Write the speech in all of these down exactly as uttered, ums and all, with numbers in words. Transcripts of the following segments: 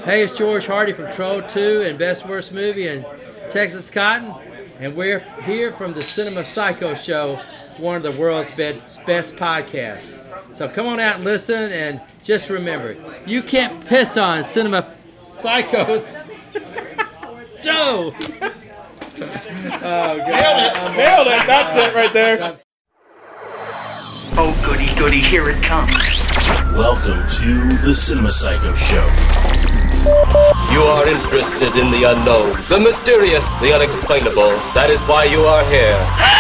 Hey, it's George Hardy from Troll two and Best Worst Movie and Texas Cotton, and we're here from the Cinema Psycho Show, one of the world's best, best podcasts. So come on out and listen, and just remember, you can't piss on Cinema Psycho's show. Oh, God. Nailed it. Nailed it. That's it right there. Oh, goody, goody, here it comes. Welcome to the Cinema Psycho Show. You are interested in the unknown, the mysterious, the unexplainable. That is why you are here.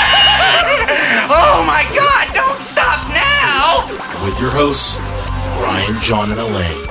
Oh, my God, don't stop now! With your hosts, Brian, John, and Elaine.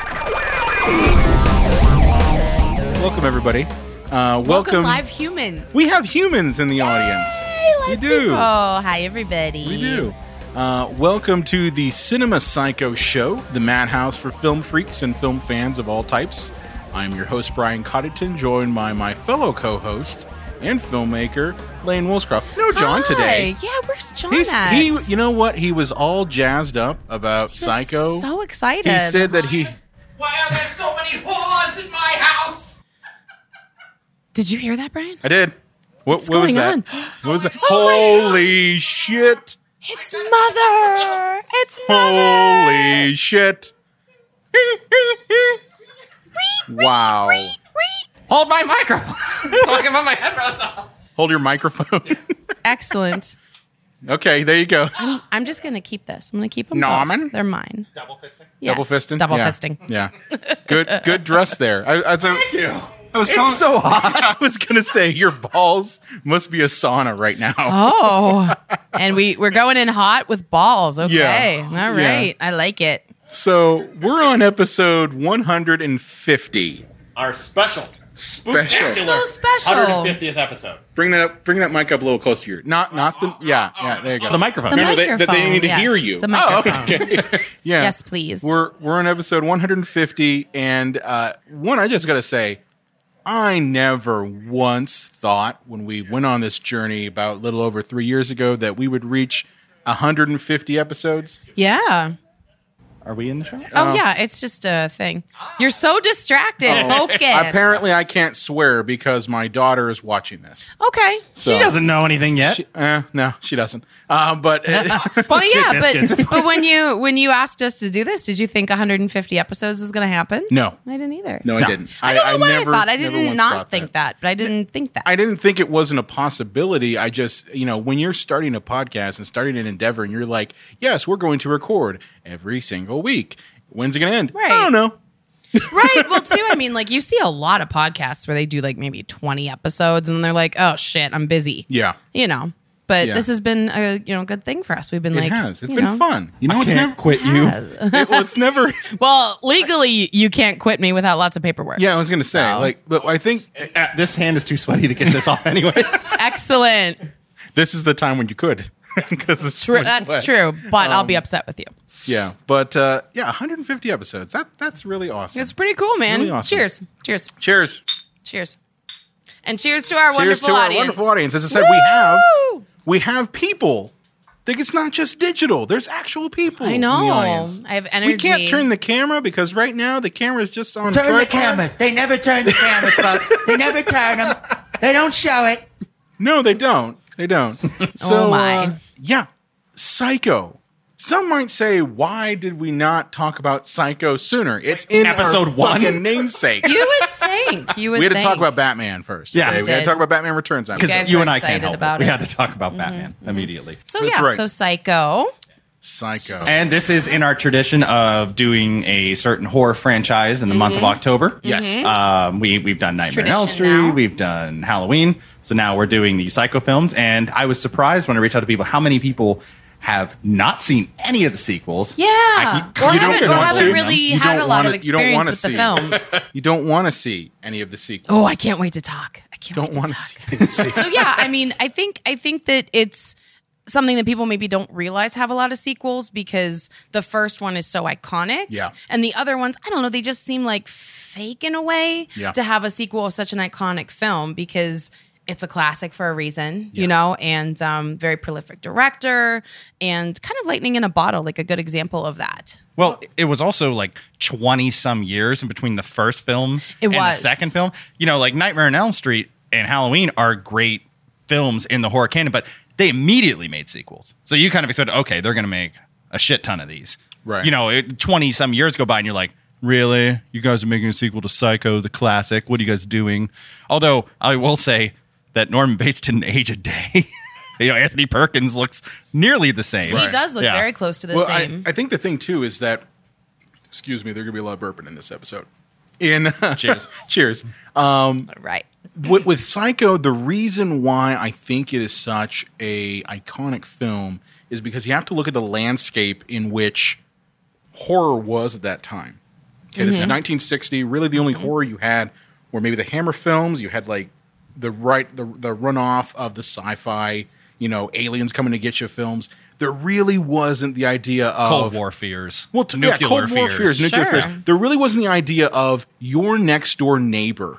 Welcome, everybody. Uh, welcome, welcome, live humans. We have humans in the audience. Yay, live we do. People. Hi, everybody. We do. Uh, welcome to the Cinema Psycho Show, the madhouse for film freaks and film fans of all types. I'm your host, Brian Coddington, joined by my fellow co-host and filmmaker, Lane Woolscroft. No John Hi. today. Yeah, where's John He's, at? he, you know what? He was all jazzed up about He was Psycho. so excited. He said that he... Why are there so many whores in my house? Did you hear that, Brian? I did. What, What's what was going that? on? What was that? Oh Holy shit! It's Mother! It's Mother! Holy shit! Wow. Hold my microphone. I'm talking about my headphones off. Hold your microphone. Excellent. Okay, there you go. I'm, I'm just going to keep this. I'm going to keep them Norman? both. They're mine. Double fisting. Yes. Double fisting? Double Yeah. fisting. Yeah. Good good dress there. I, I, Thank you. I was It's telling, so hot. I was going to say, your balls must be a sauna right now. Oh. And we, we're going in hot with balls. Okay. Yeah. All right. I like it. So, we're on episode one hundred fifty. Our special. Special. So special. one hundred fiftieth episode. Bring that up. Bring that mic up a little closer to you. Not, not the. Yeah, yeah. There you go. The microphone. The Remember that- that they microphone, need to yes, hear you. The Oh, microphone. okay. Yeah. Yes, please. We're we're on episode one hundred fifty, and uh, one I just got to say, I never once thought when we went on this journey about a little over three years ago that we would reach one hundred fifty episodes. Yeah. Are we in the show? Oh, yeah. It's just a thing. You're so distracted. Focus. Apparently, I can't swear because my daughter is watching this. Okay. So, She doesn't know anything yet. She, uh, no, she doesn't. Uh, but Well, yeah, biscuits. but, but when you when you asked us to do this, did you think one hundred fifty episodes was going to happen? no, I didn't either. no, I No. didn't. I don't know what never, I thought. I never didn't once not thought think that. but I didn't think that. I didn't think it wasn't a possibility. I just, you know, when you're starting a podcast and starting an endeavor and you're like, yes, we're going to record every single week. When's it going to end? Right. I don't know. Right. Well, too, I mean, like you see a lot of podcasts where they do like maybe twenty episodes and they're like, oh, shit, I'm busy. Yeah. You know. But Yeah. this has been a you know good thing for us. We've been It like, has. It's you been know, fun. You know, I it's can't never quit you. it, well, it's never. Well, legally, you can't quit me without lots of paperwork. Yeah, I was going to say, Oh. like, but I think Uh, this hand is too sweaty to get this off anyways. Excellent. this is the time when you could. Because it's True, so much that's sweat. true. But I'll Um, be upset with you. Yeah, but uh, yeah, one hundred fifty episodes. That that's really awesome. It's pretty cool, man. Really awesome. Cheers. Cheers. Cheers. Cheers. And cheers to our Cheers wonderful to our audience. wonderful audience. As I said, we have Woo! we have people. Like it's not just digital. There's actual people. I In know. the audience. I have energy. We can't turn the camera because right now the camera's just on. Turn the tripod. cameras. They never turn the cameras, folks. They never turn them. They don't show it. No, they don't. They don't. So, Oh, my. uh, yeah, Psycho. Some might say, why did we not talk about Psycho sooner? It's in Episode our one? fucking namesake. You would think. You would We had to think. talk about Batman first. Yeah. okay? We we had to did. talk about Batman Returns. guys Because you were and I can't excited help about it. We it. had to talk about Batman immediately. So That's yeah, right. so Psycho. Psycho. And this is in our tradition of doing a certain horror franchise in the month of October. Yes. Um, we, we've done Nightmare on Elm tradition Street. now. We've done Halloween. So now we're doing the Psycho films. And I was surprised when I reached out to people how many people have not seen any of the sequels. Yeah. I- or you don't haven't, or want haven't to. really You had don't a lot wanna- of you don't experience wanna with the see. films. You don't want to see any of the sequels. Oh, I can't wait to talk. I can't Don't wait want to to talk. see the sequels. So yeah, I mean, I think I think that it's something that people maybe don't realize have a lot of sequels because the first one is so iconic. Yeah. And the other ones, I don't know, they just seem like fake in a way Yeah. to have a sequel of such an iconic film because it's a classic for a reason, you know, and um, very prolific director and kind of lightning in a bottle, like a good example of that. Well, it was also like twenty some years in between the first film It and was. the second film. You know, like Nightmare on Elm Street and Halloween are great films in the horror canon, but they immediately made sequels. So you kind of expect, okay, they're going to make a shit ton of these. Right. You know, twenty some years go by and you're like, really? You guys are making a sequel to Psycho, the classic. What are you guys doing? Although I will say that Norman Bates didn't age a day. You know, Anthony Perkins looks nearly the same. He does look Yeah. very close to the Well, I, same. I think the thing too is that, excuse me, there's gonna be a lot of burping in this episode. In Cheers. cheers. Um, right. with, with Psycho, the reason why I think it is such a iconic film is because you have to look at the landscape in which horror was at that time. Okay, this is nineteen sixty. Really, the only horror you had were maybe the Hammer films. You had like the right the the runoff of the sci-fi, you know, aliens coming to get you films. There really wasn't the idea of Cold War fears. Well, t- nuclear yeah, Cold War fears. fears, nuclear Sure. fears. There really wasn't the idea of your next door neighbor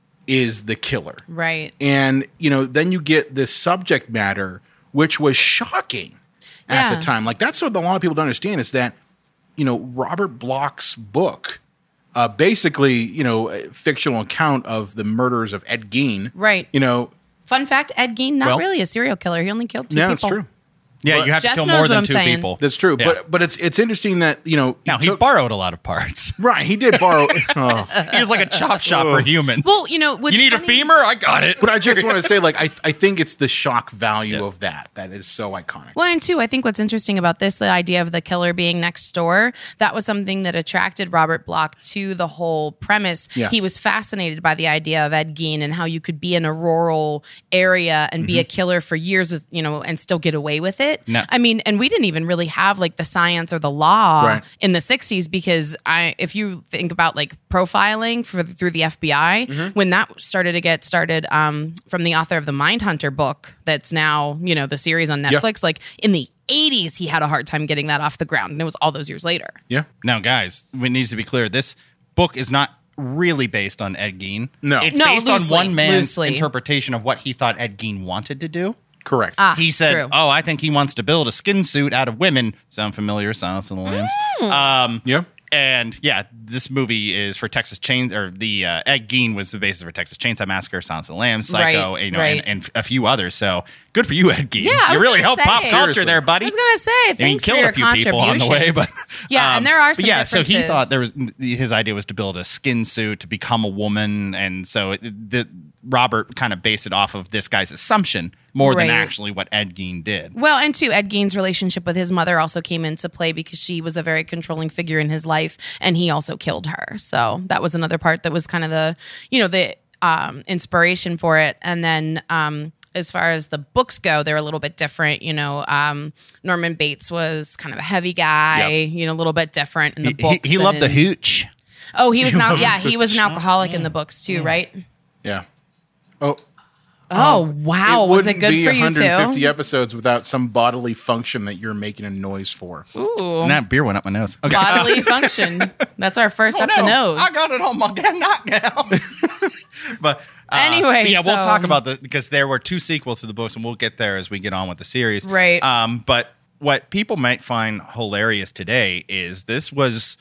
is the killer. Right. And, you know, then you get this subject matter, which was shocking at Yeah. the time. Like, that's what a lot of people don't understand is that, you know, Robert Bloch's book, uh, basically, you know, a fictional account of the murders of Ed Gein. Right. You know, Fun fact, Ed Gein, not Well- really a serial killer. He only killed two yeah, people. that's true. Yeah, But- you have to Jess kill knows more what than I'm two saying. people. That's true. Yeah. But but it's it's interesting that, you know, Now, he took- borrowed a lot of parts. right, he did borrow. oh. He was like a chop shop for humans. Well, you know, what's you need funny- a femur? I got it. But I just want to say, like, I I think it's the shock value of that that is so iconic. Well, and two, I think what's interesting about this, the idea of the killer being next door, that was something that attracted Robert Bloch to the whole premise. Yeah. He was fascinated by the idea of Ed Gein and how you could be in a rural area and be a killer for years with, you know, and still get away with it. No. I mean, and we didn't even really have like the science or the law Right. in the sixties because I, if you think about like profiling for through the F B I, when that started to get started um, from the author of the Mindhunter book, that's now, you know, the series on Netflix, like in the eighties, he had a hard time getting that off the ground. And it was all those years later. Yeah. Now, guys, it needs to be clear. This book is not really based on Ed Gein. No. It's No, based loosely, on one man's loosely. interpretation of what he thought Ed Gein wanted to do. Correct. Ah, He said, true. "Oh, I think he wants to build a skin suit out of women." Sound familiar? Silence of the Lambs. Mm. Um, Yeah. And yeah, this movie is for Texas Chain, or the uh, Ed Gein was the basis for Texas Chainsaw Massacre, Silence of the Lambs, Psycho, Right, you know, right. and, and a few others. So good for you, Ed Gein. Yeah, I you was really gonna helped pop say. culture Seriously. there, buddy. I was gonna say, And he thanks for killed your a few people on the way, but yeah, um, and there are but some yeah. So he differences. thought there was his idea was to build a skin suit to become a woman, and so it, the Robert kind of based it off of this guy's assumption more than Right. actually what Ed Gein did. Well, and two, Ed Gein's relationship with his mother also came into play because she was a very controlling figure in his life, and he also killed her. So that was another part that was kind of the, you know, the um, inspiration for it. And then um, as far as the books go, they're a little bit different. You know, um, Norman Bates was kind of a heavy guy, Yep. you know, a little bit different in the He, he, books. he than loved the in- hooch. Oh, he was now, loved yeah, the he was an hooch. alcoholic in the books too, right? Yeah. Oh, Oh, wow. Was it wouldn't good be for you one hundred fifty too? episodes without some bodily function that you're making a noise for. Ooh. And that beer went up my nose. Okay. Bodily function. That's our first Oh, up no, the nose. I got it on my nightgown. But uh, Anyway, but yeah, we'll so- talk about the because there were two sequels to the books, and we'll get there as we get on with the series. Right. Um, but what people might find hilarious today is this was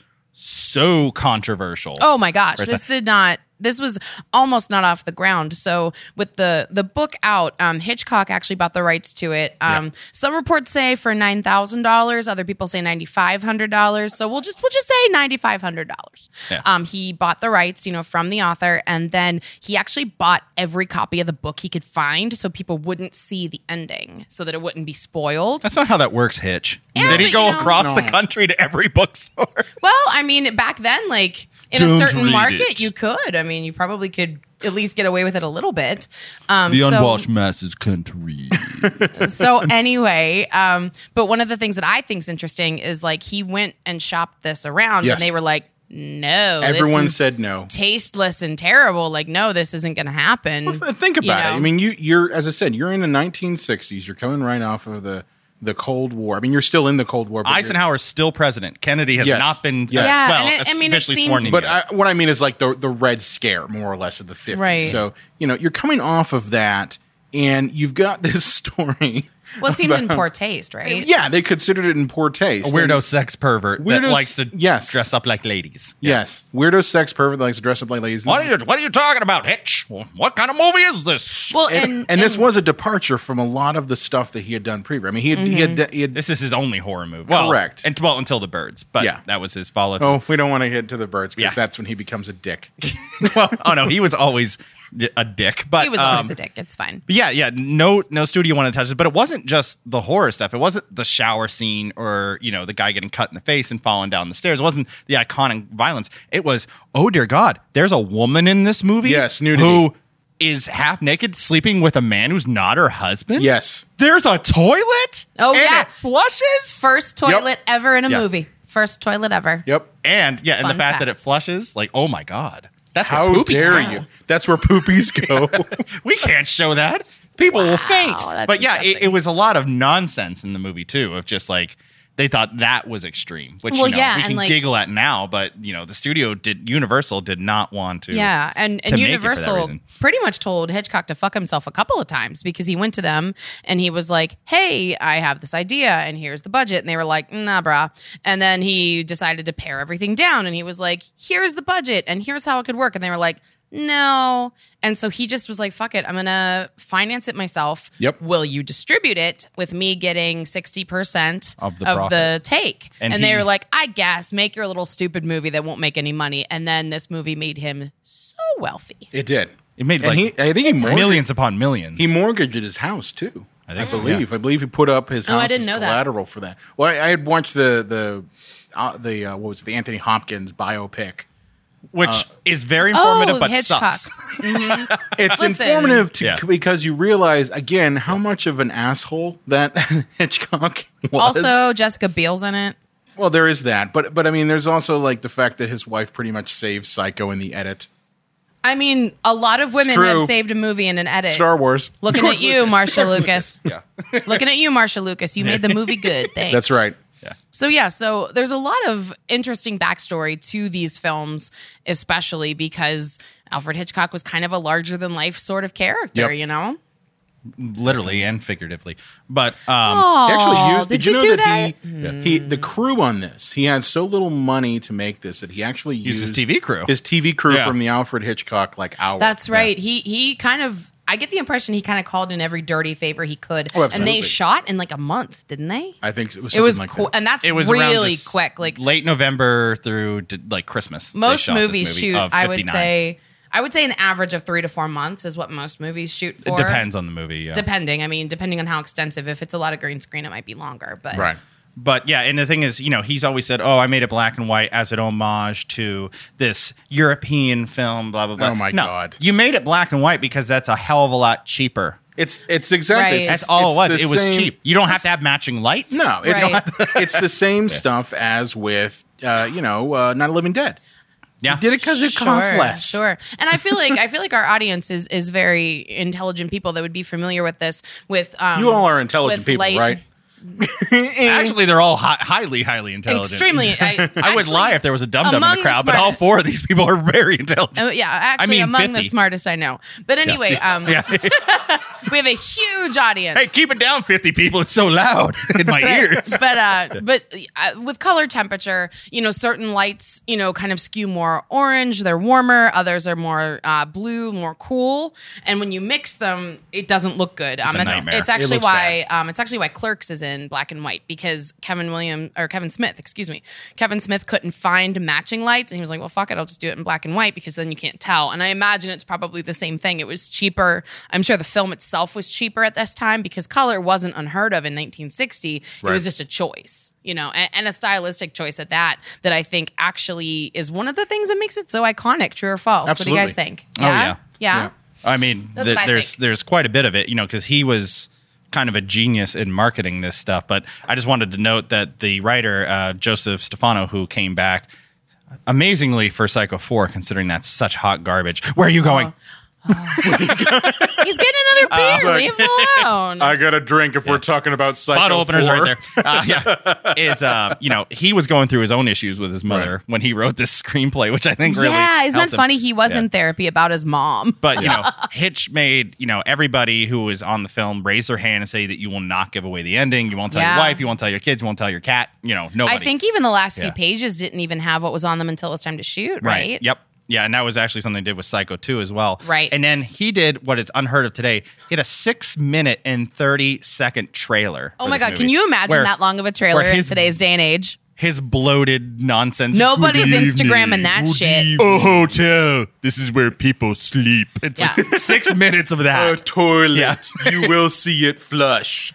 so controversial. Oh my gosh, Right, this so- did not. This was almost not off the ground. So with the the book out, um, Hitchcock actually bought the rights to it. Um, Some reports say for nine thousand dollars. Other people say ninety five hundred dollars. So we'll just we'll just say ninety five hundred dollars. Yeah. Um, he bought the rights, you know, from the author, and then he actually bought every copy of the book he could find, so people wouldn't see the ending, so that it wouldn't be spoiled. That's not how that works, Hitch. Yeah, Did he but, go you know- across the country to every bookstore? Well, I mean, back then, like in Don't a certain read market, it. you could. I mean, you probably could at least get away with it a little bit. Um, The so, unwashed masses can't read. so anyway, um, but one of the things that I think is interesting is like he went and shopped this around, Yes. and they were like, "No, this Everyone is said no. tasteless and terrible. Like, no, this isn't going to happen." Well, think about You it. know? I mean, you, you're as I said, you're in the nineteen sixties. You're coming right off of the the Cold War. I mean, you're still in the Cold War. But you're- Eisenhower's still president. Kennedy has Yes. not been Yes. uh, Yeah, well, and it- I mean, it officially seemed- sworn in But yet. I, what I mean is like the the Red Scare, more or less, of the fifties. Right. So, you know, you're coming off of that, and you've got this story. Well, it seemed in about- poor taste, right? Yeah, they considered it in poor a taste. weirdo And- sex pervert Weirdos- that likes to yes. dress up like ladies. Yes. Weirdo sex pervert that likes to dress up like ladies. What are you What are you talking about, Hitch? What kind of movie is this? Well, And, and, and this was a departure from a lot of the stuff that he had done previously. I mean, he had, he had, he had This is his only horror movie. Well, Correct. And, well, until the birds, but Yeah. that was his follow. oh, we don't want to get to the birds because Yeah. that's when he becomes a dick. well, oh no, he was always d- a dick. But he was always um, a dick. It's fine. But yeah, yeah, no, no studio wanted to touch this, but it wasn't just the horror stuff. It wasn't the shower scene or you know the guy getting cut in the face and falling down the stairs. It wasn't the iconic violence. It was, oh dear God, there's a woman in this movie, Yes, nudity. who is half naked, sleeping with a man who's not her husband. Yes. there's a toilet. Oh, and yeah. it flushes. First toilet ever in a Yeah. movie. First toilet ever. Yep. And yeah, and the Fun fact fact. that it flushes, like, oh my God, that's How where poopies dare go. you? That's where poopies go. We can't show that. People will faint. that's But yeah, it, disgusting. it was a lot of nonsense in the movie too, of just like they thought that was extreme, which Well, you know, yeah, we and, can like- giggle at now. But you know, the studio did Universal did not want to. Yeah, and, to and make it for that Universal reason. pretty much told Hitchcock to fuck himself a couple of times because he went to them and he was like, hey, I have this idea and here's the budget. And they were like, nah, brah. And then he decided to pare everything down and he was like, here's the budget and here's how it could work. And they were like, no. And so he just was like, fuck it, I'm going to finance it myself. Yep. Will you distribute it with me getting sixty percent Of the of profit. the take? And And, they he- were like, I guess, make your little stupid movie that won't make any money. And then this movie made him so wealthy. It did. It made And like he, I think he mortgaged, millions upon millions. he mortgaged his house too. I, think so, believe. I believe he put up his Oh, house I didn't as know that. collateral for that. Well, I, I had watched the the uh, the uh, what was it, the Anthony Hopkins biopic. which is very informative, but Hitchcock. sucks. It's Listen. informative to, Yeah. because you realize again how much of an asshole that Hitchcock was. Also, Jessica Biel's in it. well, there is that, but but I mean, there's also like the fact that his wife pretty much saved Psycho in the edit. I mean, a lot of women true. have saved a movie in an edit. Star Wars. Looking George at you, Lucas. Marsha Lucas. Yeah. Looking at you, Marsha Lucas. You made the movie good. Thanks. That's right. So yeah, so there's a lot of interesting backstory to these films, especially because Alfred Hitchcock was kind of a larger than life sort of character, Yep. you know? Literally and figuratively. But um, Oh, He actually used. did, you, you know do that, that? he he the crew on this? He had so little money to make this that he actually Used used his T V crew. His T V crew Yeah. from the Alfred Hitchcock like hour. That's right. He he kind of I get the impression he kind of called in every dirty favor he could. Oh, and they absolutely. shot in like a month, didn't they? I think it was. It was something like cool, that. and that's it was around really this quick. Like late November through to, like Christmas. they most shot this movies movie shoot, of I would fifty-nine. say, I would say an average of three to four months is what most movies shoot It for. depends on the movie. Yeah. Depending, I mean, depending on how extensive. If it's a lot of green screen, it might be longer. But right. But yeah, and the thing is, you know, he's always said, "Oh, I made it black and white as an homage to this European film." Blah blah blah. Oh, my No, God. You made it black and white because that's a hell of a lot cheaper. It's it's exactly Right. it's, That's all it it's was. the It was same- cheap. You don't have to have matching lights. No, it's Right. it's the same stuff as with uh, you know uh, Night of the Living Dead. Yeah. He did it because it costs Sure, less. Sure. And I feel like I feel like our audience is is very intelligent people that would be familiar with this. With um, You all are intelligent with people, light- right? Actually, they're all hi- highly, highly intelligent. Extremely. I, I would actually, lie if there was a dum dum in among the the crowd, but all smartest- four of these people are very intelligent. Oh, yeah, actually, mean, among fifty. the smartest I know. But anyway, um, Yeah. we have a huge audience. Hey, keep it down, fifty people. It's so loud in my ears. but uh, but uh, with color temperature, you know, certain lights, you know, kind of skew more orange. They're warmer. Others are more uh, blue, more cool. And when you mix them, it doesn't look good. Um, a nightmare. it's It actually looks why um, it's actually why Clerks is in black and white because Kevin William or Kevin Smith, excuse me, Kevin Smith couldn't find matching lights, and he was like, "Well, fuck it, I'll just do it in black and white because then you can't tell." And I imagine it's probably the same thing. It was cheaper. I'm sure the film itself was cheaper at this time because color wasn't unheard of in nineteen sixty. It Right. was just a choice, you know, and, and a stylistic choice at that. That I think actually is one of the things that makes it so iconic. True or false? What do you guys Absolutely. think? Oh, yeah. yeah. Yeah. I mean, That's th- what I there's think. there's quite a bit of it, you know, because he was kind of a genius in marketing this stuff. But I just wanted to note that the writer uh, Joseph Stefano, who came back amazingly for Psycho four, considering that's such hot garbage. Where are you going? He's getting another beer. like- Leave him alone. I got a drink if we're talking about Psycho Bottle openers four. right there. Uh, yeah, is uh, you know, he was going through his own issues with his mother when he wrote this screenplay, which I think really yeah, isn't that helped him. funny? He was Yeah. in therapy about his mom. But you know, Hitch made you know everybody who was on the film raise their hand and say that you will not give away the ending. You won't tell Yeah. your wife. You won't tell your kids. You won't tell your cat. You know, nobody. I think even the last Yeah. few pages didn't even have what was on them until it was time to shoot, right? Yep. Yeah, and that was actually something they did with Psycho two as well. Right. And then he did what is unheard of today. He had a six minute and thirty second trailer. Oh for my this God, movie, can you imagine where that long of a trailer where in his- today's day and age? His bloated nonsense. Nobody's Good Instagramming evening. that Good shit. evening. A hotel. This is where people sleep. It's Yeah. like six minutes of A that. toilet. Yeah. You will see it flush.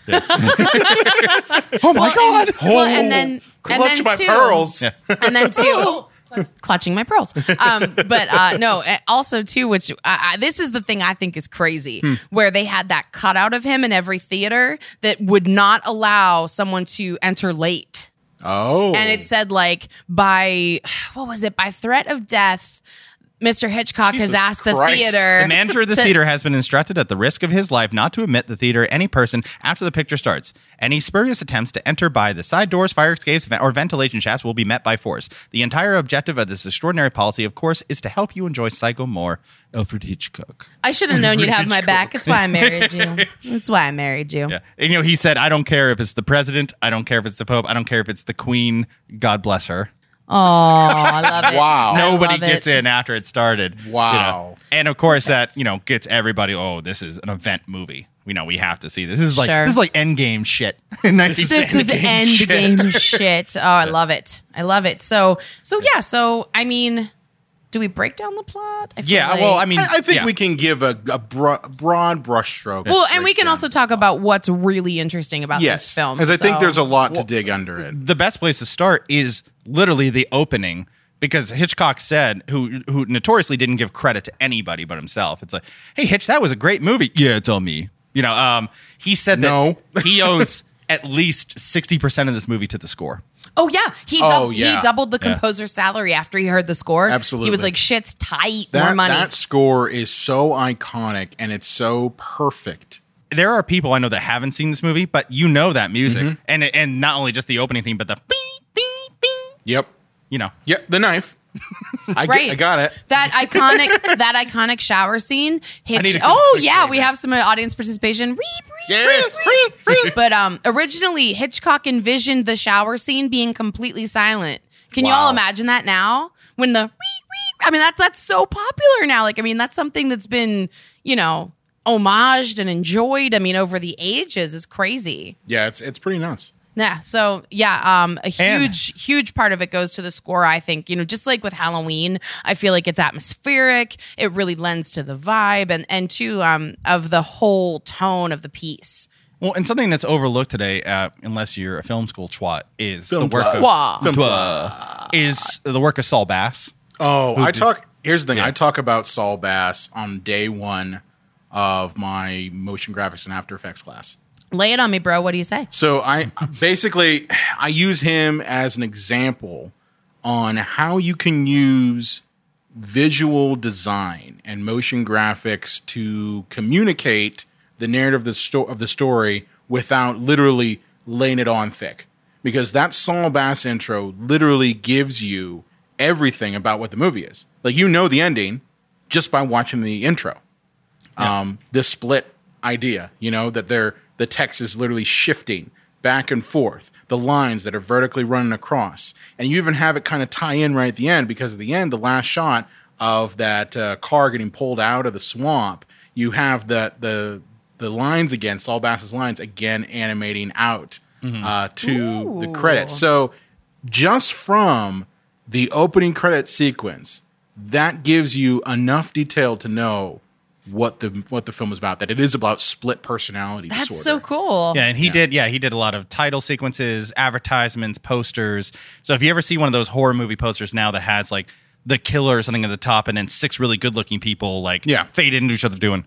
Oh my Well, and, well, and then and Clutch then my too, pearls. and then too, clutching my pearls. Um, but uh, no, uh, also too, which uh, uh, this is the thing I think is crazy, Hmm. where they had that cutout of him in every theater that would not allow someone to enter late. Oh. And it said like by what was it by threat of death, Mister Hitchcock Jesus has asked the Christ. theater. The manager of the to- theater has been instructed at the risk of his life not to admit the theater any person after the picture starts. Any spurious attempts to enter by the side doors, fire escapes, or ventilation shafts will be met by force. The entire objective of this extraordinary policy, of course, is to help you enjoy Psycho more. Alfred Hitchcock. I should have known you'd have my back. That's why I married you. That's why I married you. Yeah. And, you know, he said, I don't care if it's the president. I don't care if it's the Pope. I don't care if it's the Queen. God bless her. Oh, I love it. Wow. I Nobody love gets it. in after it started. you Wow. know. And of course, that you know gets everybody. Oh, this is an event movie. We know we have to see this. This is like Sure. this is like Endgame shit. In nineteen This is seventy. end game shit. Oh, I love it. I love it. So, so yeah. So, I mean, do we break down the plot? I feel Yeah. like- Well, I mean, I, I think yeah. we can give a, a bro- broad brushstroke. Well, and we can breakdown. also talk about what's really interesting about yes, this film. because I think so- there's a lot to dig under it. the best place to start is literally the opening. Because Hitchcock said, who who notoriously didn't give credit to anybody but himself. It's like, hey, Hitch, that was a great movie. Yeah, it's all me. You know, um, he said that No. he owes at least sixty percent of this movie to the score. Oh yeah, he Oh, dub- yeah. he doubled the Yeah. composer's salary after he heard the score. Absolutely. he was like, "Shit's tight, That, more money." that score is so iconic and it's so perfect. There are people I know that haven't seen this movie, but you know that music. Mm-hmm. And and not only just the opening theme, but the beep, beep, beep. Yep. You know. Yep. The knife. I, Right. get, I got it. That iconic, that iconic shower scene. Hitch- need a oh quick yeah, screen. we have some uh, audience participation. Reep, reep, Yes. reep, reep, reep. But um, originally Hitchcock envisioned the shower scene being completely silent. Can you all Wow. imagine that now? When the reep, reep, I mean that's that's so popular now. Like I mean that's something that's been you know homaged and enjoyed. I mean over the ages is crazy. Yeah, it's it's pretty nuts. Yeah. So yeah, um, a And- huge, huge part of it goes to the score. I think you know, just like with Halloween, I feel like it's atmospheric. It really lends to the vibe and and to um of the whole tone of the piece. Well, and something that's overlooked today, uh, unless you're a film school twat, is Film the work of twat. Film twat, is the work of Saul Bass. Oh, I talk. Here's the thing. Yeah. I talk about Saul Bass on day one of my motion graphics and After Effects class. Lay it on me, bro. What do you say? So I basically I use him as an example on how you can use visual design and motion graphics to communicate the narrative of the, sto- of the story without literally laying it on thick. Because that Saul Bass intro literally gives you everything about what the movie is. Like you know the ending just by watching the intro. Um, this split idea, you know, that they're the text is literally shifting back and forth, the lines that are vertically running across. And you even have it kind of tie in right at the end because at the end, the last shot of that uh, car getting pulled out of the swamp, you have the the the lines again, Saul Bass's lines again animating out uh, to the credits. So just from the opening credit sequence, that gives you enough detail to know what the what the film is about, that it is about split personality That's disorder. so cool. Yeah, and he did. Yeah, he did a lot of title sequences, advertisements, posters. So if you ever see one of those horror movie posters now that has like the killer or something at the top, and then six really good-looking people like Yeah. fade into each other doing.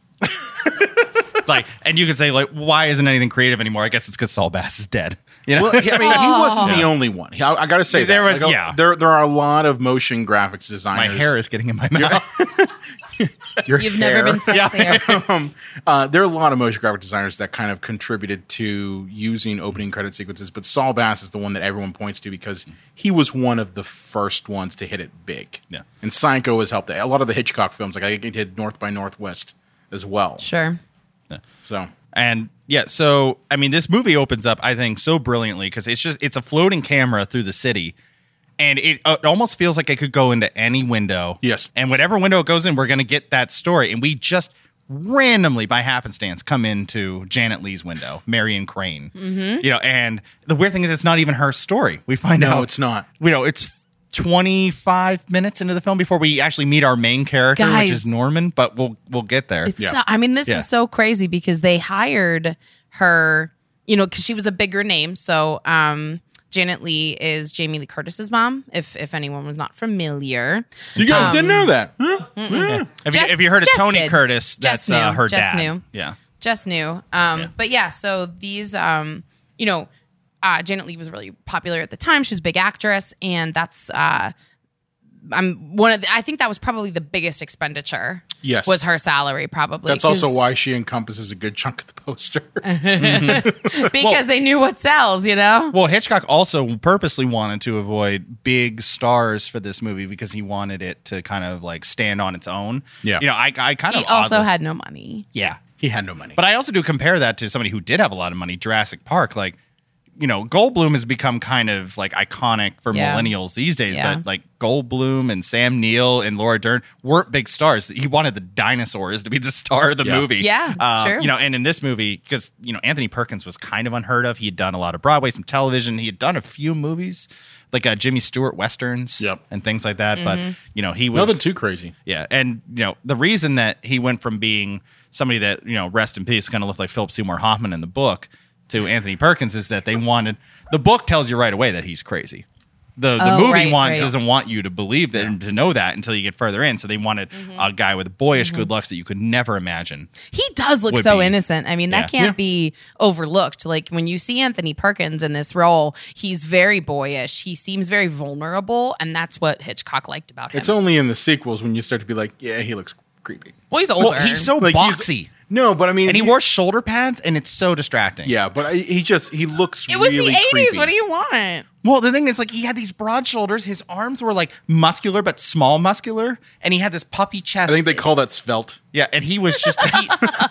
Like, and you can say like, why isn't anything creative anymore? I guess it's because Saul Bass is dead. You know, Well, I mean, he wasn't the only one. I, I got to say There that. was- Like, yeah. There there are a lot of motion graphics my designers. hair is getting in my mouth. Your You've hair. never been sexier. um, uh, there are a lot of motion graphic designers that kind of contributed to using opening credit sequences, but Saul Bass is the one that everyone points to because he was one of the first ones to hit it big. Yeah. And Psycho has helped. A lot of the Hitchcock films, like I think it did North by Northwest as well. Sure. So And yeah, so I mean, this movie opens up, I think, so brilliantly because it's just it's a floating camera through the city, and it, uh, it almost feels like it could go into any window. Yes. And whatever window it goes in, we're going to get that story, and we just randomly, by happenstance, come into Janet Leigh's window, Marion Crane. Mm-hmm. You know, and the weird thing is, it's not even her story. We find out no, it's not. You know, it's twenty-five minutes into the film before we actually meet our main character, Guys. which is Norman. But we'll we'll get there. It's Yeah. so, I mean, this Yeah. is so crazy because they hired her, you know, because she was a bigger name. So um, Janet Leigh is Jamie Lee Curtis's mom, if if anyone was not familiar. You guys Um, didn't know that. Huh? If, you, Jess- if you heard of Jess Tony did. Curtis, Jess that's uh, knew. her Jess dad. knew. Yeah. Just new. Um, But yeah, so these, um, you know, uh, Janet Leigh was really popular at the time. She was a big actress, and that's uh, I'm one of the, I think that was probably the biggest expenditure. Yes. Was her salary probably. That's also 'cause- why she encompasses a good chunk of the poster. because they knew what sells, you know? Well, Hitchcock also purposely wanted to avoid big stars for this movie because he wanted it to kind of like stand on its own. Yeah. You know, I, I kind He of also oddly- had no money. yeah. He had no money. But I also do compare that to somebody who did have a lot of money, Jurassic Park. Like, you know, Goldblum has become kind of like iconic for Yeah. millennials these days. Yeah. But like Goldblum and Sam Neill and Laura Dern weren't big stars. He wanted the dinosaurs to be the star of the Yeah. movie. Yeah, it's Uh, true. You know, and in this movie, because, you know, Anthony Perkins was kind of unheard of. He had done a lot of Broadway, some television. He had done a few movies, like uh, Jimmy Stewart Westerns Yep. and things like that. But, you know, he was... Nothing too crazy. Yeah, and you know the reason that he went from being somebody that, you know, rest in peace, kind of looked like Philip Seymour Hoffman in the book, to Anthony Perkins is that they wanted the book tells you right away that he's crazy. The the Oh, movie right, wants right. doesn't want you to believe that and to know that until you get further in. So they wanted a guy with boyish good looks that you could never imagine. He does look Would so be- innocent. I mean, that Yeah. can't Yeah. be overlooked. Like when you see Anthony Perkins in this role, he's very boyish. He seems very vulnerable, and that's what Hitchcock liked about him. It's only in the sequels when you start to be like, yeah, he looks creepy. well, he's older. Well, he's so Like, he's- boxy, No, but I mean, and he wore shoulder pads, and it's so distracting. Yeah, but I, he just he looks. It was really the eighties. creepy. What do you want? Well, the thing is, like, he had these broad shoulders. His arms were like muscular, but small muscular, and he had this puffy chest. I think they call that svelte. Yeah, and he was just he,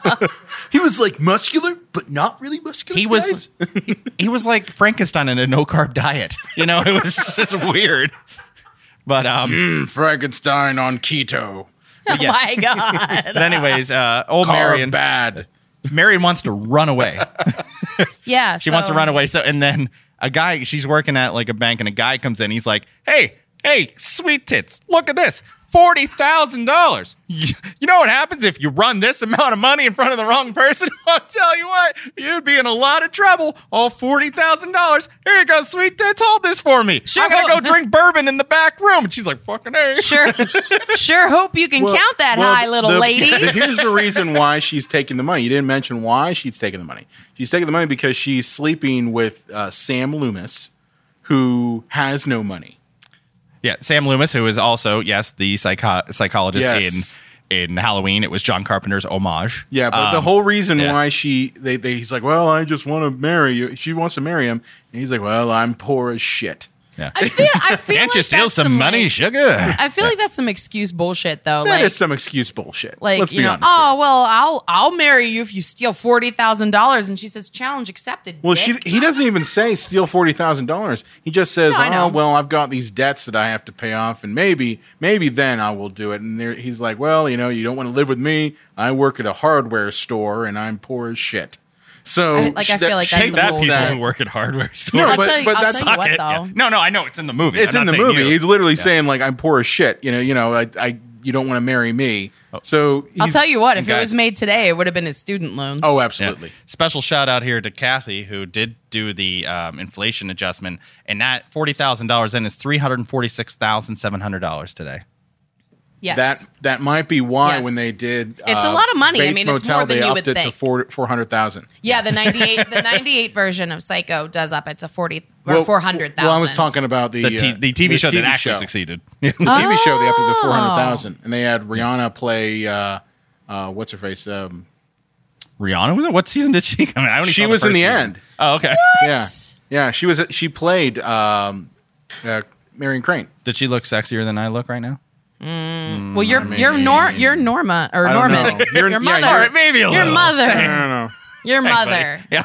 He was like muscular, but not really muscular. he was he, he was like Frankenstein in a no carb diet. You know, it was just weird. But um, Mm, Frankenstein on keto. yeah. Oh my god! But anyways, uh, old Carb Marion bad. Marion wants to run away. yeah, She wants to run away. So and then a guy, she's working at like a bank, and a guy comes in. He's like, "Hey, hey, sweet tits, look at this." Forty thousand dollars. You know what happens if you run this amount of money in front of the wrong person? I'll tell you what, you'd be in a lot of trouble. All forty thousand dollars. Here you go, sweet tits. Hold this for me. Sure. I'm gonna go drink bourbon in the back room. And she's like, "Fucking A." Sure, sure. Hope you can Well- count that well, high, little the- lady. the- here's the reason why she's taking the money. You didn't mention why she's taking the money. She's taking the money because she's sleeping with uh, Sam Loomis, who has no money. Yeah, Sam Loomis, who is also yes the psycho- psychologist Yes. in in Halloween. It was John Carpenter's homage. Yeah, but the Um, whole reason yeah. why she they, they he's like, well, I just want to marry you. She wants to marry him, and he's like, well, I'm poor as shit. Yeah. I feel, I feel Can't like you steal that's some money, like- sugar? I feel like that's some excuse bullshit, though. That like, is some excuse bullshit. like Let's you be know, honest. oh here. well, I'll I'll marry you if you steal forty thousand dollars, and she says, "Challenge accepted." Well, dick." she he doesn't even say steal forty thousand dollars. He just says, No, I know. "Oh, well, I've got these debts that I have to pay off, and maybe maybe then I will do it." And there, he's like, "Well, you know, you don't want to live with me. I work at a hardware store, and I'm poor as shit." So, I- like, I feel like that's Take some that, bullshit. people who work at hardware stores. No, I'll but- tell you, but I'll that's- tell you what, Suck it. though. Yeah. No, no, I know it's in the movie. it's I'm in the not saying movie. you. He's literally saying like, "I'm poor as shit." You know, you know, I, I you don't want to marry me. So I'll he's- tell you what. If it guys- was made today, it would have been his student loans. Oh, Yeah. absolutely. Special shout out here to Kathy, who did do the um, inflation adjustment, and that forty thousand dollars in is three hundred forty six thousand seven hundred dollars today. Yes. That that might be why Yes. when they did, It's a lot of money. I Bates mean, it's Motel, more than they you upped would it think. to four four hundred thousand. Yeah, the ninety-eight the ninety-eight version of Psycho does up it to forty or Well, four hundred thousand. Well, I was talking about the The, t- uh, the T V show that actually show. succeeded. The T V show they upped it to four hundred Oh. thousand, and they had Rihanna play uh, uh, what's her face. Um, Rihanna was it? What season did she come in? I only She saw was in first the season. end. Oh, okay. yeah, yeah, she was. She played um, uh, Marion Crane. Did she look sexier than I look right now? Well, you're I you're mean- Nor you're Norma or I don't Norman. know. Your You're- yeah, mother. you're- Alright, maybe a Your little. mother. I don't know. Your mother. Yeah.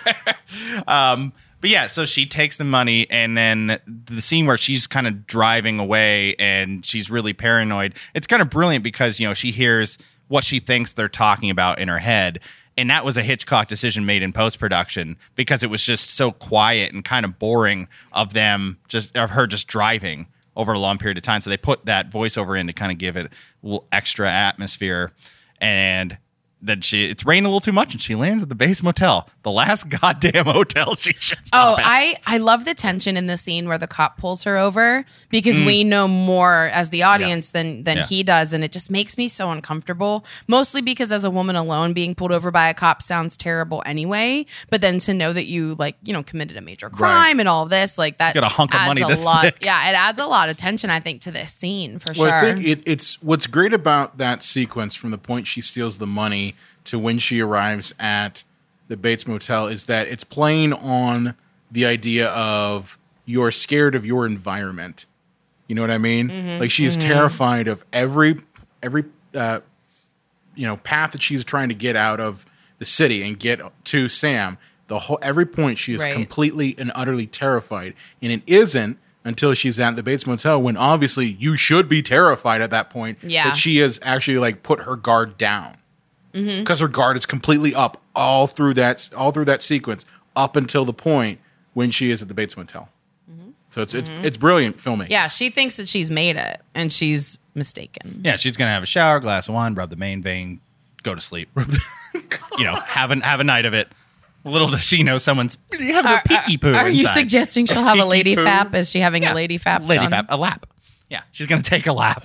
um, but yeah, so she takes the money, and then the scene where she's kind of driving away and she's really paranoid. It's kind of brilliant because, you know, she hears what she thinks they're talking about in her head. And that was a Hitchcock decision made in post-production because it was just so quiet and kind of boring of them just of her just driving over a long period of time. So they put that voiceover in to kind of give it a little extra atmosphere. And then she it's rained a little too much and she lands at the Bates Motel, the last goddamn hotel she should Oh, stop at. I, I love the tension in the scene where the cop pulls her over because we know more as the audience than than Yeah. he does, and it just makes me so uncomfortable. Mostly because as a woman alone, being pulled over by a cop sounds terrible anyway. But then to know that you like you know committed a major crime and all this like that Got a hunk of adds money a this lot. thick. Yeah, it adds a lot of tension I think to this scene for Well, sure. I think it, it's what's great about that sequence from the point she steals the money to when she arrives at the Bates Motel is that it's playing on the idea of you're scared of your environment. You know what I mean? Mm-hmm. Like she's terrified of every every uh, you know path that she's trying to get out of the city and get to Sam. The whole every point she is Right. completely and utterly terrified, and it isn't until she's at the Bates Motel when obviously you should be terrified at that point. Yeah. That she has actually like put her guard down because her guard is completely up all through that all through that sequence up until the point when she is at the Bates Motel. So it's it's it's brilliant filming. yeah, she thinks that she's made it, and she's mistaken. Yeah, she's gonna have a shower, glass of wine, rub the main vein, go to sleep. you know, have a have a night of it. Little does she know someone's having a peeky poo. Are you inside. suggesting she'll have a lady poo. fap? Is she having Yeah. a lady fap? Lady John? fap, a lap. Yeah, she's gonna take a lap.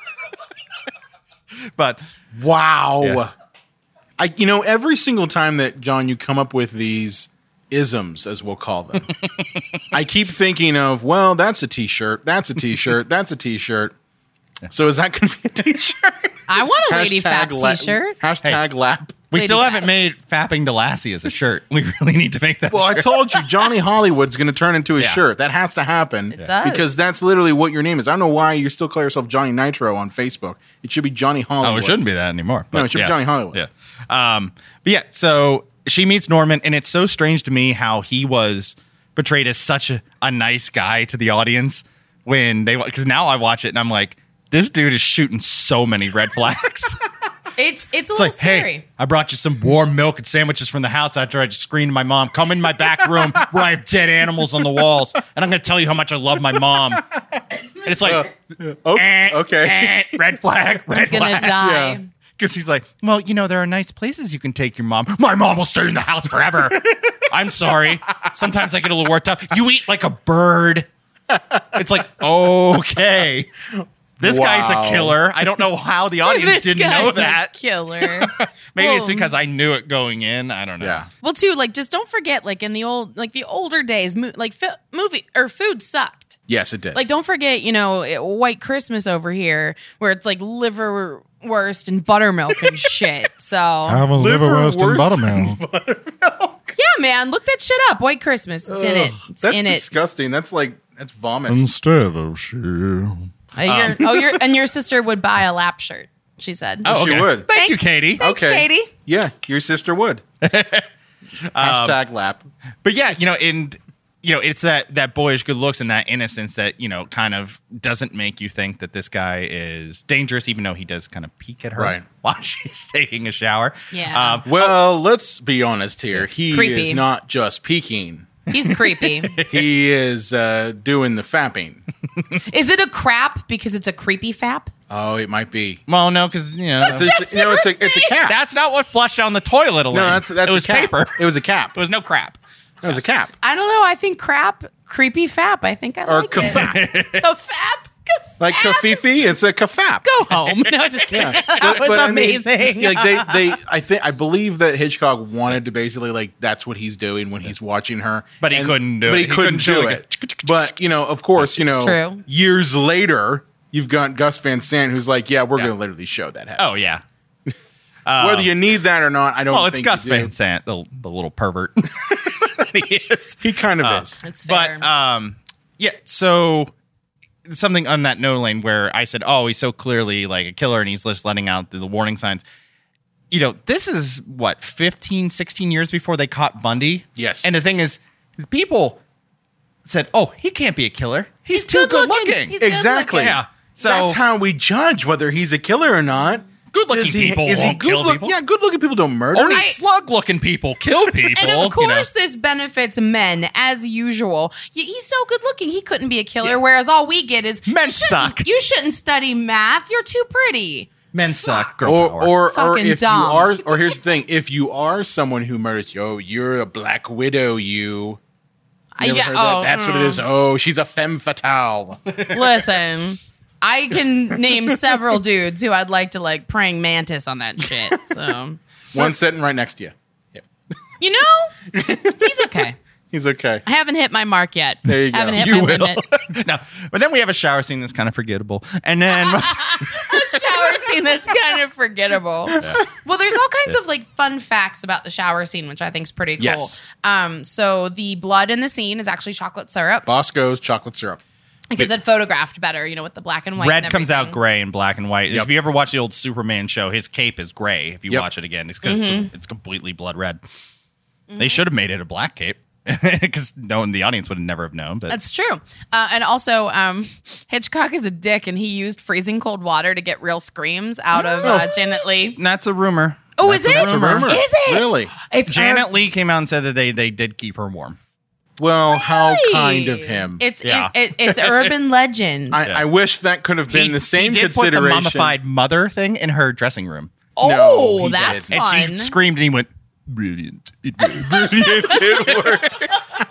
but Wow. Yeah. I you know every single time that John you come up with these isms as we'll call them. I keep thinking of, well, that's a t-shirt, that's a t-shirt, that's a t-shirt. So is that going to be a t-shirt? I want a lady Hashtag fap la- t-shirt. Hashtag lap. we Lady still fap. haven't made fapping to Lassie as a shirt. We really need to make that. Well, I shirt. told you, Johnny Hollywood's going to turn into a Yeah. shirt. That has to happen. It does. Because that's literally what your name is. I don't know why you still call yourself Johnny Nitro on Facebook. It should be Johnny Hollywood. Oh, it shouldn't be that anymore. No, but it should be yeah. Johnny Hollywood. Yeah. Um, but yeah, so she meets Norman, and it's so strange to me how he was portrayed as such a, a nice guy to the audience when they, because now I watch it and I'm like, this dude is shooting so many red flags. It's it's a It's little like, scary. hey, I brought you some warm milk and sandwiches from the house after I just screened my mom. Come in my back room where I have dead animals on the walls, and I'm going to tell you how much I love my mom. And it's like, Oh, eh, okay. eh, red flag, red You're gonna flag. die. Because he's like, well, you know, there are nice places you can take your mom. My mom will stay in the house forever. I'm sorry. Sometimes I get a little worked up. You eat like a bird. It's like, okay. This guy's Wow. a killer. I don't know how the audience This didn't guy's know a that. killer. Maybe it's Well, because I knew it going in. I don't know. Yeah. Well, too, like just don't forget, like in the old, like the older days, mo- like fi- movie or food sucked. Yes, it did. Like, don't forget, you know, it- White Christmas over here, where it's like liverwurst and buttermilk and shit. So I'm a Liver liverwurst and worst buttermilk. yeah, man, look that shit up. White Christmas, it's in it. It's that's in it. disgusting. That's like, that's vomit. Instead of shit. Uh, your- oh, your and your sister would buy a lap shirt. She said. Oh, She okay. would. Thank you, Thanks. Katie. Thanks, okay. Katie. Yeah, your sister would. Hashtag lap. But yeah, you know, and you know, it's that that boyish good looks and that innocence that, you know, kind of doesn't make you think that this guy is dangerous, even though he does kind of peek at her Right. while she's taking a shower. Yeah. Um, Well, let's be honest here. He Creepy. is not just peeking. He's creepy. He is uh, doing the fapping. Is it a crap because it's a creepy fap? Oh, it might be. well, no, because you know, It's a, you know, it's a, it's a cap. that's not what flushed down the toilet. Elaine. no, that's that's it was a cap. paper. It was a cap. It was no crap. It was a cap. I don't know. I think crap, creepy fap. I think I Or like kafap. it. Kafap? Like Kafifi, it's a kafap. Go home. No, just kidding. Yeah. That But- was but I mean, amazing. like they, they, I think, I believe that Hitchcock wanted to basically like that's what he's doing when he's watching her, But he couldn't do but it. he He couldn't couldn't show, do like, it. But you know, of course, you know, It's true. years later, you've got Gus Van Sant, who's like, yeah, we're Yeah. going to literally show that happen. Oh yeah. Whether you need that or not, I don't. Well, it's think Gus you do. Van Sant, the, the little pervert. he is. He kind of Uh, is. It's fair. But um, yeah. So something on that note, Lane, where I said, "Oh, he's so clearly like a killer, and he's just letting out the, the warning signs." You know, this is what fifteen, sixteen years before they caught Bundy. Yes. And the thing is, people said, "Oh, he can't be a killer. He's, He's too good good looking. looking." He's good Exactly. looking. Yeah. So That's how we judge whether he's a killer or not. Good-looking Is he- people is he won't good kill look- people. Yeah, good-looking people don't murder. only I- slug-looking people kill people. And of you know. course, this benefits men as usual. Y- He's so good looking; he couldn't be a killer. Yeah. Whereas all we get is Men you shouldn't- suck. You shouldn't study math. You're too pretty. Men suck. Girl or power. or, or Fucking if dumb. you are, or here's the thing: if you are someone who murders, yo, you're a Black Widow. You, you ever yeah, heard oh, that? That's what it is. Oh, she's a femme fatale. Listen, I can name several dudes who I'd like to like praying mantis on that shit. So One sitting right next to you. Yep. you know, he's okay. He's okay. I haven't hit my mark yet. There you go. haven't hit You my will. limit. No, but then we have a shower scene that's kind of forgettable, and then A shower scene that's kind of forgettable. Well, there's all kinds of like fun facts about the shower scene, which I think is pretty cool. Yes. Um, so the blood in the scene is actually chocolate syrup Bosco's chocolate syrup. because it photographed better, you know, with the black and white. red and comes out everything. gray and black and white. Yep. If you ever watch the old Superman show, his cape is gray. If you Yep. watch it again, it's because Mm-hmm. it's, it's completely blood red. They should have made it a black cape because no one in the audience would never have known. But That's true. Uh, and also, um, Hitchcock is a dick, and he used freezing cold water to get real screams out of uh, Janet Lee. that's a rumor. Oh, is it? That's a rumor. Is it? Really? It's Janet Lee came out and said that they they did keep her warm. Well, how Really? kind of him. It's Yeah. it, it, it's urban legend. I, I wish that could have been He- the same he did put the consideration. mummified mother thing in in her dressing room, oh, No, he that's didn't. fun. and she screamed and he went, "Brilliant! It works." It works.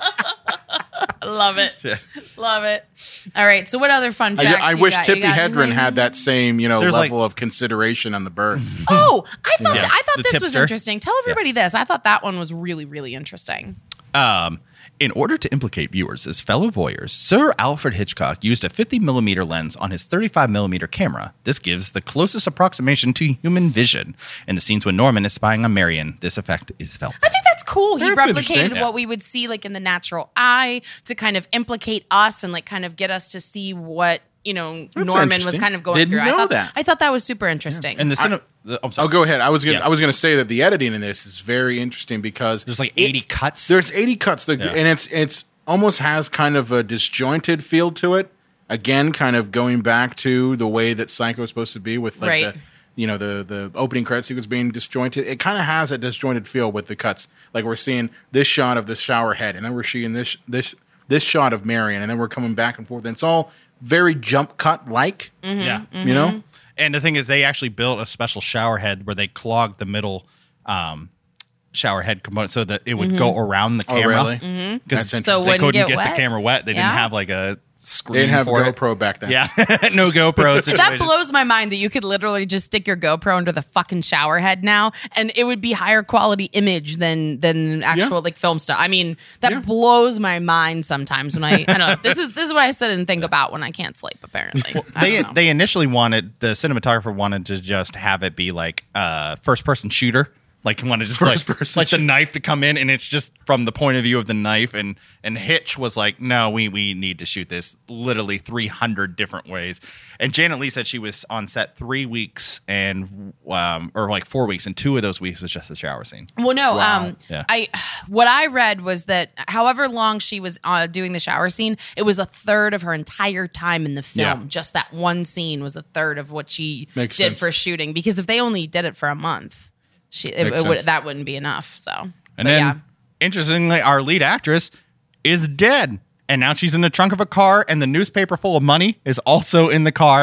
Love it. Yeah. Love it. All right. So, what other fun I, facts? I you wish got? You Tippi got Hedren anything? had that same, you know, There's level like- of consideration on the birds. Oh, I thought Yeah. I thought The this was tipster. interesting. Tell everybody this. I thought that one was really really interesting. Um, in order to implicate viewers as fellow voyeurs, Sir Alfred Hitchcock used a fifty millimeter lens on his thirty-five millimeter camera. This gives the closest approximation to human vision. In the scenes when Norman is spying on Marion, this effect is felt. I think that's cool. He That's replicated interesting. what we would see like in the natural eye to kind of implicate us and like kind of get us to see what, you know, That's Norman was interesting. kind of going Didn't through. I know thought that. I thought that was super interesting. And the cinema. the- I'm sorry. Oh, go ahead. I was gonna. Yeah. I was gonna say that the editing in this is very interesting because There's like eighty cuts. there's eighty cuts, that, Yeah. and it's it's almost has kind of a disjointed feel to it. Again, kind of going back to the way that Psycho is supposed to be with like Right. the you know the the opening credit sequence being disjointed. It kind of has a disjointed feel with the cuts. Like we're seeing this shot of the shower head, and then we're seeing this this this shot of Marion, and then we're coming back and forth. And it's all very jump cut like, yeah. you know. And the thing is, they actually built a special shower head where they clogged the middle um, shower head component so that it would go around the Oh, camera. really? Because That's interesting. So it they wouldn't couldn't get get, wet? the camera wet. They Yeah. didn't have like a screen They didn't have for it. GoPro back then. Yeah, no GoPro that situation. blows my mind that you could literally just stick your GoPro under the fucking shower head now, and it would be higher quality image than than actual Yeah. like film stuff. I mean, that Yeah. blows my mind sometimes when I, I don't know. This is this is what I sit and think about when I can't sleep. Apparently, I They don't know. they initially wanted the cinematographer wanted to just have it be like a first person shooter. Like you want to just First like, person like the shooter. knife to come in and it's just from the point of view of the knife and and Hitch was like, no, we we need to shoot this literally three hundred different ways. And Janet Leigh said she was on set three weeks and um or like four weeks and two of those weeks was just the shower scene. Well, no. Um, Yeah. I what I read was that however long she was uh, doing the shower scene, it was a third of her entire time in the film. Yeah. Just that one scene was a third of what she Makes did sense. for shooting. Because if they only did it for a month, she it, Makes it would, sense. that wouldn't be enough. So, And But then yeah. interestingly, our lead actress is dead. And now she's in the trunk of a car, and the newspaper full of money is also in the car.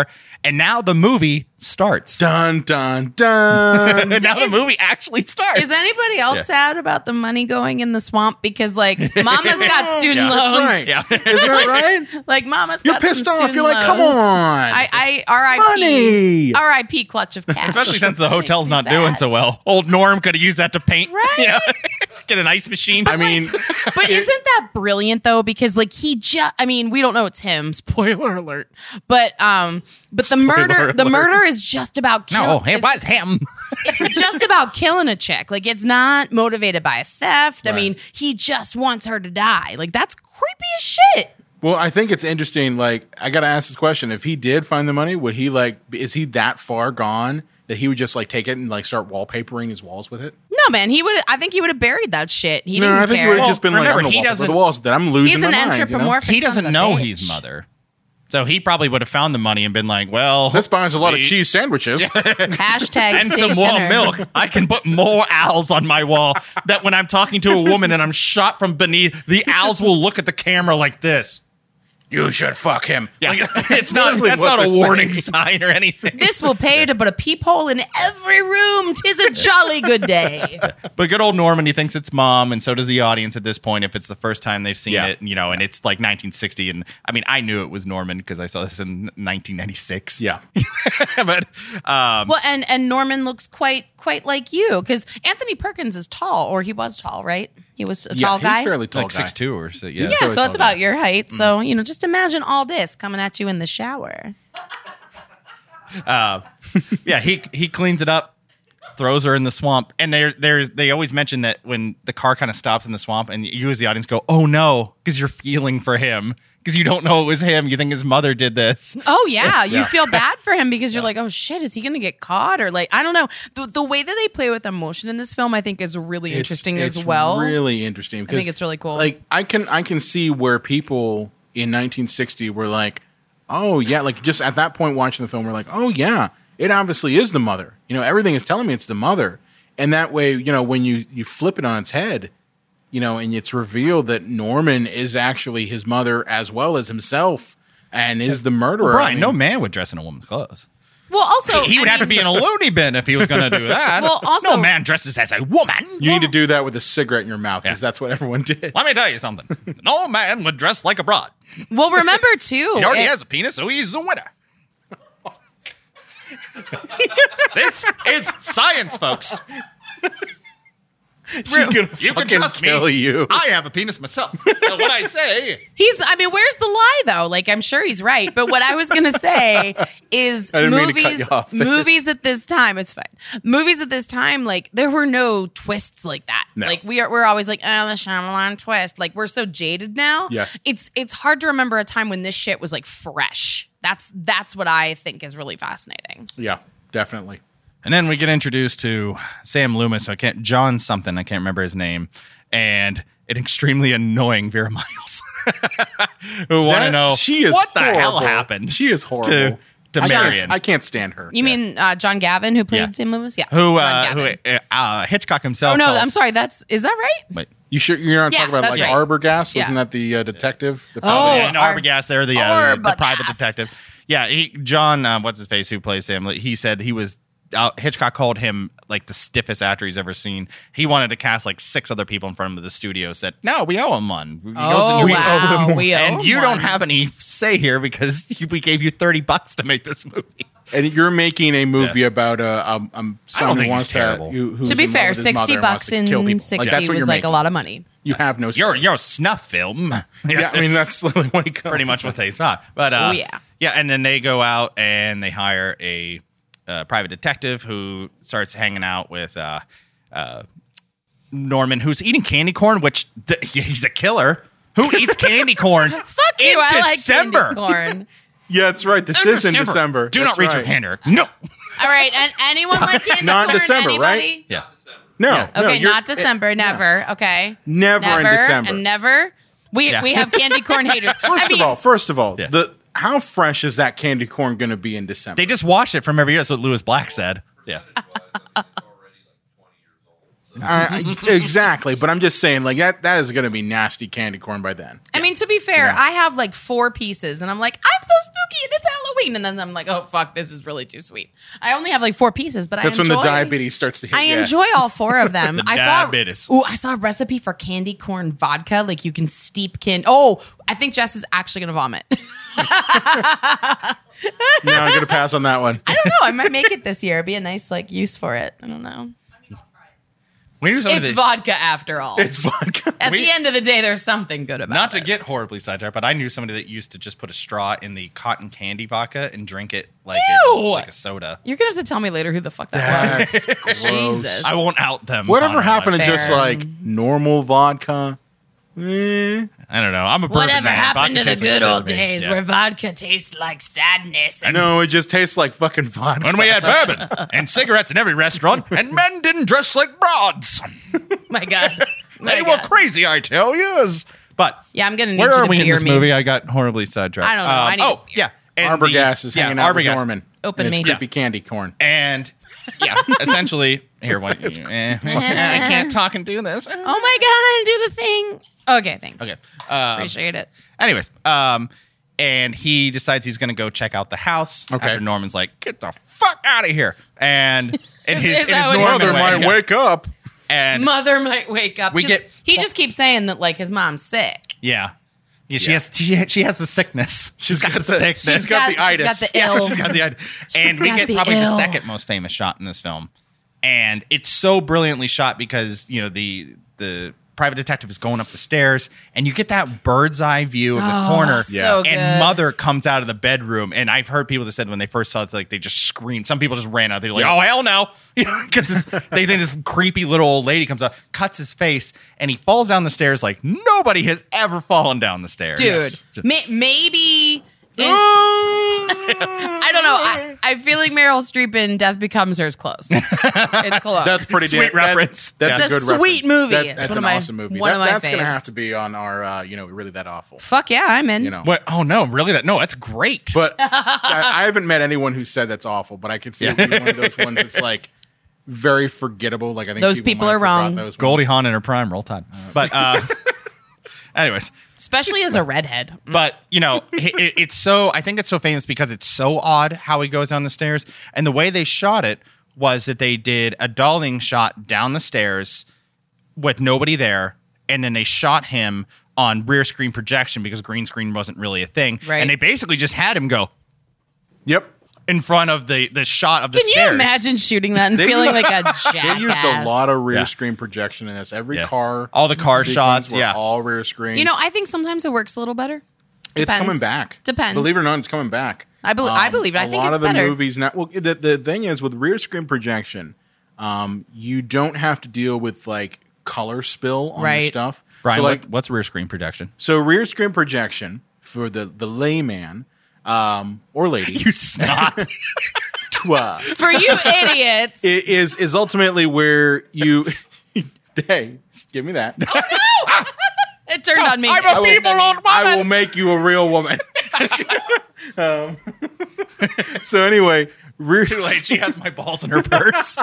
And now the movie starts. Dun, dun, dun. And now Is- the movie actually starts. Is anybody else Yeah. sad about the money going in the swamp? Because like Mama's got student Yeah, loans. That's right. Yeah. Isn't that right? Like Mama's You're got pissed some off. student You're like, come loans. on. I, I R I P Money. R I P clutch of cash. Especially since the hotel's Makes not me doing sad. so well. Old Norm could have used that to paint. Right? You know? Get an ice machine. I mean, But isn't that brilliant though? Because like he just, I mean, we don't know it's him. Spoiler alert. But um, but the murder, the alert. murder is just about killing. no, it was him. It's just about killing a chick. Like it's not motivated by theft. I Right. mean, he just wants her to die. Like that's creepy as shit. well, I think it's interesting. Like, I got to ask this question. If he did find the money, would he like, is he that far gone that he would just like take it and like start wallpapering his walls with it? No, man, he would. I think he would have buried that shit. He No, didn't I think care. he would have just been remember, like, I'm he gonna wallpaper doesn't- the walls that I'm losing He's an my mind. You know? anthropomorphic. He doesn't son of a know bitch. he's mother. So he probably would have found the money and been like, well, This buys a lot of sweet. cheese sandwiches. Hashtag and steak some warm dinner. milk. I can put more owls on my wall that when I'm talking to a woman and I'm shot from beneath, the owls will look at the camera like this. You should fuck him. Yeah, it's not. Literally That's what not a they're warning saying. sign or anything. This will pay to put a peephole in every room. 'Tis a jolly good day. But good old Norman, he thinks it's mom, and so does the audience at this point. If it's the first time they've seen Yeah. it, you know, and it's like nineteen sixty, and I mean, I knew it was Norman because I saw this in nineteen ninety-six. Yeah. but um, Well, and and Norman looks quite quite like you because Anthony Perkins is tall, or he was tall, right? He was a Yeah, tall he's guy. fairly tall like guy. six two or so. Yeah. yeah, fairly so it's tall about guy. your height. So you know, just imagine all this coming at you in the shower. yeah, he he cleans it up, throws her in the swamp, and there there's they always mention that when the car kind of stops in the swamp, and you as the audience go, "Oh no," because you're feeling for him because you don't know it was him. You think his mother did this. Oh yeah, you Yeah. feel bad for him because you're like, oh shit, is he gonna get caught or like I don't know. The, the way that they play with emotion in this film, I think, is really It's- interesting it's as well. Really interesting. 'cause, think it's really cool. Like I can I can see where people in nineteen sixty were like, oh yeah, like just at that point watching the film, we're like, oh yeah, it obviously is the mother. You know, everything is telling me it's the mother, and that way, you know, when you you flip it on its head, you know, and it's revealed that Norman is actually his mother as well as himself, and is the murderer. Brian, I mean, no man would dress in a woman's clothes. well, also He would I have to mean- be in a loony bin if he was going to do that. Well, also- no man dresses as a woman. you need to do that with a cigarette in your mouth because Yeah. that's what everyone did. Let me tell you something. No man would dress like a broad. Well, remember too. He already it- has a penis, so he's the winner. This is science, folks. She's gonna You can fucking trust me. kill you. I have a penis myself. So what I say, He's, I mean, where's the lie though? Like, I'm sure he's right. But what I was going to say is I didn't mean to cut movies, you off there. movies at this time, it's fine. Movies at this time, like, there were no twists like that. No. Like, we are, we're always like, oh, the Shyamalan twist. Like, we're so jaded now. Yes. It's, it's hard to remember a time when this shit was like fresh. That's, that's what I think is really fascinating. Yeah, definitely. and then we get introduced to Sam Loomis. I can't John something. I can't remember his name, and an extremely annoying Vera Miles, who want to That- know she is what the hell horrible. happened. She is horrible. to to I Marion. can't, I can't stand her. You mean uh, John Gavin, who played Yeah. Sam Loomis? Yeah. who John uh, who Gavin. uh, uh, Hitchcock himself? Oh no, calls- I'm sorry. That's is that right? Wait. You sure you're not Yeah, talking about that's like right. Arbogast? Yeah. Wasn't that the uh, detective? The Oh, yeah, no, Ar- Arbogast there, the uh, the Arbogast. private detective. Yeah, he, John, uh, what's his face, who plays him? He said he was. Uh, Hitchcock called him like the stiffest actor he's ever seen. He wanted to cast like six other people in front of the studio. Said, "No, we owe him one." He goes Oh and- wow, we owe and you him don't one. have any say here because we gave you thirty bucks to make this movie. And you're making a movie about a um, um, someone think who wants he's to. terrible. Who, who's To be in love fair, with his sixty mother and wants bucks to in kill people. Like, sixty that's what was you're like making. a lot of money. You have no. You're you're a snuff film. yeah, I mean that's literally what he comes. pretty much what they thought. But uh, Oh, yeah. yeah, and then they go out and they hire a uh, private detective who starts hanging out with uh, uh, Norman, who's eating candy corn, which th- he's a killer. Who eats candy corn? Fuck in you! I like December. candy corn. Yeah, that's right. This In is in December. Do That's not reach your right. hand, Eric. No. All right, and anyone like candy Not in corn? December, Anybody? right? Yeah. No, no, Okay, you're- not December. Never. Okay. Never, Never in December. and never. We Yeah. we have candy corn haters. First I mean, of all, first of all, Yeah. the how fresh is that candy corn going to be in December? They just wash it from every year. That's what Lewis Black said. Yeah. I, I- exactly, but I'm just saying, like that that is going to be nasty candy corn by then. I mean, to be fair, Yeah. I have like four pieces, and I'm like, I'm so spooky, and it's Halloween, and then I'm like, oh fuck, this is really too sweet. I only have like four pieces, but That's I enjoy. when the diabetes starts to hit. I yeah. enjoy all four of them. I diabetes. saw. Ooh, I saw a recipe for candy corn vodka. Like you can steep can. Oh, I think Jess is actually gonna vomit. No, I'm going to pass on that one. I don't know. I might make it this year. It'd be a nice like use for it. I don't know. We do something It's that- vodka after all. It's vodka. At we- the end of the day, there's something good about Not it. to get horribly sidetracked, but I knew somebody that used to just put a straw in the cotton candy vodka and drink it like it was Ew. like a soda. You're gonna have to tell me later who the fuck that That's was. gross. Jesus. I won't out them. Whatever Conrad. happened to Fair. just like normal vodka? Eh. I don't know. I'm a bourbon Whatever man. happened Vodka to the tastes like good shit old to me. days Yeah. where vodka tastes like sadness? And No, it just tastes like fucking vodka. When we had bourbon and cigarettes in every restaurant, and men didn't dress like broads. my God, my They were God. crazy, I tell yous. But Yeah, I'm gonna need where you are to we in beer this me. movie? I got horribly sidetracked. I don't know. I need oh, a beer. yeah. And Arbogast the- is yeah, hanging out with Arbogast. Norman. Open and his me. creepy candy corn. And yeah, essentially, here, what? eh, I can't talk and do this. Oh my God, do the thing. Okay, thanks. Okay. Uh, Appreciate it. Anyways, um, and he decides he's going to go check out the house. Okay. After Norman's like, "Get the fuck out of here!" And in his, Is in that his what he Norman said? way, Might wake up. and Mother might wake up. We 'Cause get- He just keeps saying that like his mom's sick. yeah. Yeah, she Yeah. has she, she has the sickness. She's got, the sickness. she's got the she's itis. got the Yeah, ill. she's got the idea. And we got get the probably the ill. second most famous shot in this film. And it's so brilliantly shot because, you know, the the private detective is going up the stairs and you get that bird's eye view of the Oh, corner. so And good. Mother comes out of the bedroom. And I've heard people that said when they first saw it, like they just screamed. Some people just ran out. They were like, oh, hell no. Because they think this creepy little old lady comes out, cuts his face, and he falls down the stairs like nobody has ever fallen down the stairs. Dude, Just- may- maybe. In, I don't know. I, I feel like Meryl Streep in Death Becomes Her is close. It's close. That's pretty Sweet damn, that- reference. that's It's a a good sweet reference. movie. That- It's that's one an of my- awesome movie. one That- of my that's gonna faves. have to be on our, uh, you know, really that awful. Fuck yeah, I'm in. You know, What? Oh no, really? That no, that's great. but I, I haven't met anyone who said that's awful. But I could see it being one of those ones that's like very forgettable. Like I think Those people might are have forgot wrong. those ones. Goldie Hawn in her prime, roll tide. But uh, anyways, Especially as a redhead. but you know, it, it- it's so. I think it's so famous because it's so odd how he goes down the stairs, and the way they shot it was that they did a dolling shot down the stairs with nobody there, and then they shot him on rear screen projection because green screen wasn't really a thing, Right. and they basically just had him go Yep. in front of the the shot of the Can stairs. you imagine shooting that and They feeling used- like a jackass? They used a lot of rear Yeah. screen projection in this. Every Yeah. car, All the car sequence shots, were yeah. all rear screen. You know, I think sometimes it works a little better. it's depends. coming back. Depends. Believe it or not, it's coming back. I, bel I believe it. I a think lot it's of the better. movies now. Well, the the thing is with rear screen projection, um, you don't have to deal with like color spill on your Right. stuff. Brian, so, like what, what's rear screen projection? so, rear screen projection for the the layman um, or lady You snot. twa, For you idiots. i- is is ultimately where you. Hey, give me that. It turned on me. I'm a It feeble turned on old me. woman. I will make you a real woman. um, so anyway, rear Too late. She has my balls in her purse.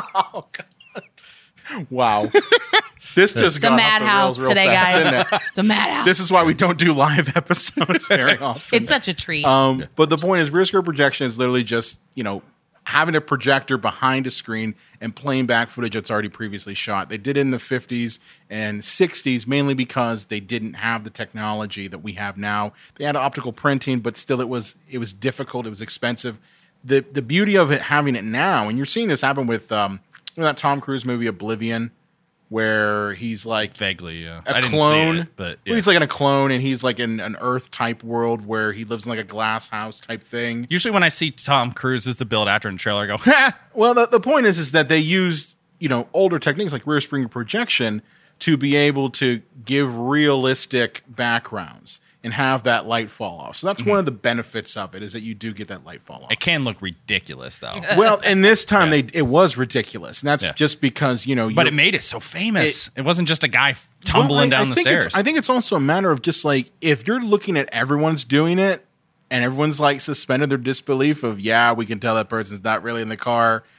Wow. This just It's a got madhouse today, guys. guys. It's a madhouse. This is why we don't do live episodes very often. It's such a treat. Um, but the point is, rear screen projection is literally just, you know, having a projector behind a screen and playing back footage that's already previously shot. They did it in the fifties and sixties mainly because they didn't have the technology that we have now. They had optical printing, but still it was it was difficult, it was expensive. The the beauty of it having it now, and you're seeing this happen with um, you know, that Tom Cruise movie Oblivion, where he's like Vaguely, yeah. a I didn't clone, see it, but well, yeah. he's like in a clone, and he's like in an Earth type world where he lives in like a glass house type thing. Usually when I see Tom Cruise as the build actor in the trailer, I go, ha! Well, the, the point is, is that they used, you know, older techniques like rear screen projection to be able to give realistic backgrounds and have that light fall off. So that's one of the benefits of it, is that you do get that light fall off. It can look ridiculous, though. Well, and this time they it was ridiculous, and that's Yeah. just because, you know, But you're- it made it so famous. It, wasn't just a guy tumbling Well, I- down I the think stairs. it's- I think it's also a matter of just like, if you're looking at everyone's doing it and everyone's like suspended their disbelief of, yeah, we can tell that person's not really in the car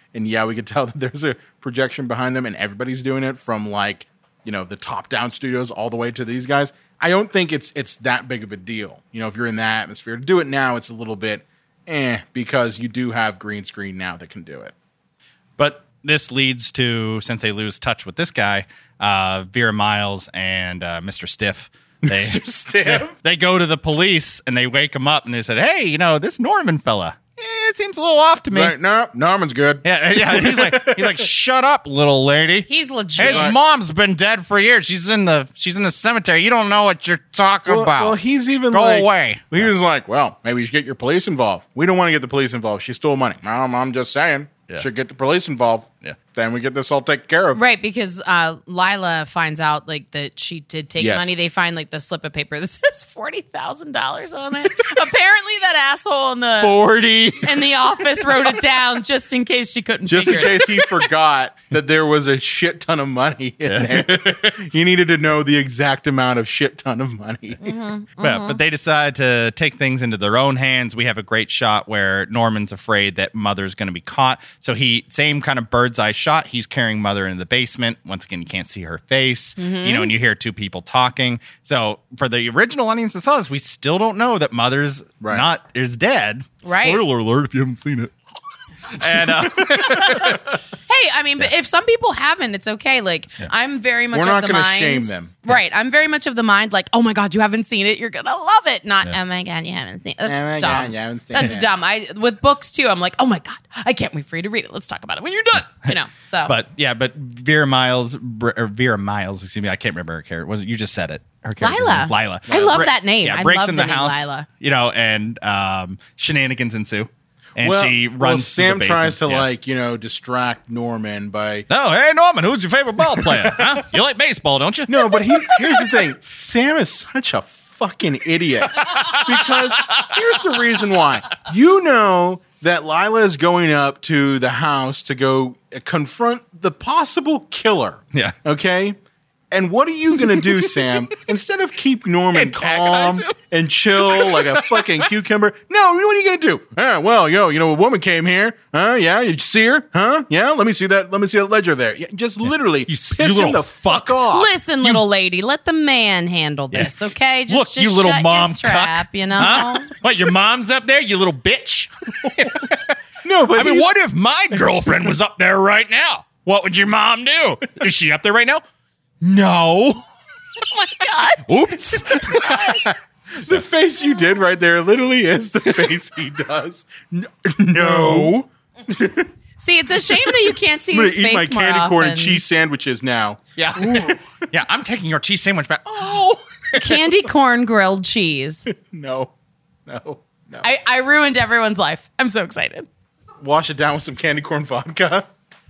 and yeah, we could tell that there's a projection behind them, and everybody's doing it from like, you know, the top-down studios all the way to these guys. I don't think it's it's that big of a deal. You know, if you're in that atmosphere, to do it now, it's a little bit eh, because you do have green screen now that can do it. But this leads to, since they lose touch with this guy, uh, Vera Miles and uh, Mister Stiff. They, Mister Stiff? They, they go to the police and they wake him up and they said, hey, you know, this Norman fella, eh, it seems a little off to me. Right, no, Norman's good. Yeah, yeah. And he's like, he's like, shut up, little lady. He's legit. His mom's been dead for years. She's in the she's in the cemetery. You don't know what you're talking Well, about. well, he's even Go like, away. He was like, well, maybe you should get your police involved. We don't want to get the police involved. She stole money. Um, I'm just saying. Yeah. Should get the police involved. Yeah. Then we get this all taken care of. Right, because uh, Lila finds out like that she did take Yes. money. They find like the slip of paper that says forty thousand dollars on it. Apparently, that asshole in the forty in the office wrote it down just in case she couldn't. Just in figure case he forgot that there was a shit ton of money in there. He needed to know the exact amount of shit ton of money. Mm-hmm. Yeah, but they decide to take things into their own hands. We have a great shot where Norman's afraid that Mother's going to be caught. So he, same kind of bird's eye shot. He's carrying Mother into the basement. Once again, you can't see her face, Mm-hmm. you know, and you hear two people talking. So for the original audience that saw this, we still don't know that Mother's Right. not is dead. Right. Spoiler alert if you haven't seen it. And uh, Hey, I mean, but if some people haven't, it's okay. Like, I'm very much We're of not the gonna mind. shame them. Right. I'm very much of the mind, like, oh my God, you haven't seen it. You're going to love it. Not, oh my God, you haven't seen it. That's Oh my dumb. God, you haven't seen That's it. dumb. I With books, too, I'm like, oh my God, I can't wait for you to read it. Let's talk about it when you're done. You know, so. but yeah, but Vera Miles, or Vera Miles, excuse me, I can't remember her character. Was it, you just said it? Her character Lila. name, Lila. I love Bre- that name. Yeah, I breaks love in the the, name house, Lila. you know, and um, shenanigans ensue. And well, she runs. well, to Sam the tries to basement. Yeah. like, you know, distract Norman by Oh, hey Norman, who's your favorite ball player? Huh? You like baseball, don't you? No, but he here's the thing. Sam is such a fucking idiot. Because here's the reason why. You know that Lila is going up to the house to go confront the possible killer. Yeah. Okay? And what are you going to do, Sam? Instead of keep Norman calm Antagonize him? and chill like a fucking cucumber. No, what are you going to do? Ah, well, yo, you know, a woman came here. Huh? Yeah, you see her? Huh? Yeah, let me see that. Let me see that ledger there. Yeah, just literally You s- piss you him little the fuck off. Listen, little lady, let the man handle this, okay? Just, Look, just you little shut mom your trap, cuck. you know? Huh? What, your mom's up there, you little bitch? No, but I mean, he's- what if my girlfriend was up there right now? What would your mom do? Is she up there right now? No. Oh my God. Oops. The face you did right there literally is the face he does. N- No. See, it's a shame that you can't see I'm going his to eat face my more candy corn and often. cheese sandwiches now. Yeah. Yeah, I'm taking your cheese sandwich back. Oh. Candy corn grilled cheese. No. No. No. I, I ruined everyone's life. I'm so excited. Wash it down with some candy corn vodka.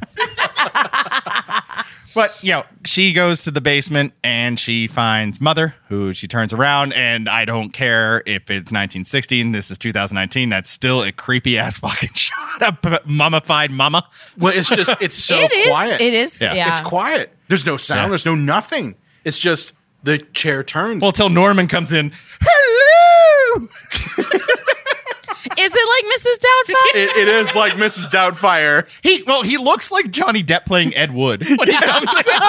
But, you know, she goes to the basement and she finds Mother, who she turns around, and I don't care if it's nineteen sixty and this is two thousand nineteen. That's still a creepy ass fucking shot of mummified mama. Well, it's just, it's so It is. quiet. It is. Yeah. Yeah. It's quiet. There's no sound. Yeah. There's no nothing. It's just the chair turns. Well, till Norman comes in. Hello. Is it like Missus Doubtfire? it, it is like Missus Doubtfire. He well, he looks like Johnny Depp playing Ed Wood. When he comes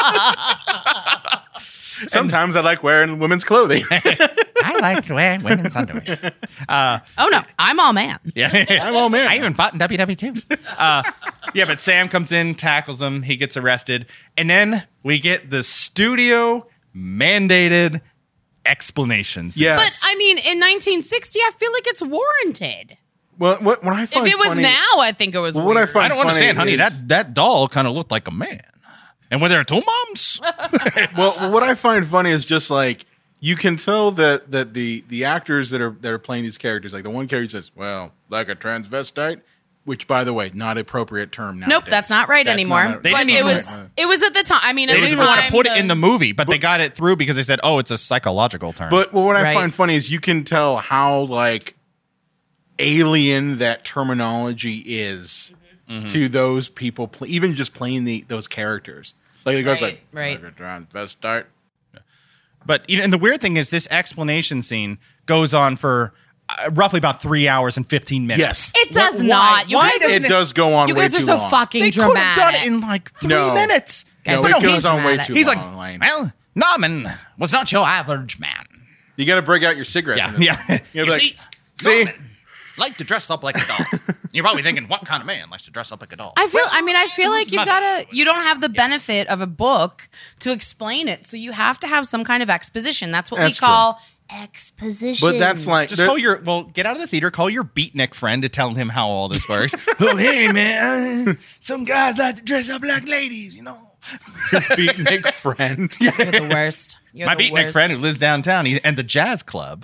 in. Sometimes I like wearing women's clothing. I like to wear women's underwear. Oh no, I'm all man. Yeah, I'm all man. I even fought in W W two. Uh, yeah, but Sam comes in, tackles him, he gets arrested, and then we get the studio mandated explanations. Yes. But I mean, in nineteen sixty, I feel like it's warranted. Well, what, what I find If it was funny, now, I think it was. Well, what I weird. find I don't funny understand, honey. is- That that doll kind of looked like a man. And were there two moms? Well, what I find funny is just like you can tell that that the the actors that are that are playing these characters, like the one character says, "Well, like a transvestite," which, by the way, not appropriate term now. Nope, that's not right That's anymore. not- They but didn't it even- was. It was at the time. I mean, at They the didn't time, even want to put it the- in the movie, but they got it through because they said, "Oh, it's a psychological term." But well, what I Right. find funny is you can tell how like alien that terminology is Mm-hmm. to those people, pl- even just playing the those characters. Like it goes Right, like, right. like a transvestite. But you know, and the weird thing is, this explanation scene goes on for uh, roughly about three hours and fifteen minutes. Yes. It does Why- not. You why guys, It does go on you way guys are too so long. fucking They could have dramatic. done it in like three No. minutes. Guys, No, no, it goes he's on way dramatic. too He's like, long. Lane. well, Norman was not your average man. You got to break out your cigarettes. Yeah, in this yeah. one. You're You like, see, see? Norman liked to dress up like a doll. You're probably thinking, what kind of man likes to dress up like a doll? I feel. I mean, I feel like Who's you've mother? got to. You don't have the benefit of a book to explain it, so you have to have some kind of exposition. That's what That's we call exposition. But that's like Just there- call your well, get out of the theater. Call your beatnik friend to tell him how all this works. Oh, hey man, some guys like to dress up like ladies, you know. beatnik friend. You're the worst. You're My the beatnik worst. friend who lives downtown he, and the jazz club.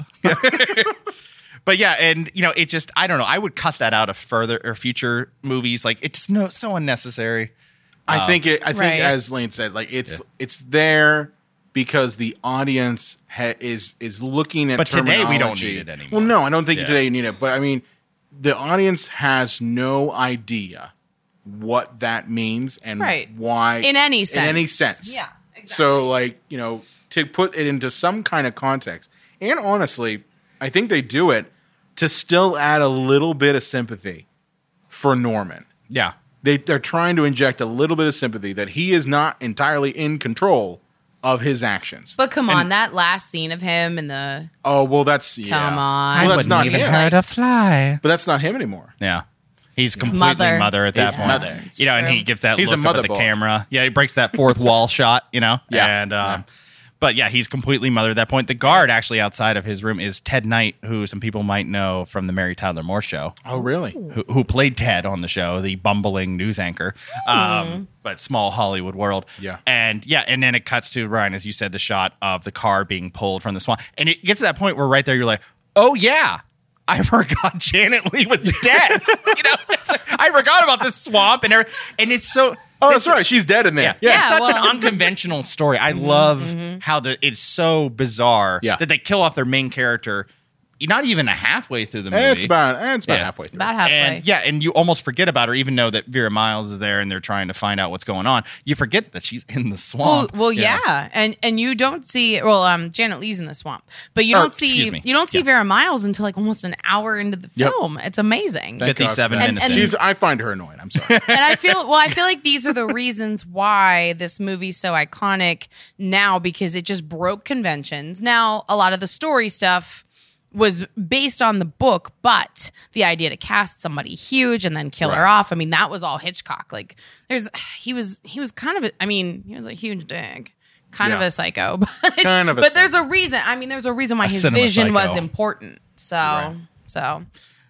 But yeah, and you know, it just I don't know. I would cut that out of further or future movies. Like it's just no so unnecessary. I think it. I think Right. as Lane said, like it's it's there because the audience ha- is is looking at. But today we don't terminology. need it anymore. Well, no, I don't think Yeah. today you need it. But I mean, the audience has no idea what that means and Right. why In any In any sense. sense. Yeah, exactly. So, like you know, to put it into some kind of context, and honestly, I think they do it to still add a little bit of sympathy for Norman. Yeah. They, they're trying to inject a little bit of sympathy that he is not entirely in control of his actions. But come on, that last scene of him and the Oh, well, that's yeah. Come on. Well, I that's not even him. hurt a fly. But that's not him anymore. Yeah. He's completely mother. mother. at that He's point. mother. You know, and true. he gives that He's a look up mother at the boy. camera. Yeah, he breaks that fourth wall shot, you know? Yeah. And um but yeah, he's completely mother at that point. The guard actually outside of his room is Ted Knight, who some people might know from the Mary Tyler Moore show. Oh, really? Who, who played Ted on the show, the bumbling news anchor, um, but small Hollywood world. Yeah. And yeah, and then it cuts to, Ryan, as you said, the shot of the car being pulled from the swamp. And it gets to that point where right there you're like, oh, yeah, I forgot Janet Leigh was dead. you know, it's like, I forgot about this swamp and everything. And it's so. Oh, this- that's right. She's dead in there. Yeah, Yeah. Yeah, it's such well- an unconventional story. I love how the it's so bizarre Yeah. that they kill off their main character. Not even a halfway through the movie. It's about, eh, it's about Yeah. halfway through. about halfway. And yeah, and you almost forget about her, even though that Vera Miles is there and they're trying to find out what's going on. You forget that she's in the Well, swamp. well, you know? yeah, and and you don't see well, um, Janet Leigh's in the swamp, but you Or, don't see excuse me. you don't see Yeah. Vera Miles until like almost an hour into the Yep. film. It's amazing. Thank God for fifty-seven that. And- minutes. and- in. She's, I find her annoying. I'm sorry. and I feel well, I feel like these are the reasons why this movie's so iconic now because it just broke conventions. Now, a lot of the story stuff was based on the book, but the idea to cast somebody huge and then kill her Right. off, I mean, that was all Hitchcock. Like there's he was he was kind of a, I mean, he was a huge dick. Kind of Yeah. a psycho, but, Kind of a but there's psycho. a reason. I mean, there's a reason why A his cinema vision was psycho. important. So, Right. so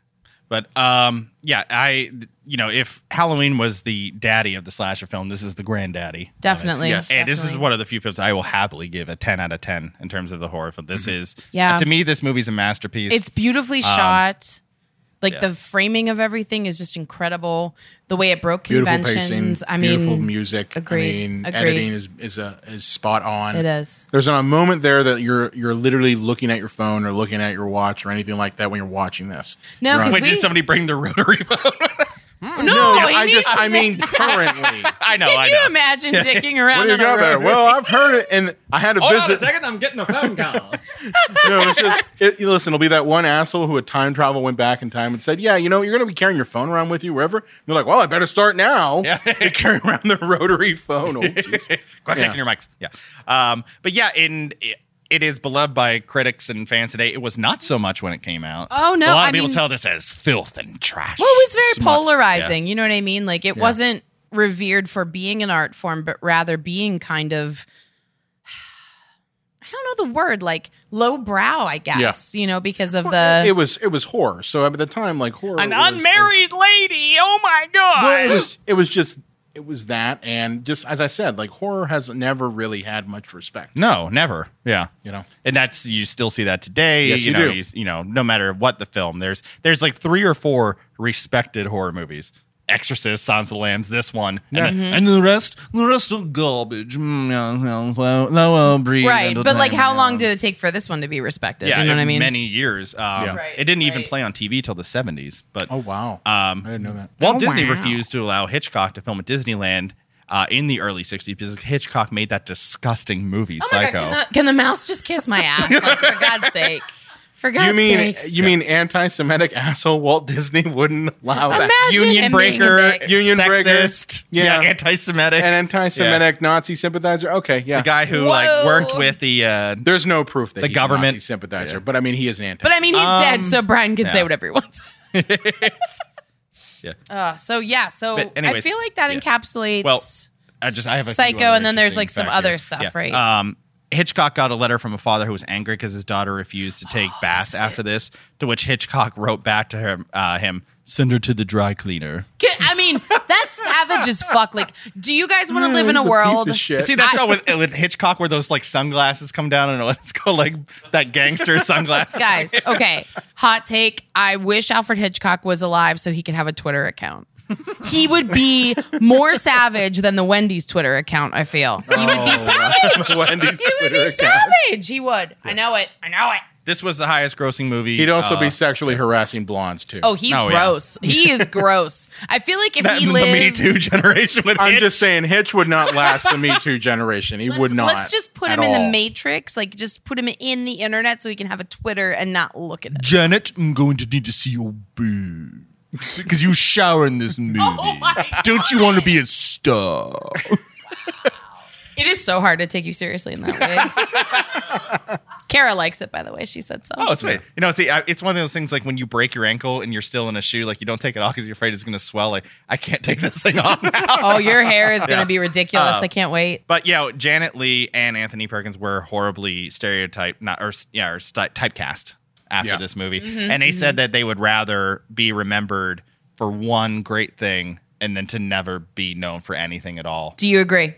But um, yeah, I you know if Halloween was the daddy of the slasher film, this is the granddaddy. definitely. Yes. And this is definitely. one of the few films I will happily give a ten out of ten in terms of the horror film. This is Yeah. to me this movie's a masterpiece. It's beautifully shot. Like yeah. the framing of everything is just incredible. The way it broke Beautiful conventions. pacing. I mean, beautiful music. agreed, I mean, agreed. editing is is a is spot on. It is. There's a moment there that you're you're literally looking at your phone or looking at your watch or anything like that when you're watching this. No, You're on- 'cause Wait, we- did somebody bring the rotary phone? No, Yeah, he I means- just I mean currently. I know, Can I you know. imagine dicking around What do you on a got there? road? Well, I've heard it, and I had to Hold on a visit. second, I'm getting a phone call. No, it's just it, you listen. It'll be that one asshole who had time travel, went back in time, and said, "Yeah, you know, you're going to be carrying your phone around with you wherever." And they're like, "Well, I better start now." Yeah. They carry around the rotary phone. Oh, jeez. Quit Yeah. taking your mics. Yeah. Um, but yeah, in it, it is beloved by critics and fans today. It was not so much when it came out. Oh, no, A lot I of people mean- tell this as filth and trash. Well, it was very Smut. polarizing. You know what I mean? Like it wasn't revered for being an art form, but rather being kind of, I don't know the word, like lowbrow, I guess. You know, because of the it was it was horror. So at the time, like horror, an was- unmarried lady. Oh my god! Well, it was it was just it was that, and just as I said, like horror has never really had much respect. No, never. Yeah. You know? And that's you still see that today. Yes, you you know, do. You, you know, no matter what the film, there's there's like three or four respected horror movies. Exorcist, Silence of the Lambs, this one, and, Yeah. the, and the rest, the rest are garbage. Mm, yeah, yeah, well, no, well, breathe, Right, and but like, how yeah. long did it take for this one to be respected? Yeah, you know what I mean? many years. Um, Yeah. Right, it didn't even right. play on T V till the seventies. But Oh wow, um, I didn't know that. Walt Oh, Disney wow. refused to allow Hitchcock to film at Disneyland uh, in the early sixties because Hitchcock made that disgusting movie, Oh my God, Psycho. can, the, can the mouse just kiss my ass? Like, for God's sake. For God's You mean sakes. you mean anti-Semitic asshole Walt Disney wouldn't allow that? Imagine Union him being a breaker, dick. Union breaker. sexist, Yeah. yeah, anti-Semitic, An anti-Semitic Nazi sympathizer? Okay, yeah. the guy who like worked with the. Uh, There's no proof that The he's government- a Nazi sympathizer, but I mean he is an anti. But I mean, he's Um, dead, so Brian can say yeah. whatever he wants. yeah. Uh, so yeah, so But I anyways, feel like that yeah. encapsulates. Well, I just I have a few Psycho, other and then there's interesting like some facts other here. stuff, Yeah. right? Um, Hitchcock got a letter from a father who was angry because his daughter refused to take Oh, baths after this. To which Hitchcock wrote back to him, uh, him "Send her to the dry cleaner." I mean, that's savage as fuck. Like, do you guys want to live in a He's a world? piece of shit. See that I- show with, with Hitchcock where those like sunglasses come down and it's called like that gangster sunglasses. Guys, okay. Hot take. I wish Alfred Hitchcock was alive so he could have a Twitter account. He would be more savage than the Wendy's Twitter account, I feel. He would be savage. Wendy's He would Twitter be account. savage. He would. I know it. I know it. This was the highest grossing movie. He'd also uh, be sexually harassing blondes too. Oh, he's Oh, yeah. gross. He is gross. I feel like if that- he the lived... Me Too generation with I'm Hitch. just saying Hitch would not last the Me Too generation. He Let's, would not. let's just put at him in the all. Matrix. Like, just put him in the internet so he can have a Twitter and not look at it. Janet, I'm going to need to see your boob. Because you shower in this movie. Don't you want to be a star? It is so hard to take you seriously in that way. Kara likes it, by the way. She said so. Oh, sweet. You know, see, I, it's one of those things like when you break your ankle and you're still in a shoe, like you don't take it off because you're afraid it's going to swell. Like, I can't take this thing off now. Oh, your hair is going to be ridiculous. Uh, I can't wait. But yeah, Janet Leigh and Anthony Perkins were horribly stereotyped, not or yeah, or sti- typecast after Yeah. this movie, Mm-hmm, and they said that they would rather be remembered for one great thing and then to never be known for anything at all. Do you agree?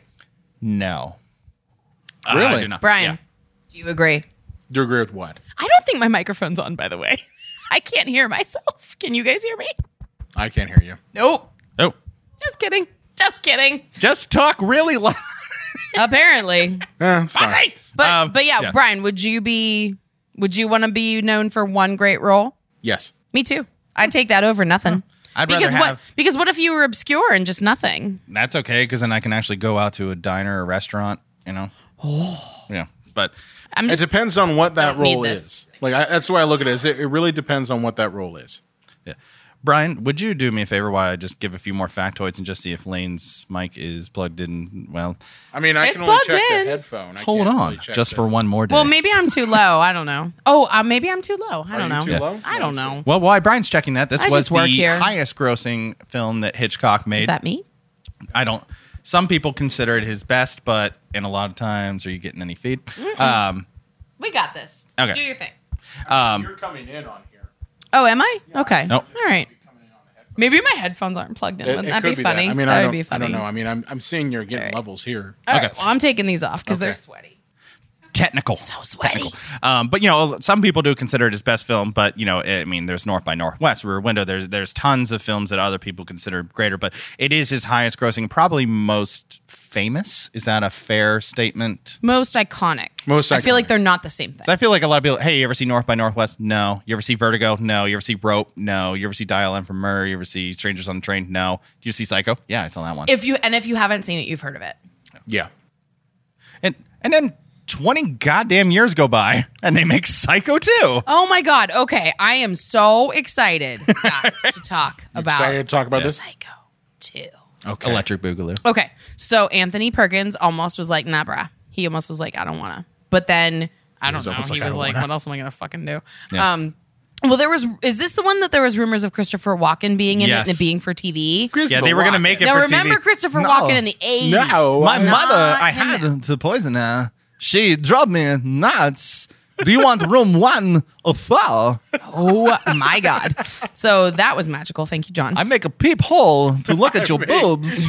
No, Really? I do not. Brian, Yeah. do you agree? Do you agree with what? I don't think my microphone's on, by the way. I can't hear myself. Can you guys hear me? I can't hear you. Nope. Oh, Just kidding. Just kidding. just talk really loud. Apparently. Eh, that's fine. But Um, but yeah, yeah. Brian, would you be would you want to be known for one great role? Yes. Me too. I'd take that over nothing. I'd because rather what have. because what if you were obscure and just nothing? That's okay because then I can actually go out to a diner or restaurant. You know. Oh. Yeah, but I'm It just depends on what that don't need role this. is. Like I, that's the way I look at it. Is it, it really depends on what that role is. yeah. Brian, would you do me a favor while I just give a few more factoids and just see if Lane's mic is plugged in? Well, I mean, I It's can only plugged check in. the headphone. I hold can't on, really check just the- for one more day. Well, maybe I'm too low. I don't know. Oh, uh, maybe I'm too low. I Are don't you know. too low? I don't know. Well, while Brian's checking that, this I was just work the here. highest grossing film that Hitchcock made. Is that me? I don't. Some people consider it his best, but in a lot of times, are you getting any feed? Um, We got this. Okay. Do your thing. um, You're coming in on here. Oh, am I? Okay. Nope. All right. Maybe my headphones aren't plugged in. It, Wouldn't it that could be be funny? That. I mean, that I would don't, be I funny. don't know. I mean, I'm I'm seeing you're getting All right. levels here. All right, Okay. well, I'm taking these off because they're Okay. sweaty. technical. So sweaty. Um, but you know, some people do consider it his best film. But you know, I mean, there's North by Northwest, Rear Window. There's there's tons of films that other people consider greater. But it is his highest grossing, probably most famous. Is that a fair statement? Most iconic. Most I feel iconic. like they're not the same thing. So I feel like a lot of people. Hey, you ever see North by Northwest? No. You ever see Vertigo? No. You ever see Rope? No. You ever see Dial M for Murder? You ever see Strangers on the Train? No. Did you see Psycho? Yeah, I saw that one. If you and if you haven't seen it, you've heard of it. Yeah. and and then twenty goddamn years go by, and they make Psycho too. Oh my god. Okay, I am so excited, guys, to talk about Excited to talk about this? Psycho two. Okay. Electric Boogaloo. Okay, so Anthony Perkins almost was like, nah, brah. He almost was like, I don't want to. But then, I don't was know. almost He like, I was don't like, wanna. what else am I going to fucking do? Yeah. Um, well, there was, is this the one that there was rumors of Christopher Walken being in Yes. it and it being for T V? Yeah, they were gonna make it Now, for remember T V. Christopher No. Walken in the eighties? No. My Not mother, I in had the- to poison her. She drugged me nuts. Do you want room one or four? Oh my God. So that was magical. Thank you, John. I make a peephole to look at your boobs.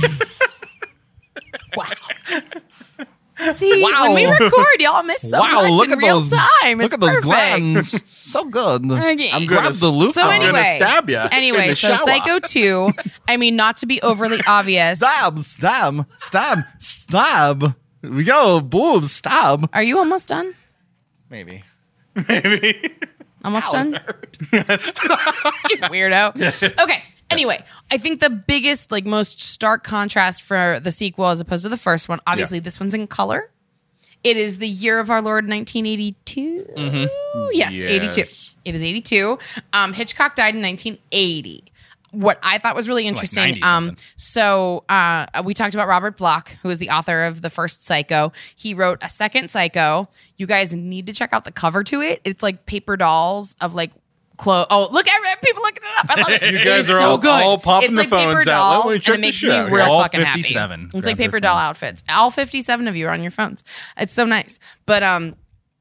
See, Wow. when we record, y'all miss so wow, much look in at real those! time. Look It's at those perfect. glands. So good. Okay. I'm Grab gonna the loop. So I'm gonna anyway, stab ya in anyway, the so shower. Psycho two. I mean, not to be overly obvious. Stab, stab, stab, stab. We go, boobs, stab. Are you almost done? Maybe. Almost done? You weirdo. Okay. Anyway, I think the biggest, like, most stark contrast for the sequel as opposed to the first one, obviously, Yeah. this one's in color. It is the year of our Lord, nineteen eighty-two. Mm-hmm. Yes, Yes. eighty-two. It is eighty-two. Um, Hitchcock died in nineteen eighty. What I thought was really interesting. ninety um, something. so uh, we talked about Robert Bloch, who is the author of the first Psycho. He wrote a second Psycho. You guys need to check out the cover to it. It's like paper dolls of like clothes. Oh, look, every- people looking it up. I love it. You It guys is are so all- good. all popping it's the like paper phones out. Let dolls, me and check it the makes show. me real All fucking happy. fifty-seven. It's Grab like their paper doll phones. outfits. All fifty-seven of you are on your phones. It's so nice. But um.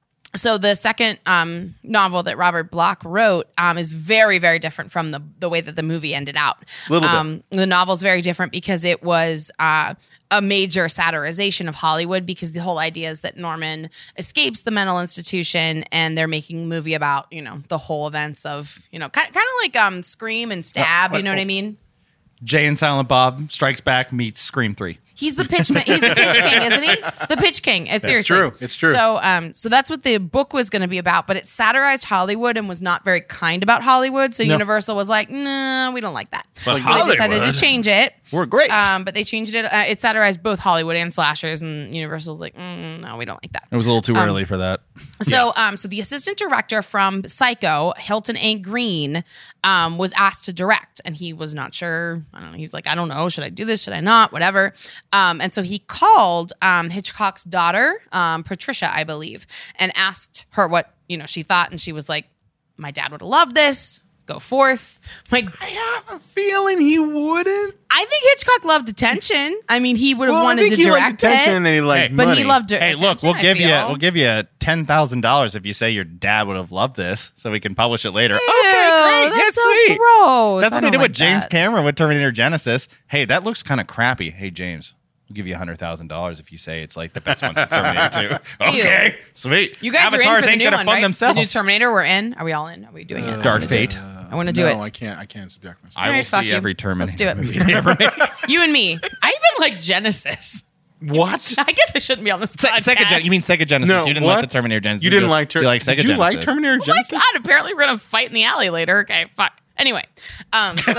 So the second um, novel that Robert Bloch wrote um, is very, very different from the the way that the movie ended out. Little bit. Um, the novel's very different because it was uh, a major satirization of Hollywood, because the whole idea is that Norman escapes the mental institution and they're making a movie about, you know, the whole events of, you know, kind, kind of like um, Scream and Stab, you know what I mean? Jay and Silent Bob Strikes Back meets Scream three. He's the pitch. Ma- he's the pitch king, isn't he? The pitch king. It's seriously true. It's true. So, um, so that's what the book was going to be about, but it satirized Hollywood and was not very kind about Hollywood. So Universal was like, "No, we don't like that." But so they decided to Hollywood. change it. We're great. Um, but they changed it. Uh, it satirized both Hollywood and slashers, and Universal's like, mm, "No, we don't like that." It was a little too Um, early for that. So, um, so the assistant director from Psycho, Hilton A. Green, um, was asked to direct, and he was not sure. I don't know. He was like, I don't know. Should I do this? Should I not? Whatever. Um, and so he called um, Hitchcock's daughter, um, Patricia, I believe, and asked her what you know she thought, and she was like, "My dad would have loved this. Go forth." My, I have a feeling he wouldn't. I think Hitchcock loved attention. I mean, he would have Well, I wanted think to he direct liked attention it, and he liked Hey, but money. he loved it. Hey, look, we'll I give you feel. we'll give you ten thousand dollars if you say your dad would have loved this, so we can publish it later. Ew, okay, great, that's yeah, so sweet. gross. That's I what they don't did like with James that. Cameron with Terminator Genesis. Hey, that looks kind of crappy. Hey, James, we'll give you a hundred thousand dollars if you say it's like the best one since Terminator Two. Okay, sweet. You guys Avatars are in for the ain't new gonna one, fund right? themselves. The new Terminator, we're in. Are we all in? Are we doing it? Dark Fate. I want to do no, it. I can't. I can't subject myself. I All will right, fuck see you. every Terminator Let's do it. movie they ever make. You and me. I even like Genesis. What? I guess I shouldn't be on this Se- podcast. Sega Gen- you mean Sega Genesis? No, you didn't what? like the Terminator Genesis. You didn't like Ter- You like Sega Did you Genesis? like Terminator Oh my Genesis? god! Apparently, we're gonna fight in the alley later. Okay, fuck. Anyway, um, so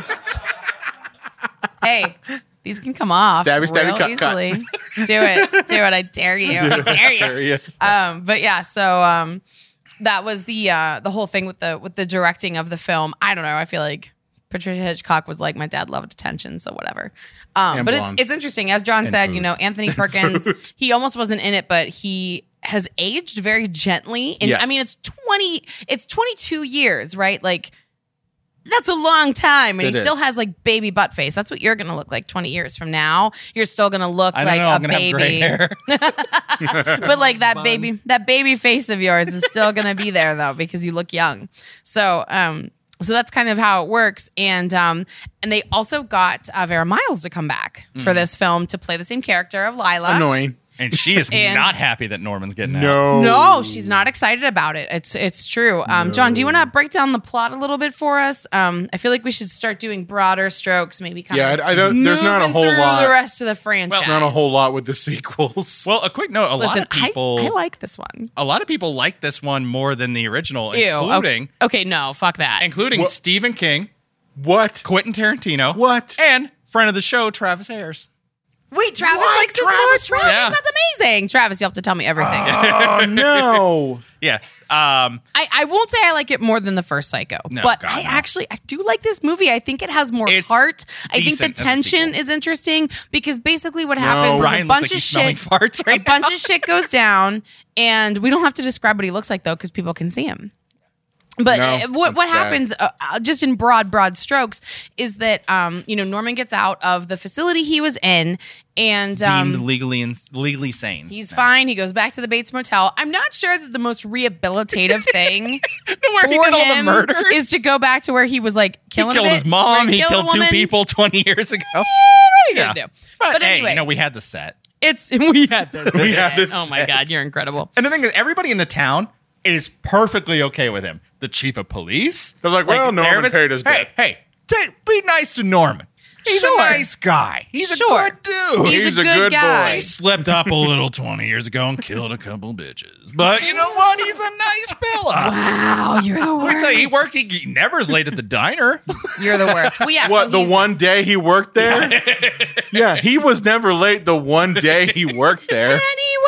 hey, these can come off Stabby, stabby, real cut, cut. easily. Do it, do it. I dare you. I dare you. Um, but yeah, so um, that was the uh, the whole thing with the with the directing of the film. I don't know. I feel like Patricia Hitchcock was like, my dad loved attention, so whatever. Um, And but blondes. it's it's interesting, as John said. food. You know, Anthony Perkins. He almost wasn't in it, but he has aged very gently. And Yes. I mean, it's twenty. It's twenty two years, right? Like. That's a long time, and It he still is. has like baby butt face. That's what you're gonna look like twenty years from now. You're still gonna look I don't like know. a I'm gonna have gray baby. hair. But like that baby, that baby face of yours is still gonna be there though, because you look young. So, um, so that's kind of how it works. And um, and they also got uh, Vera Miles to come back Mm. for this film to play the same character of Lila. Annoying. And she is And- not happy that Norman's getting out. No. No, she's not excited about it. It's it's true. Um, John, do you want to break down the plot a little bit for us? Um, I feel like we should start doing broader strokes, maybe kind Yeah, of. I- I don't- there's not a moving whole through lot- The rest of the franchise. Not a whole lot with the sequels. Well, a quick note: a lot Listen, of people, I, I like this one. a lot of people like this one more than the original, Ew. including, Okay, okay, no, fuck that. including What? Stephen King, What? Quentin Tarantino, What? and friend of the show Travis Ayers. Wait, Travis What? likes this more. Travis? Travis, Yeah. that's amazing. Travis, you have to tell me everything. Oh no. Yeah, um, I, I won't say I like it more than the first Psycho, No, but God, I no. actually I do like this movie. I think it has more It's heart. I think the decent as a tension sequel. is interesting because basically what happens Brian is a looks bunch like of he's smelling shit. farts right a bunch now. of shit goes down, and we don't have to describe what he looks like though, because people can see him. But No, uh, what what that's bad. happens, uh, uh, just in broad broad strokes, is that um, you know Norman gets out of the facility he was in, and deemed um, legally and legally sane. he's fine. He goes back to the Bates Motel. I'm not sure that the most rehabilitative thing where he for did all the him murders? is to go back to where he was like He killing. killed a his bit, mom. right? He Kill a killed two woman. people twenty years ago. What are you gonna do? But, But hey, anyway, you know, we had the set. it's we had this. We had this Oh my set. god, you're incredible. And the thing is, everybody in the town is perfectly okay with him. The chief of police. They're like, well, Norman therapists, paid his Hey, debt. hey, t- be nice to Norman. He's Sure. a nice guy. He's Sure. a good dude. He's, He's a a good, good guy. boy. He slept up a little twenty years ago and killed a couple bitches. But you know what? He's a nice fella. Wow, you're the Let me worst. tell you, he worked. He, he never is late at the diner. You're the worst. Well, yeah. What, so the he's- one day he worked there? Yeah, he was never late the one day he worked there. Anyway,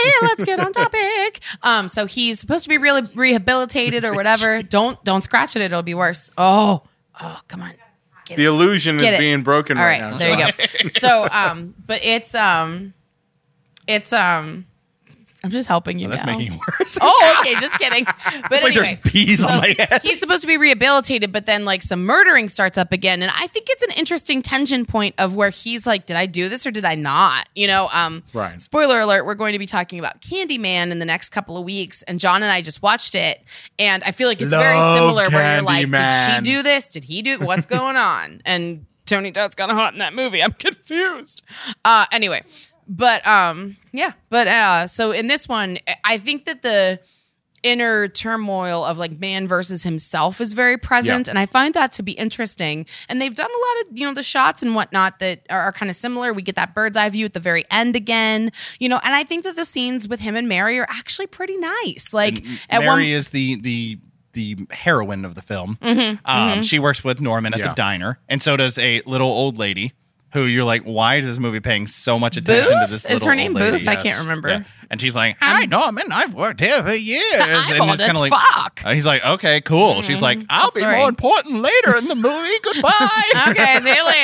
let's get on topic. Um, so he's supposed to be really rehabilitated or whatever. Don't don't scratch it; it'll be worse. Oh, oh, come on. Get The it. illusion Get is it. being broken All right, right, now. there you go. So, um, but it's um, it's um. I'm just helping you. Well, that's now. making it worse. Oh, okay, just kidding. But It's like anyway, there's bees on my head. He's supposed to be rehabilitated, but then like some murdering starts up again, and I think it's an interesting tension point of where he's like, "Did I do this or did I not?" You know. Um, Right. Spoiler alert: we're going to be talking about Candyman in the next couple of weeks, and John and I just watched it, and I feel like it's very Love similar. Where you're like, Candyman. "Did she do this? Did he do? What's going on?" And Tony Todd's kind of hot in that movie. I'm confused. Uh, anyway. But um yeah, but uh so in this one, I think that the inner turmoil of like man versus himself is very present, Yeah. and I find that to be interesting. And they've done a lot of, you know, the shots and whatnot that are, are kind of similar. We get that bird's eye view at the very end again, you know, and I think that the scenes with him and Mary are actually pretty nice. Like at Mary one is the the the heroine of the film. Mm-hmm, um, She works with Norman at Yeah. the diner, and so does a little old lady who you're like, why is this movie paying so much attention Booth? to this Is little her name old lady? Booth? I can't remember. Yeah. And she's like, hi, Norman, I've worked here for years. and old it's as kinda like, fuck. uh, he's like, okay, cool. She's like, I'll be Sorry. more important later in the movie. Goodbye. Okay, see you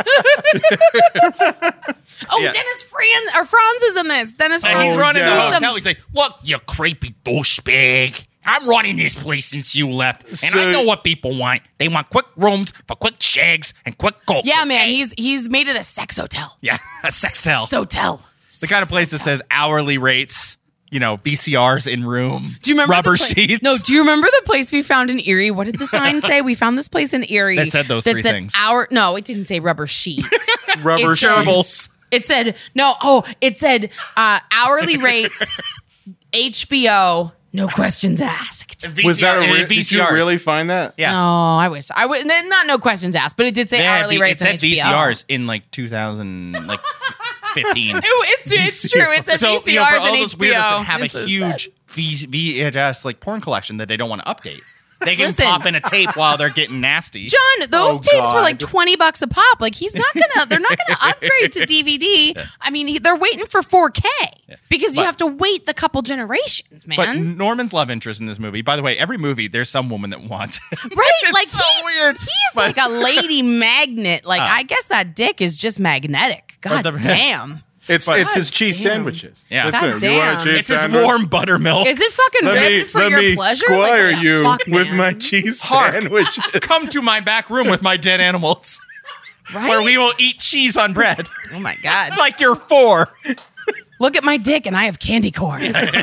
later. oh, Yeah. Dennis Franz or Franz is in this. Dennis And Franz. he's running yeah. the He's hotel. He's like, look, you creepy douchebag. I'm running this place since you left. And So- I know what people want. They want quick rooms for quick shags and quick coke. Yeah, man, okay? he's he's made it a sex hotel. Yeah, a sextel. Hotel. The kind of place that says hourly rates, you know, V C Rs in room. Do you remember rubber the pla- sheets? No, do you remember the place we found in Erie? What did the sign say? We found this place in Erie That said those that three said things. Our no, it didn't say rubber sheets. Rubber It said- gerbils. It said no. Oh, it said uh, hourly rates, H B O, no questions asked. Was that a V C R, re- uh, did you V C Rs. really find that? Yeah. No, I wish I would. Not no questions asked, but it did say Yeah, hourly V- rates. it said and V C H B O. Rs in like two thousand like fifteen. It- it's it's true. It said So V C Rs you know, for all and those H B O. weirdos that have It's a so huge sad. v- VHS like porn collection that they don't want to update, they can Listen. pop in a tape while they're getting nasty. John, those Oh, tapes were God. like twenty bucks a pop. Like he's not gonna, they're not gonna upgrade to D V D. I mean, he, they're waiting for four K because you But- have to wait the couple generations, man. But Norman's love interest in this movie, by the way, every movie there's some woman that wants him. right? It's Like so he- weird. He's But- like a lady magnet. Like Uh. I guess that dick is just magnetic. God But the- damn. It's But- it's his cheese damn. sandwiches. Yeah. Listen, God you want damn. a cheese It's his sandwich? warm buttermilk. Is it fucking Let me ribbed for let your me pleasure? squire Like, what the you fuck, with man? my cheese Hark. sandwiches. Come to my back room with my dead animals, right? where we will eat cheese on bread, Oh my god! like you're four. Look at my dick, and I have candy corn.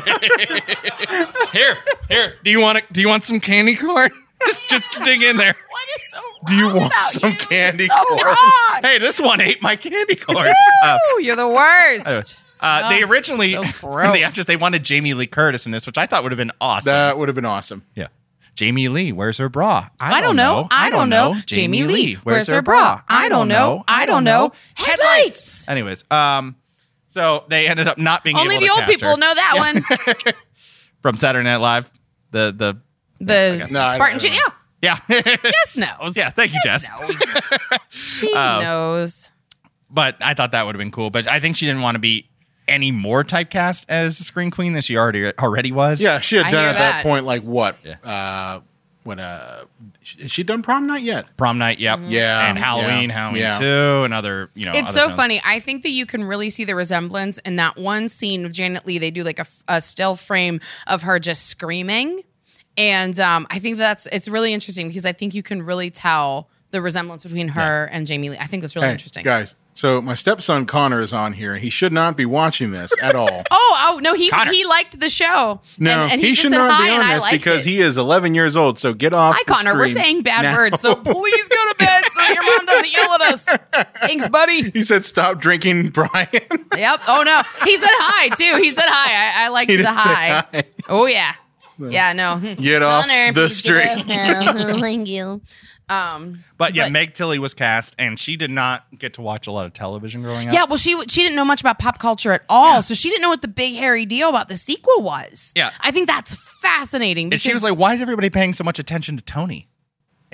Here, here. Do you want to, Do you want some candy corn? Just, just dig in there. What is so wrong Do you want about some you? candy So corn? wrong. Hey, this one ate my candy corn. Uh, Ooh, you're the worst. uh, they Oh, originally, so the gross. actress, they wanted Jamie Lee Curtis in this, which I thought would have been awesome. That would have been awesome. yeah. Jamie Lee, where's her bra? I don't know. I don't know. Jamie Lee, where's her bra? I don't know. I don't know. Headlights. Anyways, um, so they ended up not being Only able the to old cast people her. know that one. From Saturday Night Live. The the The No, I Spartan don't Chick. know. Yeah, yeah. Jess knows. Yeah, thank you, Jess. knows. She Uh, knows. But I thought that would have been cool. But I think she didn't want to be any more typecast as the Screen Queen than she already already was. Yeah, she had I done hear at that that. point like what? Yeah. Uh, what? Uh, has she done prom night yet? Prom Night, yep. Yeah, And Halloween, yeah, Halloween yeah. two, and other, you know. It's other so films. funny. I think that you can really see the resemblance in that one scene of Janet Leigh. They do like a, a still frame of her just screaming. And um, I think that's, it's really interesting because I think you can really tell the resemblance between her and Jamie Lee. I think that's really Hey, interesting. guys. So my stepson Connor is on here. He should not be watching this at all. Oh, oh no, he Connor. he liked the show. No, and, and he, he, just should said not hi be and on I this liked because it. he is eleven years old. So get off. Hi, the Connor. We're stream saying bad now. words, so please go to bed so your mom doesn't yell at us. Thanks, buddy. He said, "Stop drinking, Brian." Yep. Oh no, he said hi too. He said hi. I, I liked He the didn't say hi. hi. Oh yeah, yeah. No, Get off Connor, the please get street. off now. Thank you. Um, But yeah, But- Meg Tilly was cast, and she did not get to watch a lot of television growing up. yeah. Well, she she didn't know much about pop culture at all, so she didn't know what the big hairy deal about the sequel was. Yeah. I think that's fascinating. And she because- was like, why is everybody paying so much attention to Tony?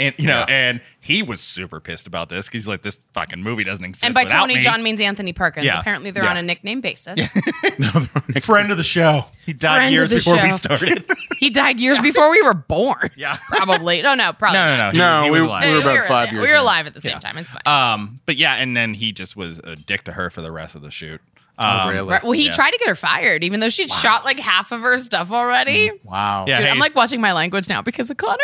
And you know, Yeah. and he was super pissed about this because he's like, "This fucking movie doesn't exist." And by without Tony me. John means Anthony Perkins. Yeah. Apparently, they're Yeah. on a nickname basis. friend of the show. He died Friend of years the before we show. started. He died years before we were born. Yeah. Probably. No, no, probably. no, no, no. not. He, No, he we- was alive. we were about five alive. years We were in. alive at the same Yeah. time. It's fine. Um, but yeah, and then he just was a dick to her for the rest of the shoot. Um, Oh, really? Right, well, he yeah. tried to get her fired, even though she'd shot like half of her stuff already. Wow. Yeah. Dude, hey. I'm like watching my language now because of Connor.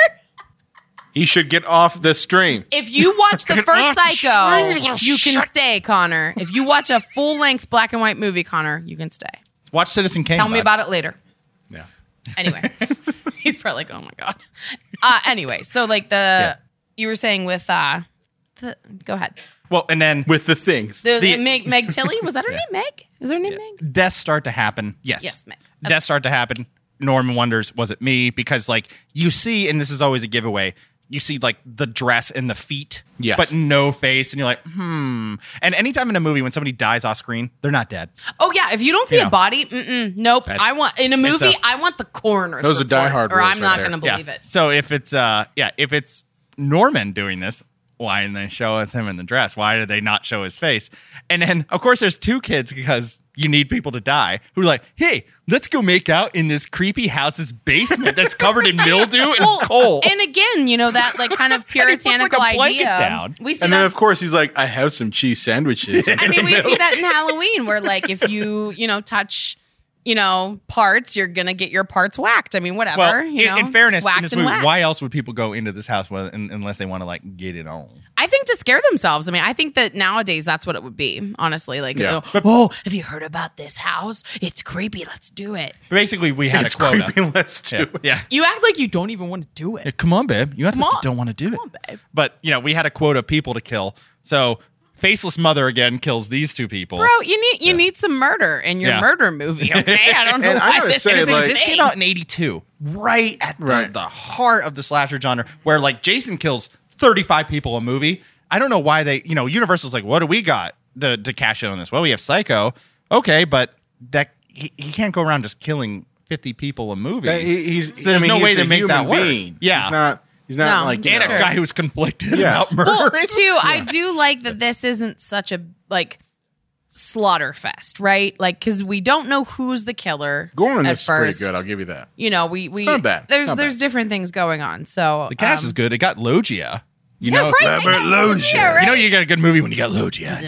He should get off the stream. If you watch the first off the Psycho, street. you can stay, Connor. If you watch a full length black and white movie, Connor, you can stay. Watch Citizen Kane. Tell me bud. about it later. Yeah. Anyway, he's probably like, oh my God. Uh, anyway, so like the, you were saying with, uh, the, go ahead. Well, and then With the things. The, The- Meg, Meg Tilly, was that her name? Meg? Is her name Meg? deaths start to happen. Yes. Yes, Meg. Deaths start to happen. Norman wonders, was it me? Because like you see, and this is always a giveaway, you see like the dress and the feet, Yes. but no face, and you're like, hmm. And anytime in a movie when somebody dies off screen, they're not dead. Oh yeah, if you don't see Yeah. a body, mm-mm, nope. That's- I want in a It's movie. a- I want the coroner's Those are report, diehard or rules I'm right not there. going to believe it. So if it's uh yeah, if it's Norman doing this, why didn't they show us him in the dress? Why did they not show his face? And then of course there's two kids because you need people to die who are like, hey, let's go make out in this creepy house's basement that's covered in mildew and Well, coal. and again, you know that like kind of he puts, like, puritanical a blanket idea. down. We see And that. then, of course, he's like, I have some cheese sandwiches. I mean, we see that in Halloween, where like if you you know touch you know parts, you're gonna get your parts whacked. I mean, whatever. Well, you in, know, in fairness, in whacked this and movie, whacked. why else would people go into this house when, un- unless they want to like get it on? I think to scare themselves. I mean, I think that nowadays that's what it would be. Honestly, like, Yeah. you know, oh, have you heard about this house? It's creepy. Let's do it. Basically, we had It's a quota. creepy. Let's do Yeah. it. yeah. You act like you don't even want to do it. Yeah, come on, babe. You act Come like on. you don't want to do it. Come on, babe. But, you know, we had a quota of people to kill. So, Faceless Mother again kills these two people. Bro, you need you need some murder in your Yeah. murder movie, okay? I don't know And I why gotta this say, is like- This insane. came out in eighty-two, right at the, Right. the heart of the slasher genre, where, like, Jason kills thirty-five people a movie. I don't know why they, you know, Universal's like, what do we got to, to cash in on this? Well, we have Psycho. Okay, but that he, he can't go around just killing fifty people a movie. That- he- he's, So there's I mean, no he's way a to make that human work. being. Yeah. He's not, he's not No, like, you and know, a guy who's conflicted Yeah. about murdering. Well, too, I do like that this isn't such a like slaughter fest, right? Like, because we don't know who's the killer. Goran at is pretty first. good. I'll give you that. You know, we we not bad. There's Not there's bad. different things going on. So The cast um, is good. It got Logia. You Yeah, know, right, they got Logia, right? you know, you got a good movie when you got Logia.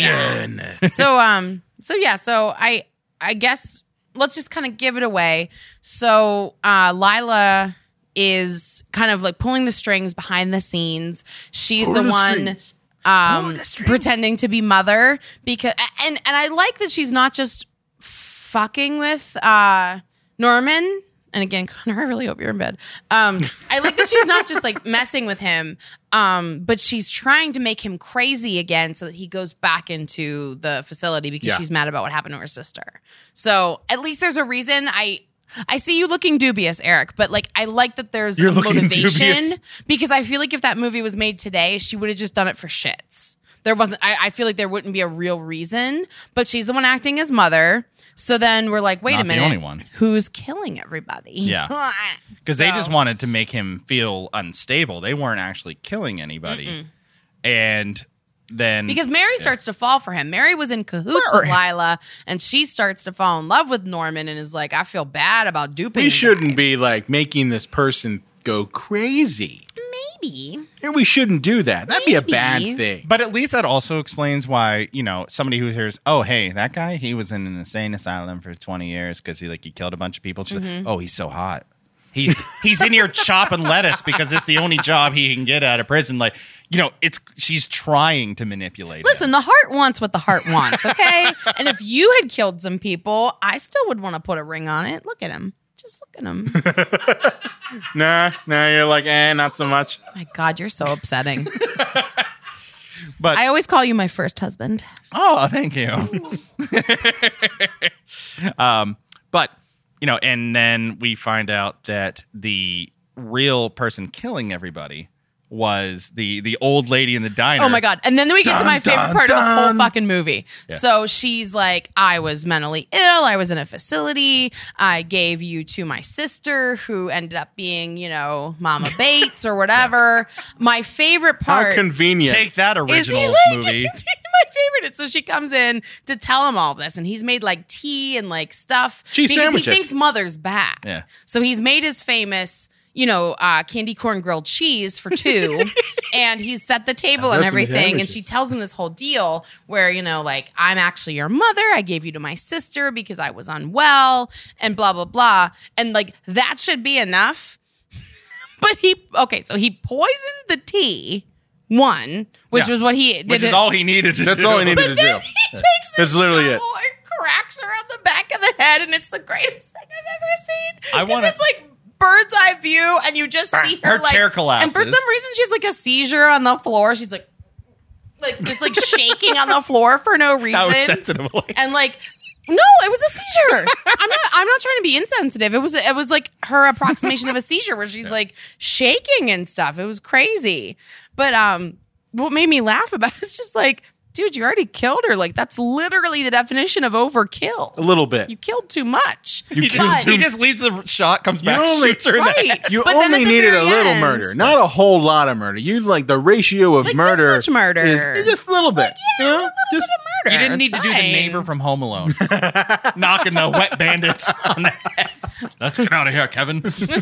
Logia. so um so yeah so I I guess let's just kind of give it away. So uh Lila is kind of like pulling the strings behind the scenes. She's Pull the, the one strings. um pretending to be mother because and and I like that she's not just fucking with uh Norman. And again, Connor, I really hope you're in bed. Um, I like that she's not just like messing with him, um, but she's trying to make him crazy again so that he goes back into the facility because Yeah. she's mad about what happened to her sister. So at least there's a reason. I I see you looking dubious, Eric, but like I like that there's You're a looking motivation dubious. because I feel like if that movie was made today, she would have just done it for shits. There wasn't. I, I feel like there wouldn't be a real reason, but she's the one acting as mother. So then we're like, wait Not a the minute, only one. who's killing everybody? Yeah. Because they So- just wanted to make him feel unstable. They weren't actually killing anybody. And then Because Mary starts to fall for him. Mary was in cahoots with Lila, and she starts to fall in love with Norman and is like, I feel bad about duping. We the shouldn't guy. be like making this person go crazy. Maybe. And we shouldn't do that. That'd be a Maybe. bad thing. But at least that also explains why, you know, somebody who hears, oh, hey, that guy, he was in an insane asylum for twenty years because he like he killed a bunch of people. She's Mm-hmm. like, oh, he's so hot. He's he's in here chopping lettuce because it's the only job he can get out of prison. Like, you know, it's she's trying to manipulate. Listen, him. the heart wants what the heart wants, okay? And if you had killed some people, I still would want to put a ring on it. Look at him. Just look at him. Nah, nah, you're like, eh, not so much. My God, you're so upsetting. But I always call you my first husband. oh, thank you. um, but you know, and then we find out that the real person killing everybody was the the old lady in the diner. Oh my God. And then we get to my favorite dun, part of the whole dun. fucking movie. Yeah. So she's like, I was mentally ill. I was in a facility. I gave you to my sister who ended up being, you know, Mama Bates or whatever. My favorite How part convenient. Take that is original he like, movie. my favorite. So she comes in to tell him all this, and he's made like tea and like stuff Cheese because sandwiches. he thinks Mother's back. Yeah. So he's made his famous, you know, uh, candy corn grilled cheese for two, and he's set the table and got some everything. And sandwiches. she tells him this whole deal where, you know, like, I'm actually your mother. I gave you to my sister because I was unwell, and blah blah blah. And like that should be enough. But he okay, so he poisoned the tea. One, which Yeah. was what he did. Which is it- all he needed to That's do. all he needed But to then do. he takes That's his literally shovel it. and cracks her on the back of the head, and it's the greatest thing I've ever seen. I 'Cause wanna- it's like bird's eye view, and you just see her, Her like, chair collapses. and for some reason she's like a seizure on the floor. She's like, like just like shaking on the floor for no reason. That was sensitive. And like, no, it was a seizure. I'm not. I'm not trying to be insensitive. It was. It was like her approximation of a seizure, where she's like shaking and stuff. It was crazy. But um, what made me laugh about it is just like, dude, you already killed her. Like that's literally the definition of overkill. A little bit. You killed too much. You he, killed But- just, he just leaves the shot, comes back, only- shoots her in the head. Right. You But then only at the needed a very little end- murder, not a whole lot of murder. You like the ratio of Like this murder. much murder. is just a little bit. Yeah, you a know? little just bit of murder. You didn't need It's to do the fine. neighbor from Home Alone, knocking the wet bandits on the head. Let's get out of here, Kevin.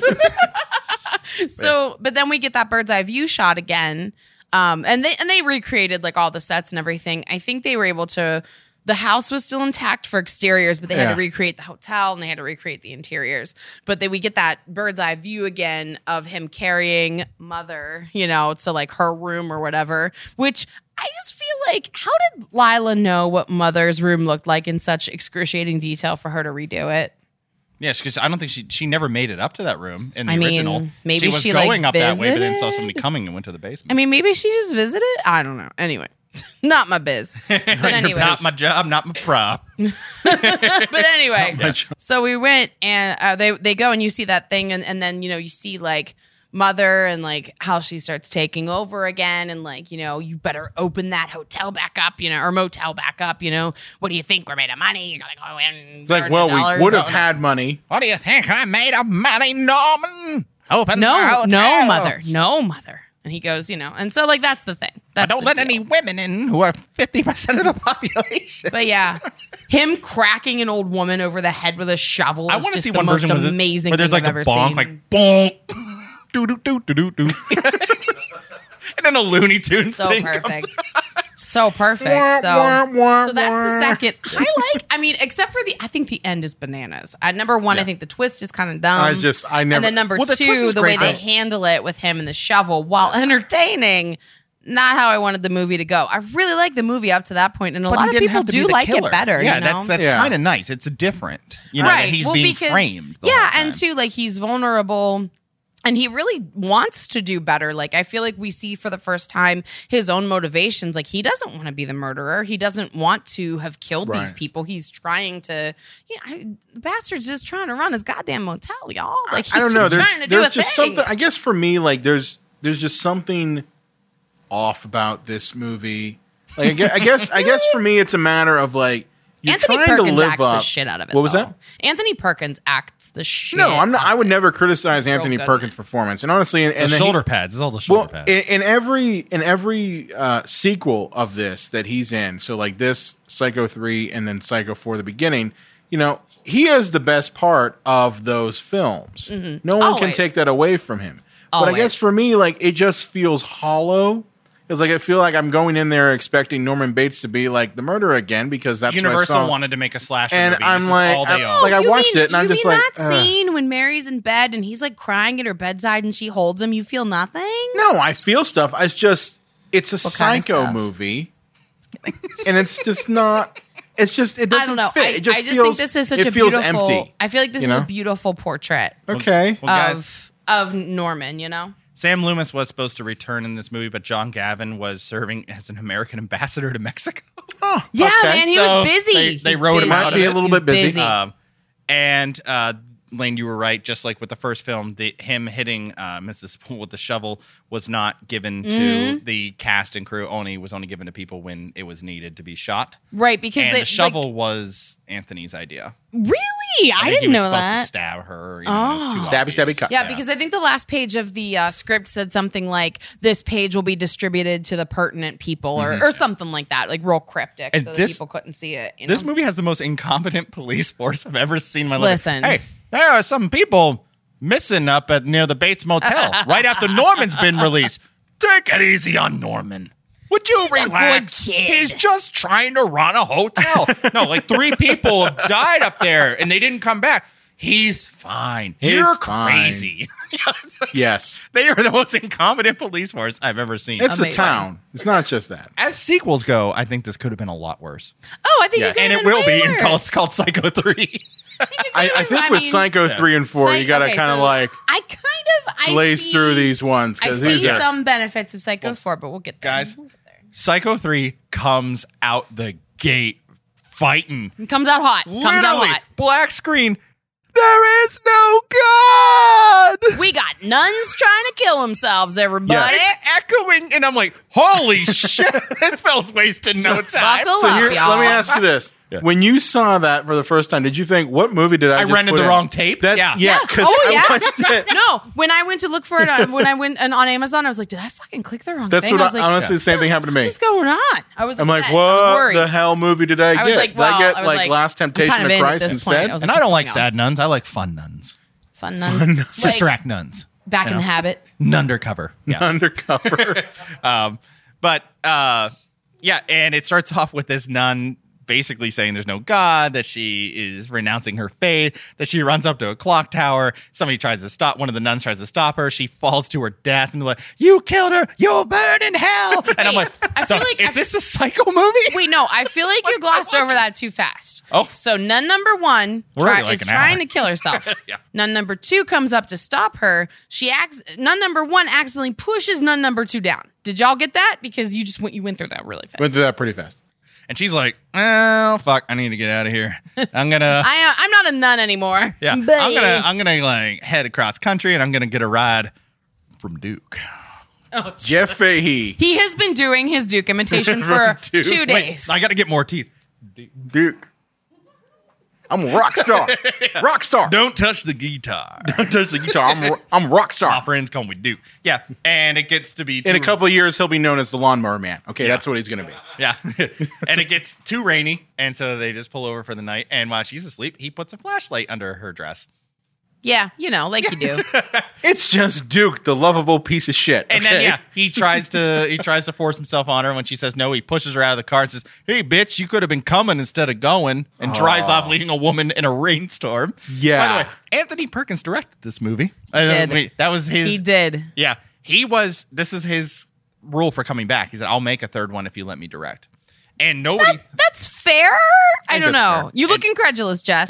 So, but then we get that bird's eye view shot again. Um, and they and they recreated like all the sets and everything. I think they were able to. The house was still intact for exteriors, but they had Yeah. to recreate the hotel and they had to recreate the interiors. But then we get that bird's eye view again of him carrying Mother, you know, to like her room or whatever. Which I just feel like, how did Lila know what Mother's room looked like in such excruciating detail for her to redo it? Yeah, because I don't think she she never made it up to that room in the I mean, original. maybe she was she, like, going up that way, but then saw visited? somebody coming and went to the basement. I mean, maybe she just visited. I don't know. Anyway, not my biz. But anyways, not my job, not my prop. but anyway, so we went and uh, they they go and you see that thing and, and then you know you see like Mother and like how she starts taking over again and like you know you better open that hotel back up, you know, or motel back up, you know. What do you think? We're made of money. You're gonna go in. it's like, well, we would have had money. What do you think I made of money, Norman? Open the no, hotel. no, Mother, no, Mother. And he goes, you know, and so like that's the thing. I That's don't the let deal. any women in who are fifty percent of the population. But yeah, him cracking an old woman over the head with a shovel. I is want to just see the one most version with it, amazing where there's thing like I've a ever bonk, seen. like bonk, doo doo doo doo doo doo, and then a Looney Tunes So thing perfect. comes So perfect. So, so that's the second. I like, I mean, except for the, I think the end is bananas. At number one, I think the twist is kind of dumb. I just- I never- And then number Well, the twist two, is the way great, they though. handle it with him and the shovel, while entertaining, not how I wanted the movie to go. I really like the movie up to that point, and a But lot he of didn't people have to be do the like killer. it better. Yeah, you know? that's that's Yeah. kind of nice. It's different, you know, that he's Well, being because- framed. the Yeah, whole and time. too, like he's vulnerable. And he really wants to do better. Like, I feel like we see for the first time his own motivations. Like, he doesn't want to be the murderer. He doesn't want to have killed these Right. people. He's trying to, yeah, I, the bastard's just trying to run his goddamn motel, y'all. Like, he's I don't know. just There's trying to do there's a just thing. something. I guess for me, like there's there's just something off about this movie. Like I guess I guess, I guess for me, it's a matter of like you're Anthony trying Perkins to live acts up. the shit out of it. What was though. that? Anthony Perkins acts the shit. No, I'm not. out I of would it. never criticize He's real Anthony good. Perkins' performance. And honestly, and, the and then he- shoulder pads. It's all the shoulder well, pads. in, in every in every uh, sequel of this that he's in, so like this Psycho three and then Psycho four, the beginning, you know, he has the best part of those films. No one can Always. take that away from him. But I Always. guess for me, like it just feels hollow. It's like I feel like I'm going in there expecting Norman Bates to be like the murderer again because that's what I Universal saw. wanted to make a slasher And movie. I'm This is like- all they I'm- own. like, I you watched mean, it and I'm you just mean like, that ugh. scene when Mary's in bed and he's like crying at her bedside and she holds him. You feel nothing? No, I feel stuff. It's just it's a What kind of Psycho stuff? movie, and it's just not. It's just it doesn't I don't know. fit. I, it just I just feels, think this is such it a feels beautiful. empty. I feel like this you is know? a beautiful portrait Okay. Well, guys, of of Norman. You know. Sam Loomis was supposed to return in this movie, but John Gavin was serving as an American ambassador to Mexico. Oh, Yeah, okay. man, he So was busy. they- He they was wrote him busy. out Might of be it. a little He was bit busy. Um, and uh, Lane, you were right. Just like with the first film, the him hitting uh, Missus Poole with the shovel was not given to Mhm. the cast and crew. Only was only given to people when it was needed to be shot. Right, because and they- the shovel was Anthony's idea. Really? I, think didn't he was know supposed that. to stab her. You know, it was too Oh. Stabby, obvious. stabby, cut. Yeah, because I think the last page of the uh, script said something like, "This page will be distributed to the pertinent people," or, Mhm. or something like that, like real cryptic, And so that this- people couldn't see it. You This know? movie has the most incompetent police force I've ever seen in my life. Listen. Hey, there are some people missing up at near the Bates Motel right after Norman's been released. Take it easy on Norman. Would you relax? He's just trying to run a hotel. No, like three people have died up there and they didn't come back. He's fine. He's You're fine. crazy. Yes. They are the most incompetent police force I've ever seen. It's a town. It's not just that. As sequels go, I think this could have been a lot worse. Oh, I think Yes. it could And have it been will way be in called, worse. it's called Psycho three. I, I think I with mean- Psycho Yeah. three and four, Psych- you got to okay, kind of so like I kind of I glaze see, through these ones I because see these are. some benefits of Psycho four, but we'll get there. Guys, Psycho three comes out the gate fighting. It comes out hot. Comes out Literally, hot. black screen. There is no God. We got nuns trying to kill themselves, everybody. It's echoing, and I'm like, holy shit, this fell's wasting no time. Buckle So up, here, y'all. let me ask you this: Yeah. when you saw that for the first time, did you think, "What movie did I?" I just rented put the in?" wrong tape? That's, Yeah. yeah, because Oh I yeah. watched it. No, when I went to look for it, on, when I went and on Amazon, I was like, "Did I fucking click the wrong That's thing?" what I was I, like, honestly the same thing happened to me. "What's going on?" I was. I'm like, upset. I was what worried. the hell movie did I, I get? was like, did well, I get I was like like, Last I'm Temptation kind of of in at Christ this point. instead? I was And like, I don't what's like going sad nuns. I like fun nuns. Fun nuns. Like, Sister Act nuns. Back You in know? the habit. Nundercover. Yeah. Undercover. um, but uh, yeah, and it starts off with this nun basically saying there's no God, that she is renouncing her faith, that she runs up to a clock tower. Somebody tries to stop, one of the nuns tries to stop her. She falls to her death and they're like, you killed her, you'll burn in hell. And I'm like, I feel "The- like- is I- this a Psycho movie? Wait, no, I feel like you glossed over that too fast. Oh. So nun number one We're try, already like is an trying hour. to kill herself. Yeah. Nun number two comes up to stop her. She acts. Nun number one accidentally pushes nun number two down. Did y'all get that? Because you just went you went through that really fast. Went through that pretty fast. And she's like, oh, fuck, I need to get out of here. I'm going to... I, uh, I'm not a nun anymore. Yeah, I'm Bye. gonna I'm gonna like head across country and I'm gonna get a ride from Duke. Oh, Jeff Fahey. he has been doing his Duke imitation for Duke. two Wait, days. I got to get more teeth. Duke. I'm a rock star. Rock star. Don't touch the guitar. Don't touch the guitar. I'm a, I'm a rock My star. friends call me Duke. Yeah, and it gets to be too, In a couple of years, he'll be known as the Lawnmower Man. Okay, Yeah. that's what he's going to be. Yeah, and it gets too rainy, and so they just pull over for the night. And while she's asleep, he puts a flashlight under her dress. yeah, you know, like you do. It's just Duke, the lovable piece of shit. And okay? then yeah, he tries to he tries to force himself on her. When she says no, he pushes her out of the car and says, "Hey, bitch, you could have been coming instead of going," and drives off, leaving a woman in a rainstorm. Yeah. By the way, Anthony Perkins directed this movie. I did. mean, that was his. He did. Yeah, he was. This is his rule for coming back. He said, "I'll make a third one if you let me direct." And nobody. That, that's fair. I, don't that's know. fair. You look incredulous, Jess.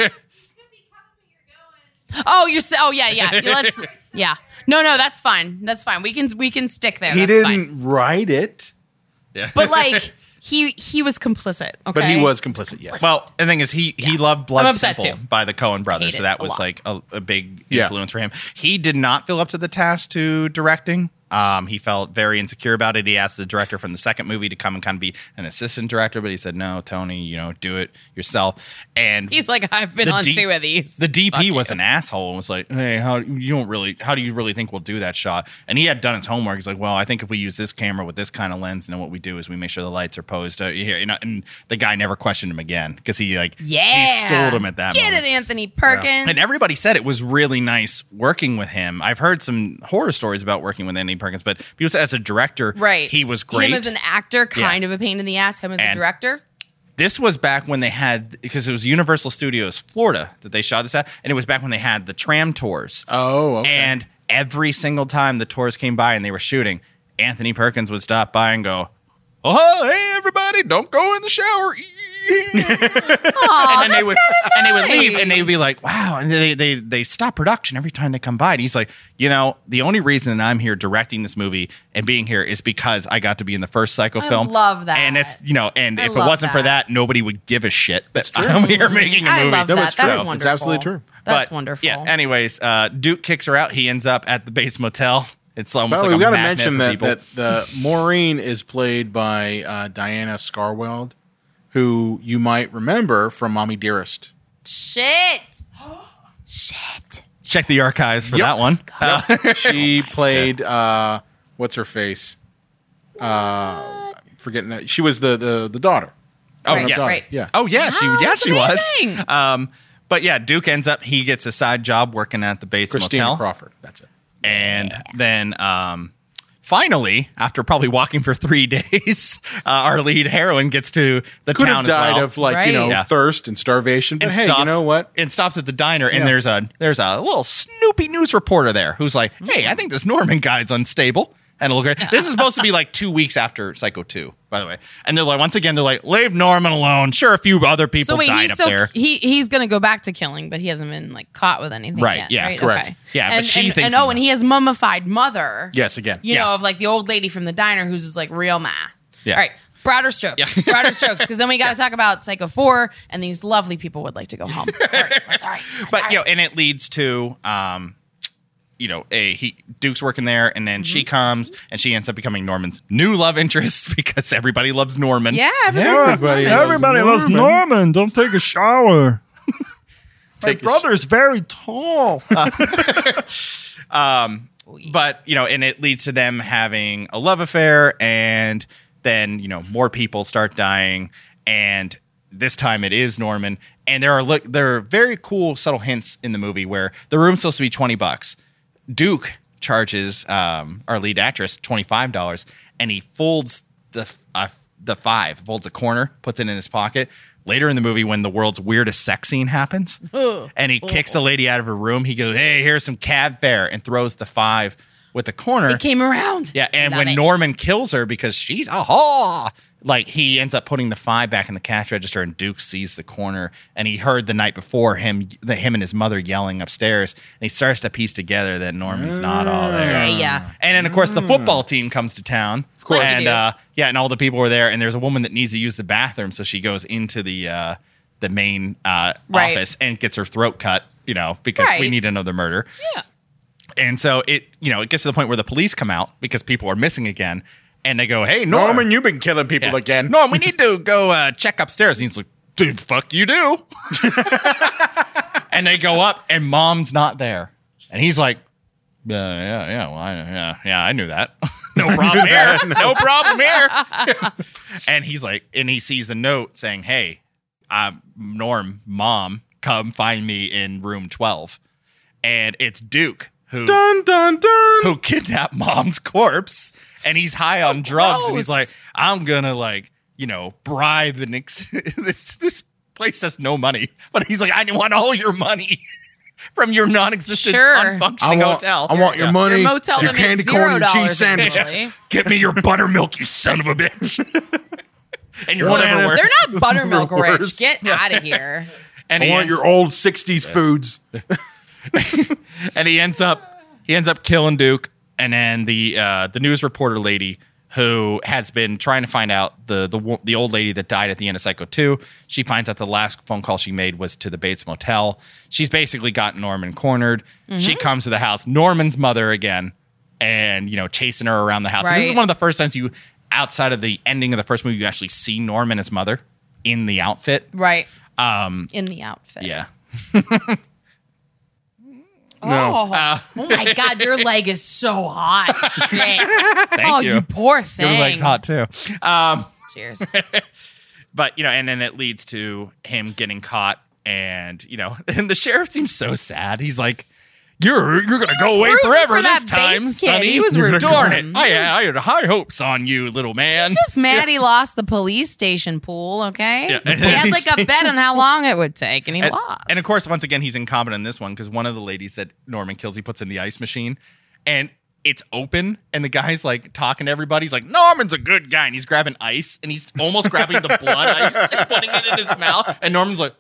Oh, you're so. Oh, yeah, yeah. Let's. Yeah. No, no, that's fine. That's fine. We can we can stick there. he that's didn't fine. write it, yeah. But like he he was complicit. Okay, but he was complicit, yes. Well, the thing is, he he loved Blood I'm upset Simple too. by the Coen brothers, Hate so it that a was lot. like a, a big Yeah. influence for him. He did not feel up to the task to directing. Um, he felt very insecure about it. He asked the director from the second movie to come and kind of be an assistant director, but he said, "No, Tony, you know, do it yourself." And He's like, I've been the on D- two of these. The D P Fuck was you. an asshole and was like, "Hey, how you don't really? How do you really think we'll do that shot?" And he had done his homework. He's like, "Well, I think if we use this camera with this kind of lens, and then what we do is we make sure the lights are posed uh, here." You know, and the guy never questioned him again because he like Yeah. he schooled him at that. Get moment. it, Anthony Perkins. And everybody said it was really nice working with him. I've heard some horror stories about working with Anthony Perkins, but people said as a director, right. he was great. Him as an actor, kind Yeah. of a pain in the ass. Him as a And- director. This was back when they had, because it was Universal Studios Florida that they shot this at, and it was back when they had the tram tours. Oh, okay. And every single time the tours came by and they were shooting, Anthony Perkins would stop by and go, oh, hey, everybody, don't go in the shower. Aw, and then they would and they would leave nice. and they'd be like, wow. And they, they, they stop production every time they come by. And he's like, you know, the only reason that I'm here directing this movie and being here is because I got to be in the first Psycho I film. love that. And it's, you know, and I if it love wasn't for that. that, nobody would give a shit that I'm here making a I movie. love No, that. it's true. That's It's wonderful. absolutely true. That's But, wonderful. Yeah. Anyways, uh, Duke kicks her out. He ends up at the Bates Motel. It's almost Well, like we've a got to magnet mention for that, people. that the Maureen is played by uh, Diana Scarweld, who you might remember from Mommy Dearest. Shit. Shit. Check the archives for Yep. that one. Uh, She played uh, what's her face? Uh, forgetting that she was the the, the daughter. Oh Right, yes, right. Yeah. Oh yeah, she Wow, yeah that's she amazing. was. Um, but yeah, Duke ends up he gets a side job working at the Bates Christina Motel, Crawford. That's it. and then um, finally, after probably walking for three days, uh, our lead heroine gets to the Could town have died as well. of like Right. you know Yeah. thirst and starvation, but and hey, stops, you know what? And stops at the diner, and Yeah. there's a there's a little snoopy news reporter there who's like, Hmm. "Hey, I think this Norman guy's unstable." And it'll look, this is supposed to be like two weeks after Psycho two, by the way. And they're like, once again, they're like, leave Norman alone. Sure, a few other people So wait, died he's up still there. he he's gonna go back to killing, but he hasn't been like caught with anything Right, yet. yeah, right? correct. Okay. Yeah, but and, she and, thinks and oh, he's- and he has mummified mother. Yes, again. You Yeah. know, of like the old lady from the diner who's just like real mad. Yeah. All right. Broader strokes. Yeah. Broader strokes. Because then we got to talk about Psycho four, and these lovely people would like to go home. All right. That's all right. That's But all you know, right. and it leads to um, you know, a he Duke's working there, and then Mm-hmm. she comes and she ends up becoming Norman's new love interest because everybody loves Norman. yeah, everybody, loves Everybody Norman. loves Everybody loves Norman. Don't take a shower. My Take a sh- brother's very tall. But you know, and it leads to them having a love affair, and then you know more people start dying, and this time it is Norman. And there are look there are very cool subtle hints in the movie where the room's supposed to be twenty bucks. Duke charges um, our lead actress twenty five dollars, and he folds the uh, the five, folds a corner, puts it in his pocket. Later in the movie, when the world's weirdest sex scene happens, and he kicks the lady out of her room, he goes, "Hey, here's some cab fare," and throws the five with the corner. It came around. Yeah, and Love when it. Norman kills her because she's aha, like he ends up putting the five back in the cash register, and Duke sees the corner, and he heard the night before him, the him and his mother yelling upstairs, and he starts to piece together that Norman's not all there. Yeah, yeah. And then of course the football team comes to town, of course. and Like uh, yeah, and all the people were there, and there's a woman that needs to use the bathroom, so she goes into the uh, the main uh, Right. office and gets her throat cut, you know, because we Right. need another murder. Yeah. And so it, you know, it gets to the point where the police come out because people are missing again, and they go, "Hey, Norm, Norman, you've been killing people yeah. again. Norm, we need to go uh, check upstairs." And he's like, "Dude, fuck you do." And they go up, and Mom's not there, and he's like, "Yeah, yeah, yeah, well, I, yeah, yeah, I knew that. No problem here. No problem here." And he's like, and he sees a note saying, "Hey, um, Norm, Mom, come find me in room twelve," and it's Duke who Dun dun dun. who kidnapped Mom's corpse, and he's high on drugs, and he's gross. like, "I'm gonna like, you know, bribe and ex- this this place has no money," but he's like, "I want all your money from your non-existent, Sure. I unfunctioning want, hotel. I want your Yeah. money, Your motel your that makes candy zero corn and cheese dollars sandwiches. eventually. Get me your buttermilk, you son of a bitch." And your One whatever and a- works. They're not buttermilk Worse. rich. Get out of here. And I he want ends- your old sixties foods. and he ends up he ends up killing Duke, and then the uh, the news reporter lady who has been trying to find out the the wo- the old lady that died at the end of Psycho two. She finds out the last phone call she made was to the Bates Motel. She's basically got Norman cornered. She comes to the house, Norman's mother again, and you know chasing her around the house. And this is Right. one of the first times you, outside of the ending of the first movie, you actually see Norman as mother in the outfit. Right. Um, In the outfit. yeah. Oh, Uh, oh my God, your leg is so hot. Shit. Thank oh, you. you poor Your thing. leg's hot too. Um, Cheers. But, you know, and then it leads to him getting caught, and, you know, and the sheriff seems so sad. He's like, You're you're gonna go away rooting forever for this that time, Bates kid. Sonny. He was You're rooting gonna- Darn for it! him. I, I had high hopes on you, little man. He's just mad he lost the police station pool, okay? Yeah. He had like a Police bet on how long it would take, and he and, lost. and of course, once again, he's incompetent in this one because one of the ladies that Norman kills, he puts in the ice machine, and it's open and the guy's like talking to everybody. He's like, Norman's a good guy. And he's grabbing ice and he's almost grabbing the blood ice and putting it in his mouth. And Norman's like,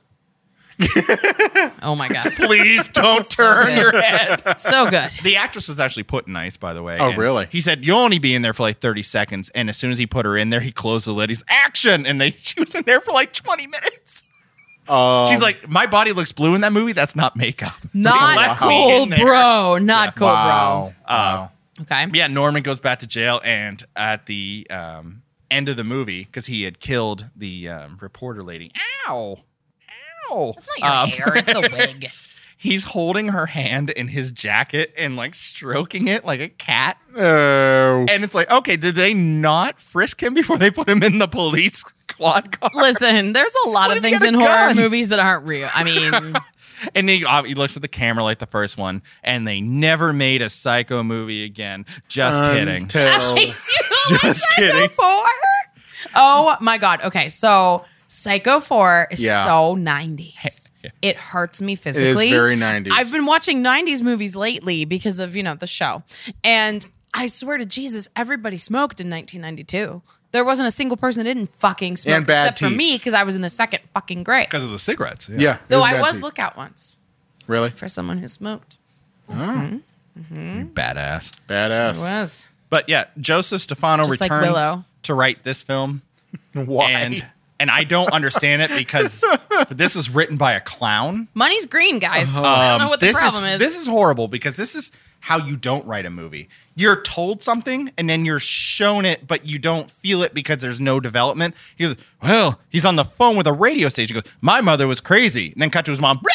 oh my God. please don't So turn good. your head. So good. The actress was actually put in ice, by the way. Oh, and really? He said, you'll only be in there for like thirty seconds. And as soon as he put her in there, he closed the lid. He's action. And they she was in there for like twenty minutes. Um, She's like, my body looks blue in that movie. That's not makeup. Not Left me cool, in there. bro. Not cool, wow. Uh, wow. bro. Okay. Yeah, Norman goes back to jail, and at the um, end of the movie, because he had killed the um, reporter lady. Ow! Ow! That's not your Um, hair. It's the wig. He's holding her hand in his jacket and like stroking it like a cat. Oh. And it's like, okay, did they not frisk him before they put him in the police squad car? Listen, there's a lot What of if he things had in a horror gun? movies that aren't real. I mean, And he, uh, he looks at the camera like the first one, and they never made a Psycho movie again. Just kidding. Until- you like Just Psycho kidding. four? Oh my God. Okay, so Psycho four is Yeah. so nineties. It hurts me physically. very nineties. I've been watching nineties movies lately because of, you know, the show. And I swear to Jesus, everybody smoked in nineteen ninety-two. There wasn't a single person that didn't fucking smoke And bad except for teeth. me because I was in the second fucking grade. Because of the cigarettes. Yeah. Though it I bad was teeth. lookout once Really? for someone who smoked. Badass. Badass. I was. But yeah, Joseph Stefano Just like returns Willow. to write this film. Why? And and I don't understand it because this is written by a clown. Money's green, guys. I don't know Um, what the this problem is, is. This is horrible because this is how you don't write a movie. You're told something and then you're shown it, but you don't feel it because there's no development. He goes, well, he's on the phone with a radio station. He goes, my mother was crazy. And then cut to his mom.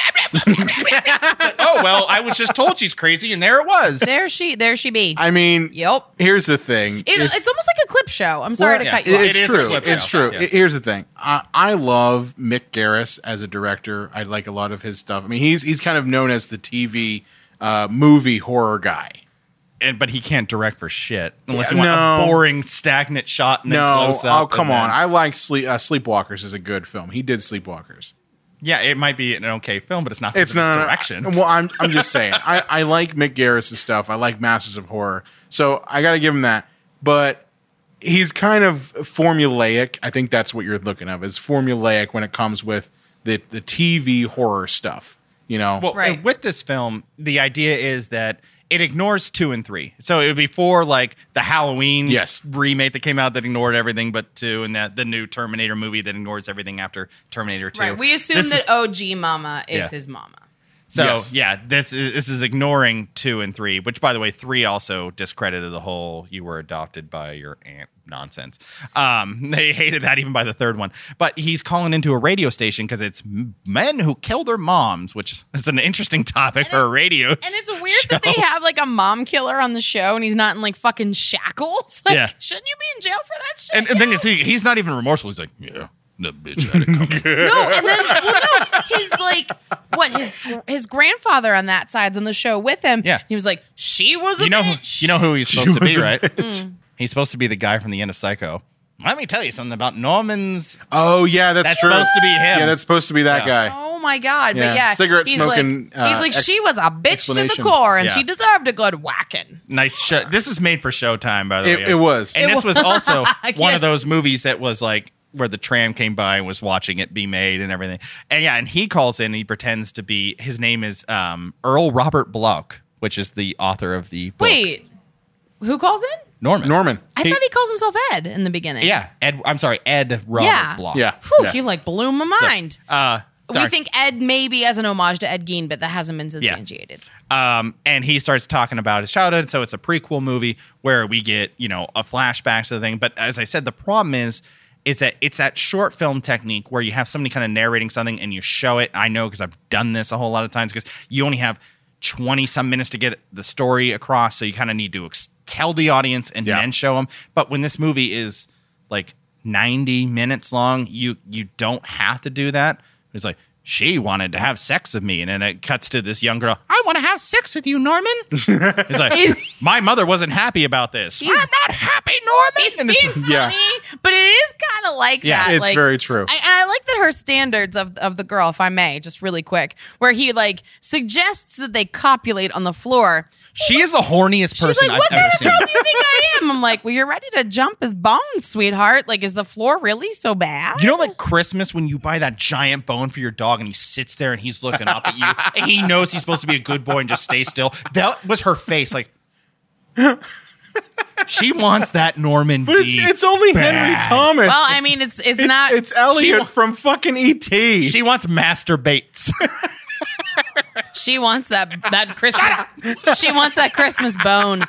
Oh, well, I was just told she's crazy, and there it was. There she, there she be. I mean, Yep. here's the thing. It, If- it's almost like a clip show. I'm sorry Well, to yeah. cut you off. It's It is a true. clip It's show. true. Yeah. Here's the thing. I, I love Mick Garris as a director. I like a lot of his stuff. I mean, he's he's kind of known as the T V uh, movie horror guy. And but he can't direct for shit unless Yeah, you want no. a boring, stagnant shot and then No, close up. oh come and on. then- I like Sleep uh, Sleepwalkers is a good film. He did Sleepwalkers. yeah, it might be an okay film, but it's not. It's because of not his direction. Well, I'm I'm just saying. I, I like Mick Garris' stuff. I like Masters of Horror. So I got to give him that. But he's kind of formulaic. I think that's what you're looking at is formulaic when it comes with the the T V horror stuff. You know. Well, Right. with this film, the idea is that it ignores two and three. So it would be for like the Halloween Yes. remake that came out that ignored everything but two, and that the new Terminator movie that ignores everything after Terminator two. Right. We assume This that is- O G Mama is Yeah. his mama. So Yes. yeah, this is this is ignoring two and three, which by the way, three also discredited the whole "you were adopted by your aunt" nonsense. Um, they hated that even by the third one. But he's calling into a radio station because it's m- men who kill their moms, which is an interesting topic for a radio. And it's weird that they have like a mom killer on the show and he's not in like fucking shackles. Like, Yeah. shouldn't you be in jail for that shit? And, and then yo? you see, he's not even remorseful. He's like, yeah, that bitch had it coming. No, and then well, no, his like what his his grandfather on that side's on the show with him. Yeah. He was like, she was a you know, who, bitch. you know who he's supposed to be, was a right? Mm. He's supposed to be the guy from the end of Psycho. Let me tell you something about Norman's. Oh yeah, that's, That's true. supposed to be him. Yeah, that's supposed to be that Yeah. guy. Oh my god! Yeah, But yeah, cigarette he's smoking, Like, uh, he's like, ex- she was a bitch to the explanation. core, and Yeah. she deserved a good whacking. Nice show. This is made for Showtime, by the It- way. it was. and It this was also I one can't- of those movies that was like where the tram came by and was watching it be made and everything. And yeah, and he calls in. And he pretends to be. His name is um, Earl Robert Bloch, which is the author of the book. Wait, who calls in? Norman. Norman. I thought he calls himself Ed in the beginning. Yeah, Ed. I'm sorry, Ed Robert Yeah. Bloch. Yeah. Whew, yeah. he like blew my mind. Uh, we sorry. think Ed maybe as an homage to Ed Gein, but that hasn't been substantiated. Um, and he starts talking about his childhood. So it's a prequel movie where we get, you know, a flashback to the thing. But as I said, the problem is, is that it's that short film technique where you have somebody kind of narrating something and you show it. I know because I've done this a whole lot of times because you only have twenty some minutes to get the story across. So you kind of need to ex- tell the audience and Yeah. then show them. But when this movie is like ninety minutes long, you, you don't have to do that. It's like, she wanted to have sex with me. And then it cuts to this young girl. I want to have sex with you, Norman. He's like, my mother wasn't happy about this. I'm not happy, Norman. It's And being it's- Yeah. funny, but it is kind of like Yeah, that. it's like, very true. I, and I like that her standards of of the girl, if I may, just really quick, where he like suggests that they copulate on the floor. she is the horniest She's person like, "What I've kind ever of seen. girl do you think I am?" I'm like, "Well, you're ready to jump his bones, sweetheart. Like, is the floor really so bad?" You know, like Christmas when you buy that giant bone for your dog and he sits there and he's looking up at you and he knows he's supposed to be a good boy and just stay still. That was her face. Like, she wants that Norman But it's, D. it's only bad. Henry Thomas. Well, I mean, it's it's, it's, not. It's Elliot She- from fucking E T She wants Master Bates. she wants that that Christmas. She wants that Christmas bone.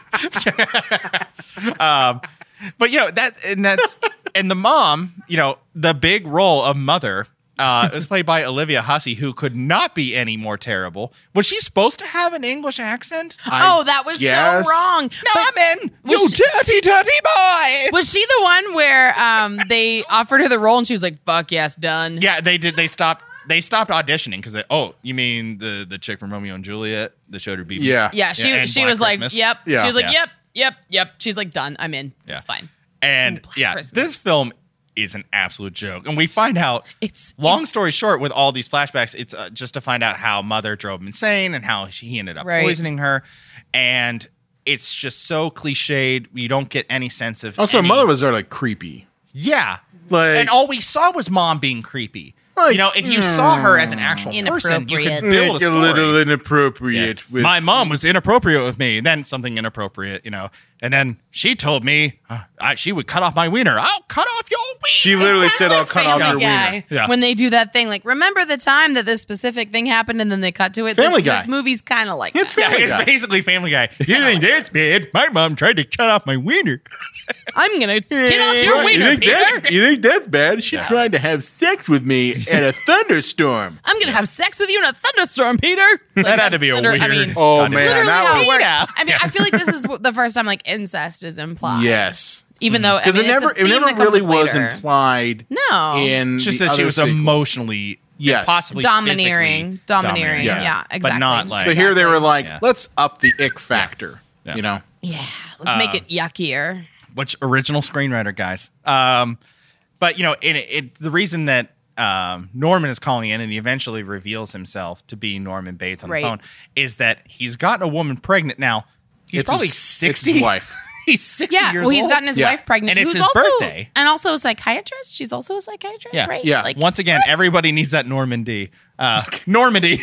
But you know that, and that's and the mom. You know, the big role of mother uh, was played by Olivia Hussey, who could not be any more terrible. Was she supposed to have an English accent? Oh, that was guess. so wrong. But Norman, you was she- dirty, dirty boy. was she the one where um they offered her the role and she was like, "Fuck yes, done." Yeah, they did. They stopped. They stopped auditioning because they. Oh, you mean the the chick from Romeo and Juliet that showed her B B C? Yeah. Yeah, she and she Black was like, Christmas? "Yep." Yeah. She was like, Yeah. "Yep, yep, yep." She's like, "Done. I'm in. Yeah. It's fine." And Black yeah, Christmas. this film is an absolute joke. And we find out, It's- long story short, with all these flashbacks, it's uh, just to find out how mother drove him insane and how she, he ended up Right. poisoning her. And it's just so cliched. You don't get any sense of. Also, any- mother was sort of like creepy. Yeah. Like- and all we saw was mom being creepy. Like, you know, if you saw her as an actual person, you could Inappropriate. build a Like story. little inappropriate. With, My mom was inappropriate with me, then something inappropriate, you know. And then she told me uh, I, she would cut off my wiener. I'll cut off your wiener. she literally said, "I'll cut off your Family Guy. wiener." Yeah. When they do that thing, like, remember the time that this specific thing happened and then they cut to it? Family this, Guy. This movie's kind of like It's that. Yeah, Family it's Guy. basically Family Guy. You think that's bad? My mom tried to cut off my wiener. I'm going to get off your you, wiener, think Peter. that's, you think that's bad? She tried to have sex with me at a thunderstorm. I'm going to have sex with you in a thunderstorm, Peter. Like, That had to that's be a liter- weird. I mean, Oh, God, man. literally that how was- it works. Yeah. I mean, I feel like this is the first time like incest is implied. Yes. Even though, I Because mean, it never it's a it theme never that comes really up was later. implied No. in It's just the that she other was sequels. emotionally, Yes. possibly Domineering. physically Domineering. Yes. Yeah, But exactly. not like. But here they were like, Yeah. let's up the ick factor. Yeah. You know? Yeah, let's make it yuckier. Which original screenwriter, guys. Um, but you know, it, it the reason that um, Norman is calling in and he eventually reveals himself to be Norman Bates on Right. the phone is that he's gotten a woman pregnant now. He's It's probably his- sixty. it's his wife. He's sixty Yeah, years well, he's old. gotten his Yeah. wife pregnant, And it's who's his also, birthday. and also a psychiatrist. She's also a psychiatrist, Yeah. right? Yeah. like Once again, everybody needs that Normandy. Uh, Normandy.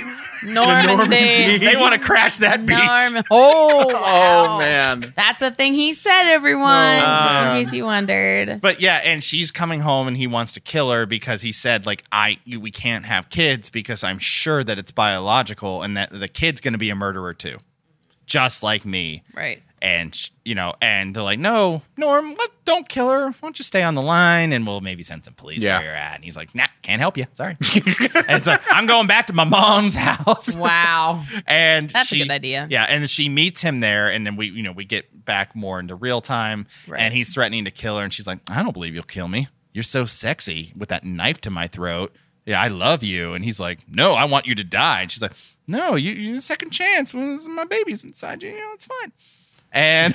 Normandy. They want to crash that beach. Norm- oh, wow. Oh, man. That's a thing he said, everyone, just in man. case you wondered. But yeah, and she's coming home and he wants to kill her because he said like I we can't have kids because I'm sure that it's biological and that the kid's going to be a murderer too. Just like me. Right. And sh- you know, and they're like, "No, Norm, what, don't kill her. Why don't you stay on the line and we'll maybe send some police Yeah. where you're at." And he's like, "Nah, can't help you. Sorry." And it's like, "I'm going back to my mom's house." Wow. And That's a she- good idea. Yeah, and she meets him there, and then we, you know, we get back more into real time, Right. and he's threatening to kill her, and she's like, "I don't believe you'll kill me. You're so sexy with that knife to my throat. Yeah, I love you." And he's like, "No, I want you to die." And she's like, "No, you, you a second chance. Well, my baby's inside you. You know, it's fine." And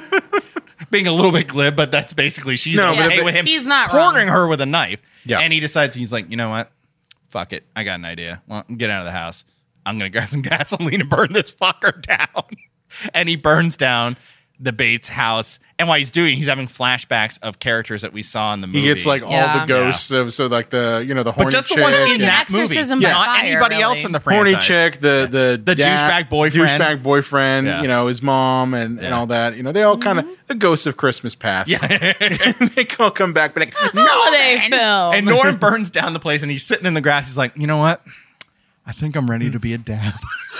being a little bit glib, but that's basically she's No, okay but- with him He's not cornering wrong. her with a knife. Yeah. And he decides he's like, you know what? Fuck it. I got an idea. Well, get out of the house. I'm gonna grab some gasoline and burn this fucker down. And he burns down the Bates house. And while he's doing, he's having flashbacks of characters that we saw in the movie. He gets like all Yeah. the ghosts of so like the you know the horny but just the chick, ones in and- that movie, exorcism by not fire, anybody really. else in the horny franchise. chick, the the The dad- douchebag boyfriend. douchebag boyfriend, Yeah. you know his mom and, and Yeah. all that. You know they all kind of the ghosts of Christmas past. Yeah. they all come back, but like Holiday film. And Norm burns down the place, and he's sitting in the grass. He's like, you know what? I think I'm ready to be a dad.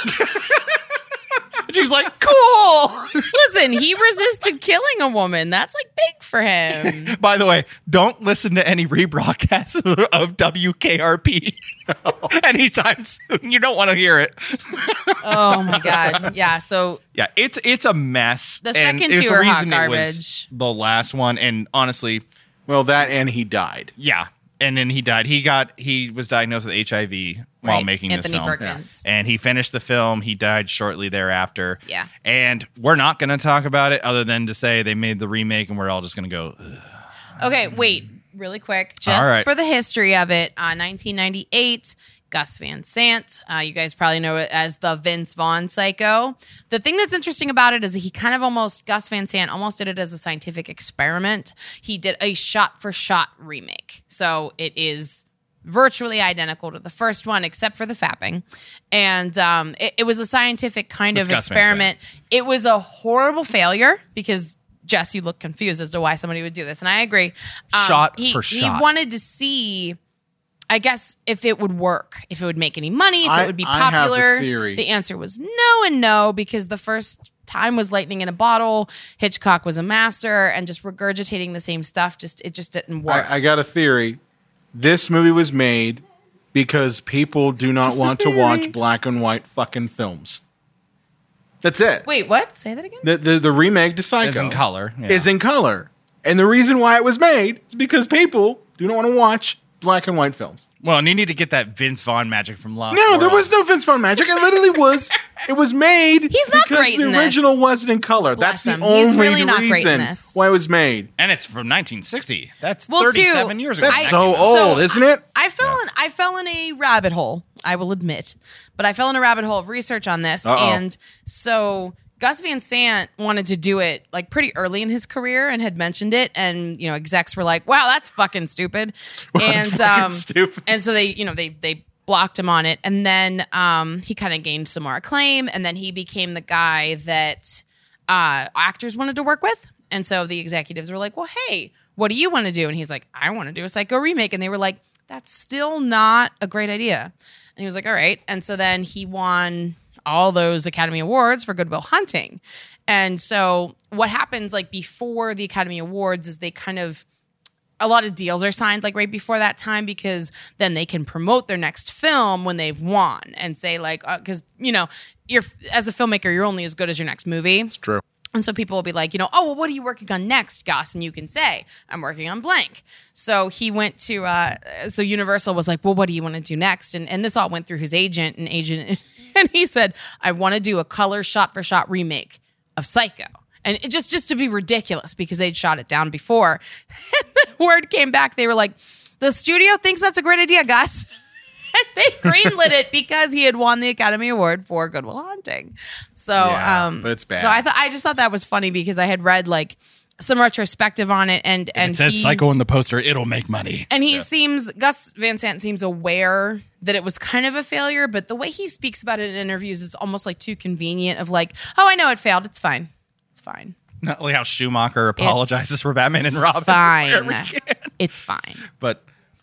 And she's like, cool. Listen, he resisted killing a woman. That's like big for him. By the way, don't listen to any rebroadcasts of W K R P anytime soon. You don't want to hear it. Oh my god. Yeah. So Yeah, it's it's a mess. The And second it's two the are hot reason it was garbage. the last one, and honestly, well that and he died. yeah. and then he died. He got he was diagnosed with H I V while Right. making Anthony this film. Perkins. And he finished the film. He died shortly thereafter. Yeah. And we're not going to talk about it other than to say they made the remake, and we're all just going to go, ugh. Okay, wait, really quick, just All right. for the history of it. Uh, nineteen ninety-eight, Gus Van Sant. Uh, you guys probably know it as the Vince Vaughn Psycho. The thing that's interesting about it is he kind of almost, Gus Van Sant almost did it as a scientific experiment. He did a shot-for-shot remake. So it is virtually identical to the first one, except for the fapping. And um, it, it was a scientific kind It's of Gus Van experiment. It was a horrible failure because Jess, you look confused as to why somebody would do this, and I agree. Um, Shot he, for He shot. wanted to see, I guess, if it would work, if it would make any money, if I- it would be I have a popular. theory. The answer was no and no, because the first time was lightning in a bottle. Hitchcock was a master, and just regurgitating the same stuff, just it just didn't work. I, I got a theory. This movie was made because people do not want to watch black and white fucking films. That's it. Wait, what? Say that again? The the, the remake to Psycho It's in color. Yeah. is in color, and the reason why it was made is because people do not want to watch black and white films. Well, and you need to get that Vince Vaughn magic from Lost No, there World. was no Vince Vaughn magic. It literally was. It was made. He's not because great the in this. original wasn't in color. Bless That's him. the He's only really not reason great in this. why it was made. And it's from nineteen sixty. That's Well, too, thirty-seven years ago. That's I- so so old, isn't it? I fell in I fell in a rabbit hole, I will admit. But I fell in a rabbit hole of research on this. Uh-oh. And so Gus Van Sant wanted to do it like pretty early in his career and had mentioned it. And, you know, execs were like, wow, that's fucking stupid. and fucking um stupid. and so they, you know, they they blocked him on it. And then um he kind of gained some more acclaim, and then he became the guy that uh actors wanted to work with. And so the executives were like, well, hey, what do you want to do? And he's like, I want to do a Psycho remake. And they were like, that's still not a great idea. And he was like, all right. And so then he won all those Academy Awards for Good Will Hunting. And so what happens like before the Academy Awards is they kind of, a lot of deals are signed like right before that time, because then they can promote their next film when they've won and say like, because, uh, you know, you're as a filmmaker, you're only as good as your next movie. It's true. And so people will be like, you know, oh, well, what are you working on next, Gus? And you can say, I'm working on blank. So he went to, uh, so Universal was like, well, what do you want to do next? And and this all went through his agent and agent. And he said, I want to do a color shot for shot remake of Psycho. And it just, just to be ridiculous because they'd shot it down before. And the word came back. They were like, the studio thinks that's a great idea, Gus. And they greenlit it because he had won the Academy Award for Good Will Hunting. So, Yeah, um, but it's bad. So I thought I just thought that was funny because I had read like some retrospective on it, and and it says he, Psycho in the poster. It'll make money. and he seems Gus Van Sant seems aware that it was kind of a failure, but the way he speaks about it in interviews is almost like too convenient. Of like, oh, I know it failed. It's fine. It's fine. Not like how Schumacher apologizes for Batman and Robin. Fine. wherever he can. It's fine. But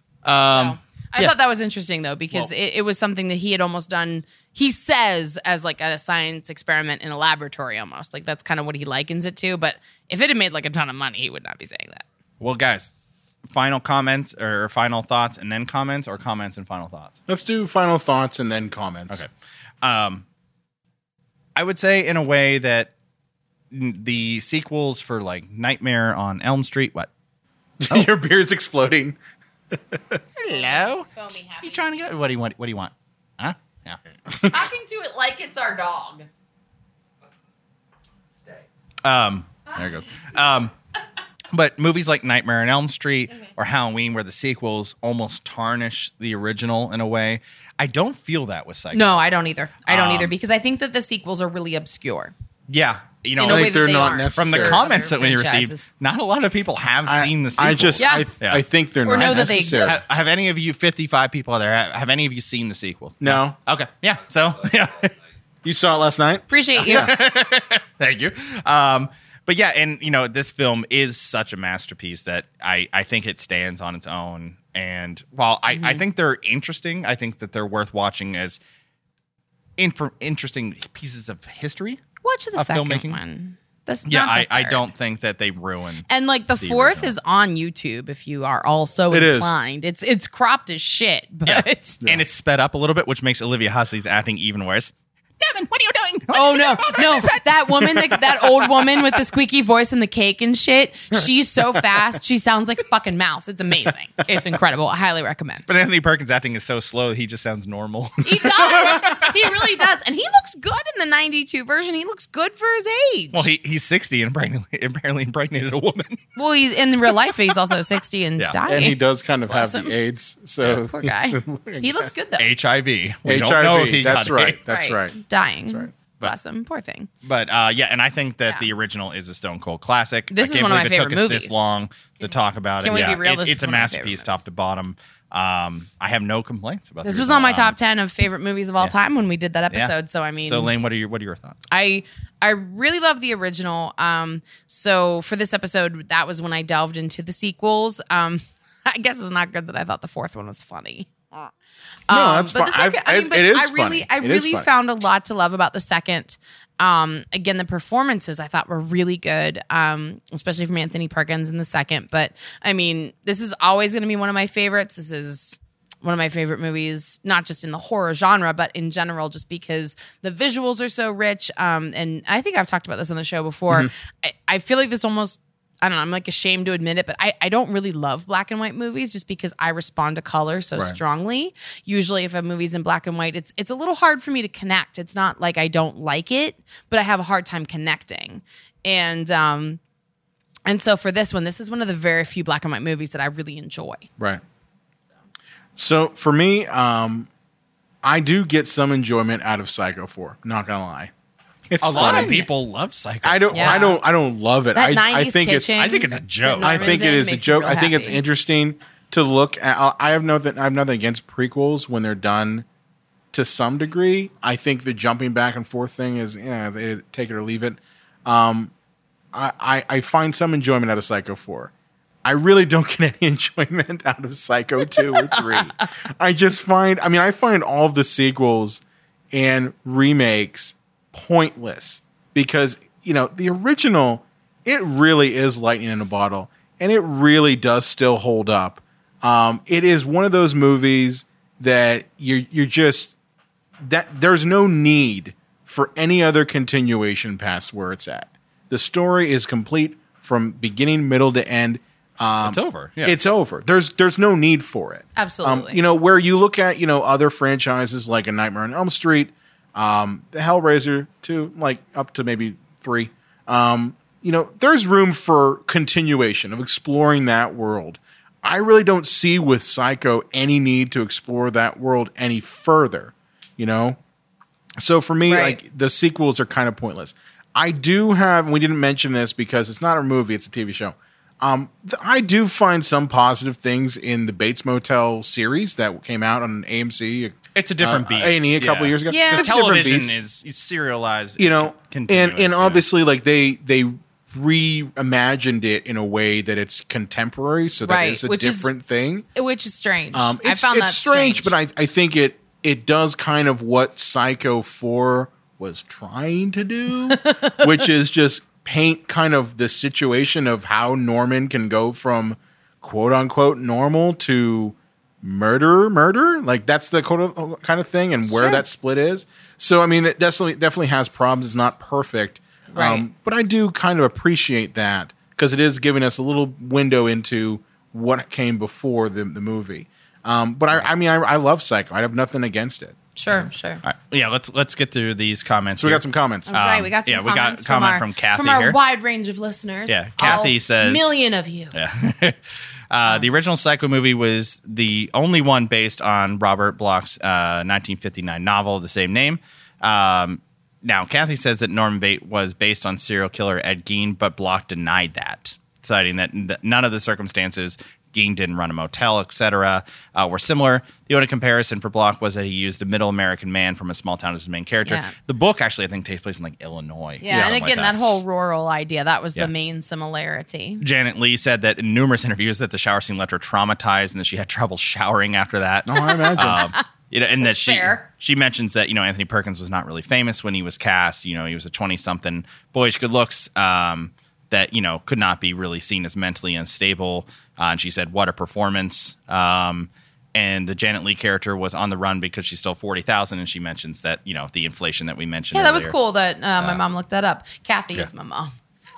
um, So, I yeah. thought that was interesting though, because Well- it, it was something that he had almost done. He says as like a science experiment in a laboratory almost. Like that's kind of what he likens it to. But if it had made like a ton of money, he would not be saying that. well, guys, final comments or final thoughts and then comments, or comments and final thoughts. Let's do final thoughts and then comments. Okay. Um, I would say in a way that n- the sequels for like Nightmare on Elm Street. What? Your beer's exploding. Hello. Foamy happy. You trying to get? What do you want? What do you want? Huh? Yeah. Talking to it like it's our dog. Um, there it goes. Um, but movies like Nightmare on Elm Street or Halloween, where the sequels almost tarnish the original in a way, I don't feel that with Psycho. No, I don't either. I don't Um, either because I think that the sequels are really obscure. Yeah, you know, In a I way think that they're they not aren't necessary. from the for comments other that we franchises. received, not a lot of people have I, seen the sequels. I just, Yeah. I, th- Yeah. I think they're Or not know that they necessary. exist. Have, have any of you fifty-five people out there? Have, have any of you seen the sequel? No. Okay. Yeah. So yeah. You saw it last night? Appreciate you. Thank you. Um, but yeah, and you know, this film is such a masterpiece that I, I think it stands on its own. And while I, Mm-hmm. I think they're interesting, I think that they're worth watching as infor- interesting pieces of history. Watch the Of second filmmaking? one. That's Yeah, not the I, I third. don't think that they ruin. And like the, the fourth original. is on YouTube if you are also It is. inclined. It's it's cropped as shit, but Yeah. And it's sped up a little bit, which makes Olivia Hussey's acting even worse. Devin, what are you doing? Oh no, no! That woman, that, that old woman with the squeaky voice and the cake and shit. She's so fast. She sounds like a fucking mouse. It's amazing. It's incredible. I highly recommend. But Anthony Perkins' acting is so slow, he just sounds normal. He does. He really does, and he looks good in the ninety-two version. He looks good for his age. Well, he he's sixty and apparently, apparently impregnated a woman. Well, he's in real life. He's also sixty and Yeah. dying. And he does kind of have Bless him. the AIDS. So Poor guy. He looks good though. H I V. We H don't I V. know if he That's got right. AIDS. That's right. Dying. That's right. Bless him. Poor thing. But uh, yeah, and I think that Yeah. the original is a Stone Cold classic. This I is can't one of my believe it favorite took us movies. this long to talk about Can it. we be yeah, real? It- This it's is a one of my favorite masterpiece, top to bottom. Um, I have no complaints about This the was on my original. top ten of favorite movies of all Yeah. time when we did that Yeah. episode. So I mean, So Lane, what are your what are your thoughts? I I really love the original. Um, so for this episode, that was when I delved into the sequels. Um, I guess it's not good that I thought the fourth one was funny. No, Um, that's but fine. the second, I've- I mean, but it is I really, funny. I It is really funny. found a lot to love about the second. Um, again, the performances I thought were really good, um, especially from Anthony Perkins in the second. But I mean, this is always going to be one of my favorites. This is one of my favorite movies, not just in the horror genre, but in general, just because the visuals are so rich. Um, and I think I've talked about this on the show before. Mm-hmm. I, I feel like this almost, I don't know, I'm like ashamed to admit it, but I, I don't really love black and white movies just because I respond to color so Right. strongly. Usually if a movie's in black and white, it's it's a little hard for me to connect. It's not like I don't like it, but I have a hard time connecting. And um and so for this one, this is one of the very few black and white movies that I really enjoy. Right. So for me, um, I do get some enjoyment out of Psycho four. Not gonna lie, it's A lot funny. of people love Psycho. I don't. Yeah. I don't. I don't love it. That I, I nineties think it's. kitchen I think it's a joke. that I think Norman's it in is a makes me joke. real I think it's happy. interesting to look at. I- I have nothing. I have nothing against prequels when they're done to some degree. I think the jumping back and forth thing is, yeah, they take it or leave it. Um, I, I I find some enjoyment out of Psycho four. I really don't get any enjoyment out of Psycho two or three. I just find, I mean, I find all of the sequels and remakes pointless because, you know, the original, it really is lightning in a bottle and it really does still hold up. Um, it is one of those movies that you're, you're just, that there's no need for any other continuation past where it's at. The story is complete from beginning, middle to end. Um, It's over. Yeah. It's over. There's there's no need for it. Absolutely. Um, you know, where you look at, you know, other franchises like A Nightmare on Elm Street, um, the Hellraiser two, like up to maybe three. Um, you know, there's room for continuation of exploring that world. I really don't see with Psycho any need to explore that world any further, you know? So for me, Right. like the sequels are kind of pointless. I do have, and we didn't mention this because it's not a movie, it's a T V show. Um, th- I do find some positive things in the Bates Motel series that came out on A M C. It's a different uh, beast. A and E a couple Yeah. years ago. Yeah. Because It's a different television beast. is, is serialized, you know, continuous, and and yeah. obviously like they they reimagined it in a way that it's contemporary, so that Right, it's a which is- different thing. Which is strange. Um, it's I found it's that strange, but I I think it it does kind of what Psycho four was trying to do, which is just paint kind of the situation of how Norman can go from quote unquote normal to murder, murder. Like that's the quote kind of thing, and where Sure. that split is. So I mean, it definitely definitely has problems. It's not perfect, Right. um, but I do kind of appreciate that because it is giving us a little window into what came before the the movie. Um, but I, I mean, I, I love Psycho. I have nothing against it. Sure, sure. All right. Yeah, let's let's get through these comments. So we here. got some comments. All right, Um, we got some yeah, we got comments a comment from, our, from Kathy from our here. wide range of listeners. Yeah, Kathy All says- million of you. Yeah. Uh, the original Psycho movie was the only one based on Robert Bloch's uh, nineteen fifty-nine novel of the same name. Um, now, Kathy says that Norman Bates was based on serial killer Ed Gein, but Bloch denied that, citing that n- none of the circumstances, Gein didn't run a motel, et cetera, uh, were similar. The only comparison for Bloch was that he used a middle American man from a small town as his main character. Yeah. The book actually, I think, takes place in like Illinois. Yeah, and something again, like that. whole rural idea, that was Yeah. the main similarity. Janet Leigh said that in numerous interviews that the shower scene left her traumatized and that she had trouble showering after that. Oh, I imagine. Um, you know, and that she Fair. she mentions that, you know, Anthony Perkins was not really famous when he was cast. You know, he was a twenty-something boyish good looks um, that, you know, could not be really seen as mentally unstable. Uh, and she said, what a performance. Um, and the Janet Leigh character was on the run because she stole forty thousand, and she mentions that, you know, the inflation that we mentioned Yeah, that was earlier. cool that uh, my Uh, mom looked that up. Kathy yeah. is my mom.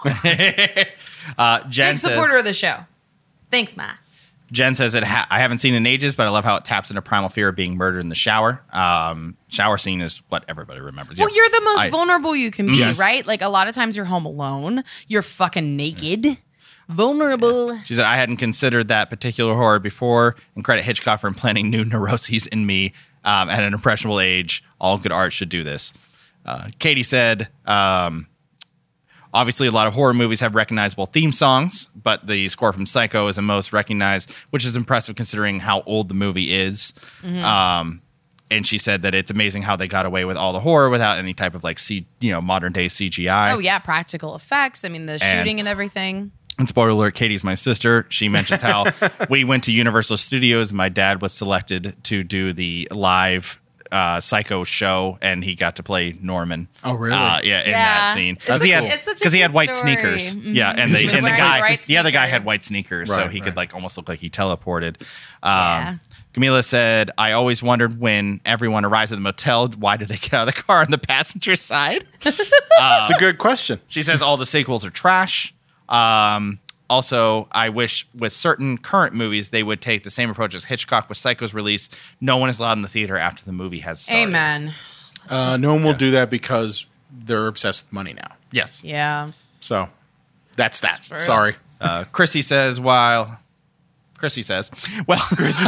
uh, Jen Big says, supporter of the show. Thanks, Ma. Jen says that ha- I haven't seen it in ages, but I love how it taps into primal fear of being murdered in the shower. Um, shower scene is what everybody remembers. Well, Yeah. you're the most I- vulnerable you can be, Yes. right? Like a lot of times you're home alone. You're fucking naked. Vulnerable. She said, I hadn't considered that particular horror before, and credit Hitchcock for implanting new neuroses in me um, at an impressionable age. All good art should do this. Uh, Katie said, um, obviously a lot of horror movies have recognizable theme songs, but the score from Psycho is the most recognized, which is impressive considering how old the movie is. Mhm. Um, and she said that it's amazing how they got away with all the horror without any type of like, C, you know, modern day C G I. Oh, yeah. Practical effects. I mean, the shooting and everything. And spoiler alert, Katie's my sister. She mentions how we went to Universal Studios. My dad was selected to do the live uh, Psycho show, and he got to play Norman. Oh, really? Uh, yeah, in Yeah. that scene. It's Because a- he had, it's such a 'cause he had good white story. sneakers. Mhm. Yeah, and, He they, was and the wearing guy, white the other guy sneakers. had white sneakers, so Right, he right. could like almost look like he teleported. Um, Yeah. Camila said, I always wondered when everyone arrives at the motel, why do they get out of the car on the passenger side? It's a good question. She says all the sequels are trash. Um, also, I wish with certain current movies they would take the same approach as Hitchcock with Psycho's release. No one is allowed in the theater after the movie has started. Amen. Uh, no one will do that because they're obsessed with money now. Yes. Yeah. So that's that. True. Sorry. Uh, Chrissy says, while... Chrissy says, well,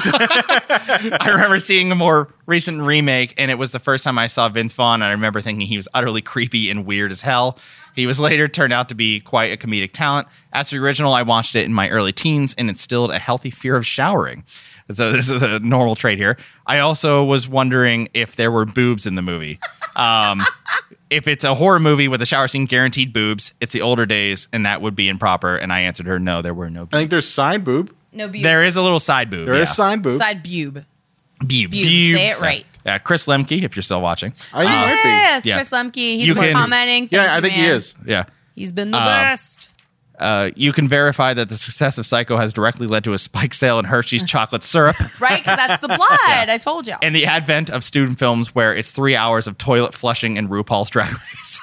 I remember seeing a more recent remake, and it was the first time I saw Vince Vaughn, and I remember thinking he was utterly creepy and weird as hell. He was later turned out to be quite a comedic talent. As for the original, I watched it in my early teens and instilled a healthy fear of showering. So this is a normal trait here. I also was wondering if there were boobs in the movie. Um, if it's a horror movie with a shower scene guaranteed boobs, it's the older days, and that would be improper. And I answered her, no, there were no boobs. I think there's side boob. No boob. There is a little side boob. There is yeah. side boob. Side boob. Boobs. Bubes. Say it right. Yeah, Chris Lemke, if you're still watching. Oh, you might be. Yes, Yeah. Chris Lemke. He's You been can- commenting. Thank Yeah, I you, think he man. is. Yeah. He's been the Um, best. Uh, you can verify that the success of Psycho has directly led to a spike sale in Hershey's chocolate syrup Right? Because that's the blood. I told you. and the advent of student films where it's three hours of toilet flushing and RuPaul's Drag Race.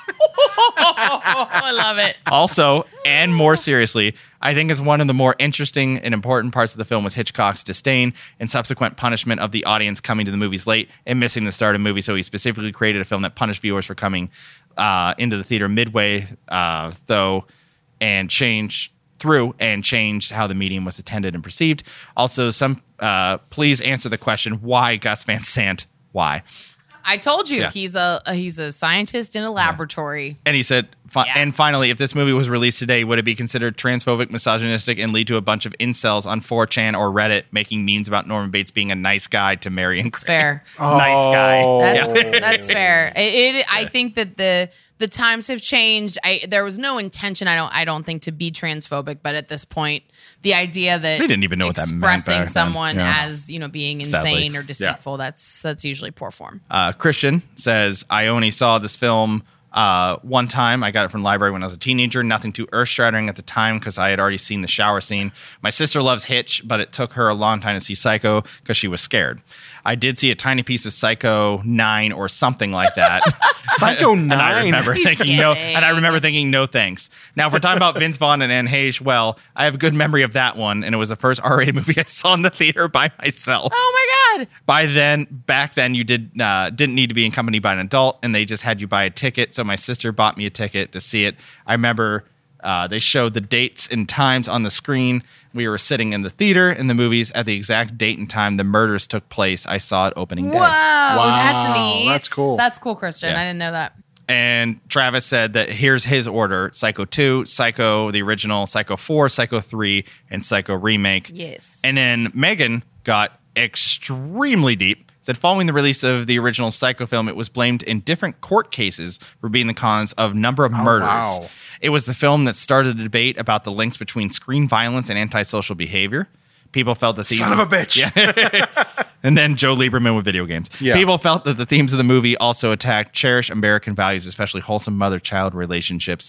I love it. Also, and more seriously, I think is one of the more interesting and important parts of the film was Hitchcock's disdain and subsequent punishment of the audience coming to the movies late and missing the start of the movie. So he specifically created a film that punished viewers for coming uh, into the theater midway, uh, though, and changed through and changed how the medium was attended and perceived. Also, some uh, please answer the question: why Gus Van Sant? Why? I told you Yeah. he's a he's a scientist in a laboratory. And he said, fi- Yeah. and finally, if this movie was released today, would it be considered transphobic, misogynistic, and lead to a bunch of incels on four chan or Reddit making memes about Norman Bates being a nice guy to Marion It's Crane? fair. Nice guy. That's Yeah. that's fair. It, it I think that the the times have changed. I there was no intention. I don't I don't think to be transphobic, but at this point, the idea that They didn't even know what that meant expressing back then. someone Yeah. as you know being Sadly. insane or Yeah. deceitful that's that's usually poor form. Uh, Christian says, I only saw this film uh, one time. I got it from the library when I was a teenager. Nothing too earth-shattering at the time because I had already seen the shower scene. My sister loves Hitch, but it took her a long time to see Psycho because she was scared. I did see a tiny piece of Psycho nine or something like that. Psycho And I nine. remember He's thinking no, kidding. and I remember thinking no thanks. Now, if we're talking about Vince Vaughn and Anne Heche, well, I have a good memory of that one, and it was the first R-rated movie I saw in the theater by myself. Oh my god! By then, back then, you did uh, didn't need to be accompanied by an adult, and they just had you buy a ticket. So my sister bought me a ticket to see it. I remember uh, they showed the dates and times on the screen. We were sitting in the theater in the movies at the exact date and time the murders took place. I saw it opening day. Wow, that's neat. that's cool. That's cool, Christian. Yeah. I didn't know that. And Travis said that here's his order: Psycho two, Psycho the original, Psycho four, Psycho three, and Psycho remake. Yes. And then Megan got extremely deep. Said following the release of the original Psycho film, it was blamed in different court cases for being the cause of number of murders. wow. It was the film that started a debate about the links between screen violence and antisocial behavior. People felt the themes Son of a bitch. Yeah. And then Joe Lieberman with video games. Yeah. People felt that the themes of the movie also attacked cherished American values, especially wholesome mother-child relationships.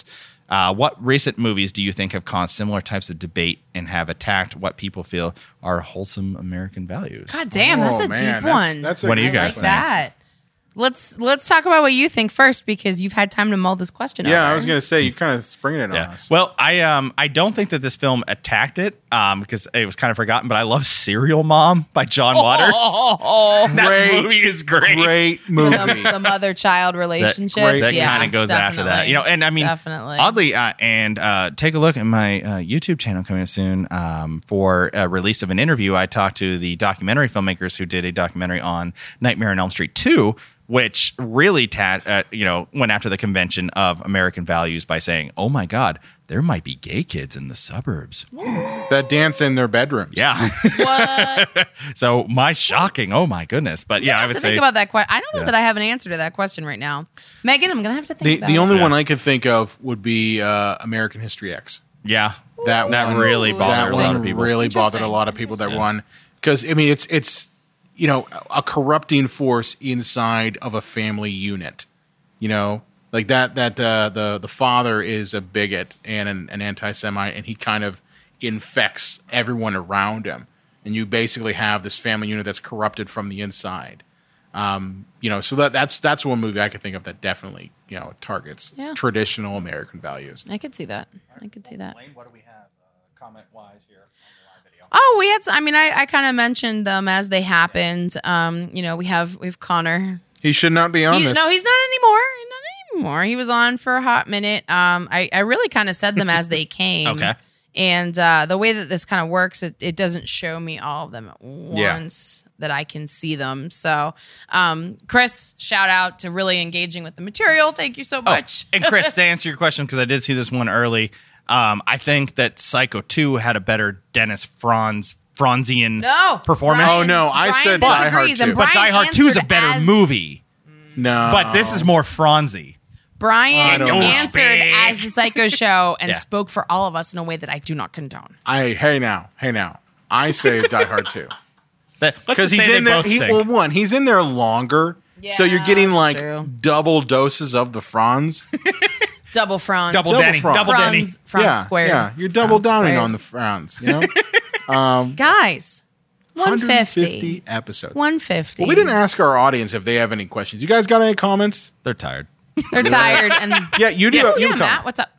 Uh, what recent movies do you think have caused similar types of debate and have attacked what people feel are wholesome American values? God damn, that's Oh, a man, deep that's- one. that's a What do you great guys like one. think? that. Let's let's talk about what you think first because you've had time to mull this question Yeah, over. I was going to say, you kind of springing it on Yeah. us. Well, I um I don't think that this film attacked it um because it was kind of forgotten, but I love Serial Mom by John Waters. Oh, That Great, movie is great. Great movie. the, the mother-child relationship. great- that yeah, kind of goes after that, you know. And I mean, definitely. oddly, uh, and uh, take a look at my uh, YouTube channel coming soon um, for a release of an interview. I talked to the documentary filmmakers who did a documentary on Nightmare on Elm Street two, which really tat, uh, you know, went after the convention of American values by saying, "Oh my God, there might be gay kids in the suburbs." That dance in their bedrooms. Yeah. What? So my shocking. Oh my goodness. But yeah, I I have would to say think about that question. I don't know Yeah. that I have an answer to that question right now. Megan, I'm gonna have to think The, about the it. only Yeah. one I could think of would be uh, American History X. yeah. That That one, really Ooh, bothers that a lot one of people. really bothered a Interesting. lot of people. That Interesting. one, because I mean, it's it's you know a corrupting force inside of a family unit. You know, like that that uh, the the father is a bigot and an, an anti-Semite, and he kind of infects everyone around him, and you basically have this family unit that's corrupted from the inside. Um, you know, so that that's that's one movie I could think of that definitely you know targets Yeah. traditional American values. I could see that. I could see that. What do we have uh, comment wise here on the live video? Oh, we had. s- I mean, I, I kind of mentioned them as they happened. Um, you know, we have we have Connor. He should not be on He- this. no, he's not anymore. Not anymore. He was on for a hot minute. Um, I I really kind of said them as they came. Okay. And uh, the way that this kind of works, it, it doesn't show me all of them at Yeah. once that I can see them. So, um, Chris, shout out to really engaging with the material. Thank you so much. Oh, and Chris, to answer your question, because I did see this one early, um, I think that Psycho two had a better Dennis Franz Franzian No performance. Brian- Oh, no, I Brian said Die Hard disagrees, and two. but Brian Die Hard two is a answered better as- movie. No, But this is more Franzi. Brian don't know. answered as the Psycho Show and Yeah. spoke for all of us in a way that I do not condone. I hey now, hey now. I say Die Hard two That- Let's because just he's say they in there. both He, stink. well, one, he's in there longer, so you're Yeah, getting that's like true. double doses of the Franz. Double Franz. Double Double Denny. Franz. Double Denny. Franz, Franz yeah, squared. yeah, you're double Franz downing squared. on the Franz. You know, Guys, one fifty. episodes. one fifty. Well, we didn't ask our audience if they have any questions. You guys got any comments? They're tired. They're tired. And Yeah, you do. yeah, you yeah, come. Matt, what's up?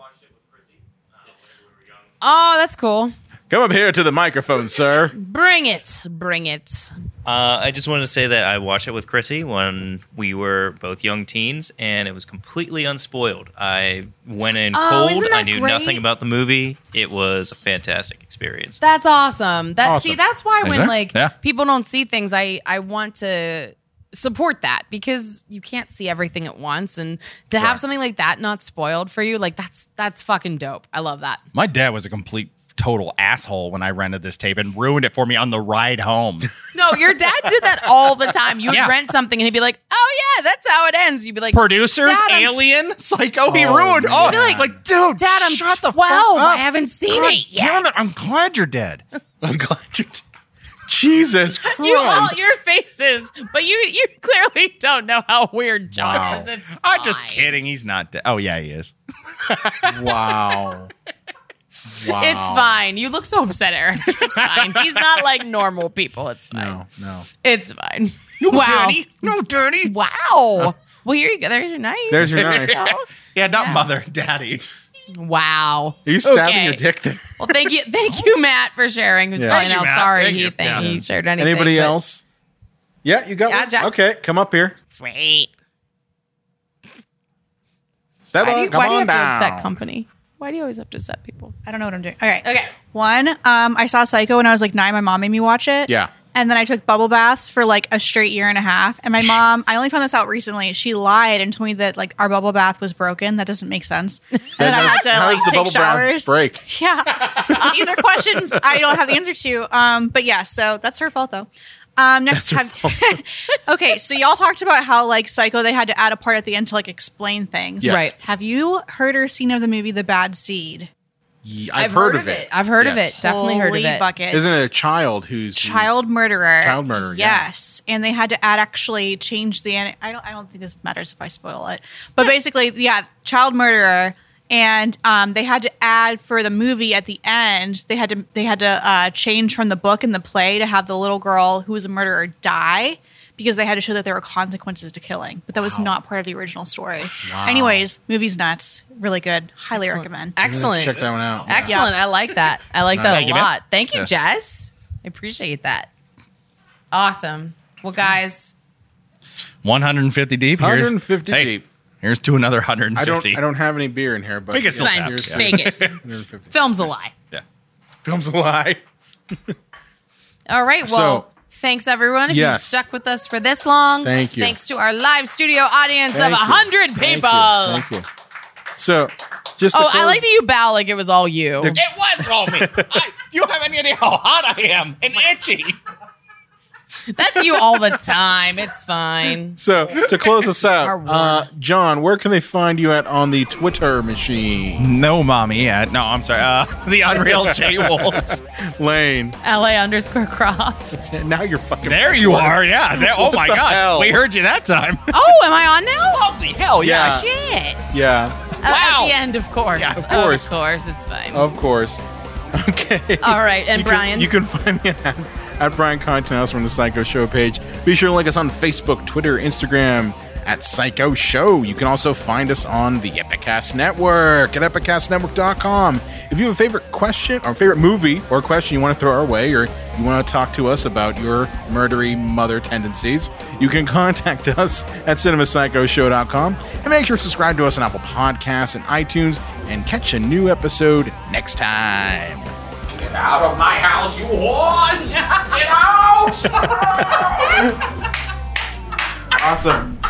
Oh, that's cool. Come up here to the microphone, sir. Bring it. Bring it. Uh, I just wanted to say that I watched it with Chrissy when we were both young teens, and it was completely unspoiled. I went in Oh, cold. isn't that I knew great? nothing about the movie. It was a fantastic experience. That's awesome. That see, Awesome. that's why when Okay. like Yeah. people don't see things, I I want to support that because you can't see everything at once, and to have something like that not spoiled for you, like that's that's fucking dope. I love that. My dad was a complete total asshole when I rented this tape and ruined it for me on the ride home. No, your dad did that all the time. You would Yeah. rent something and he'd be like, "Oh yeah, that's how it ends." You'd be like, Producers, Dad, I'm- Alien, Psycho, he Oh, ruined. man. Oh, You'd be like, like, dude, "Dad, I'm shut the twelve. fuck up. I haven't seen God it yet." damn it, I'm glad you're dead. I'm glad you're. T- Jesus Christ! You all your faces, but you you clearly don't know how weird John Wow. is. It's I'm just fine. kidding. He's not dead. Oh, yeah, he is. wow. Wow. It's fine. You look so upset, Eric. It's fine. He's not like normal people. It's fine. No, no. It's fine. No wow. dirty. No dirty. Wow. Well, here you go. There's your knife. There's your knife. Yeah, not Yeah. mother, daddy. Wow. Are you stabbing Okay. your dick there? Well, thank you, thank you, Matt, for sharing. Who's Yeah. probably Thank you, now Matt. sorry Thank he you. think Yeah. he shared anything. Anybody but- else? Yeah, you got Yeah, one? Jess. Okay, come up here. Sweet. Step Why do you, up, come why do you on have down. to upset company? Why do you always have to upset people? I don't know what I'm doing. Okay. Okay. One, um, I saw Psycho when I was like nine. My mom made me watch it. Yeah. And then I took bubble baths for like a straight year and a half. And my mom, I only found this out recently. She lied and told me that like our bubble bath was broken. That doesn't make sense. And then I had to How like does the take bubble bath showers. break? Yeah. Uh, these are questions I don't have the answer to. Um, but yeah, so that's her fault though. Um, next, That's her have okay. So y'all talked about how like Psycho, they had to add a part at the end to like explain things. Yes. Right. Have you heard or seen of the movie The Bad Seed? Yeah, I've, heard, of it. I've heard of Yes. it. Definitely heard of Holy it. buckets. Isn't it a child who's Child who's- murderer. Child murderer, yeah. Yes, and they had to add actually change the. I don't. I don't think this matters if I spoil it. But basically, yeah, child murderer, and um, they had to add for the movie at the end. They had to they had to uh, change from the book and the play to have the little girl who was a murderer die because they had to show that there were consequences to killing. But that was not part of the original story. Wow. Anyways, movie's nuts. Really good. Highly Excellent. recommend. Excellent. Check that one out. Excellent. I like that. I like that Thank a you, man. lot. Thank you, Yeah. Jess. I appreciate that. Awesome. Well, guys, one hundred fifty deep. Here's, one hundred fifty hey, deep. Here's to another one hundred I fifty. don't. I don't have any beer in here, but We can still fine. tap, here's yeah. to Fake it. one hundred fifty. Film's a lie. Yeah. Film's a lie. All right. Well, So- thanks everyone. If Yes. you've stuck with us for this long, Thank you. Thanks to our live studio audience Thank of you. one hundred Thank people. you. Thank you. So, just to Oh, I close- like that you bow like it was all you. It was all me. I, you don't have any idea how hot I am and itchy. That's you all the time. It's fine. So to close us Our out, warm. uh, John, where can they find you at on the Twitter machine? No, mommy. Yeah. No, I'm sorry. Uh, the Unreal J Wolves. Lane. L A underscore Croft. Now you're fucking. There you are. Yeah. There, oh What my the God. hell? We heard you that time. Oh, am I on now? Holy hell yeah. Yeah. Shit. Yeah, Uh, At the end, of course. Yeah, of course. Of course, it's fine. of course. Okay. All right, and You can- Brian? you can find me at, at Brian Contenhouse from the Psycho Show page. Be sure to like us on Facebook, Twitter, Instagram at Psycho Show. You can also find us on the Epicast Network at epicast network dot com. If you have a favorite question or favorite movie or question you want to throw our way, or you want to talk to us about your murdery mother tendencies, you can contact us at cinema psycho show dot com. And make sure to subscribe to us on Apple Podcasts and iTunes and catch a new episode next time. Get out of my house, you whores! Get out! Awesome.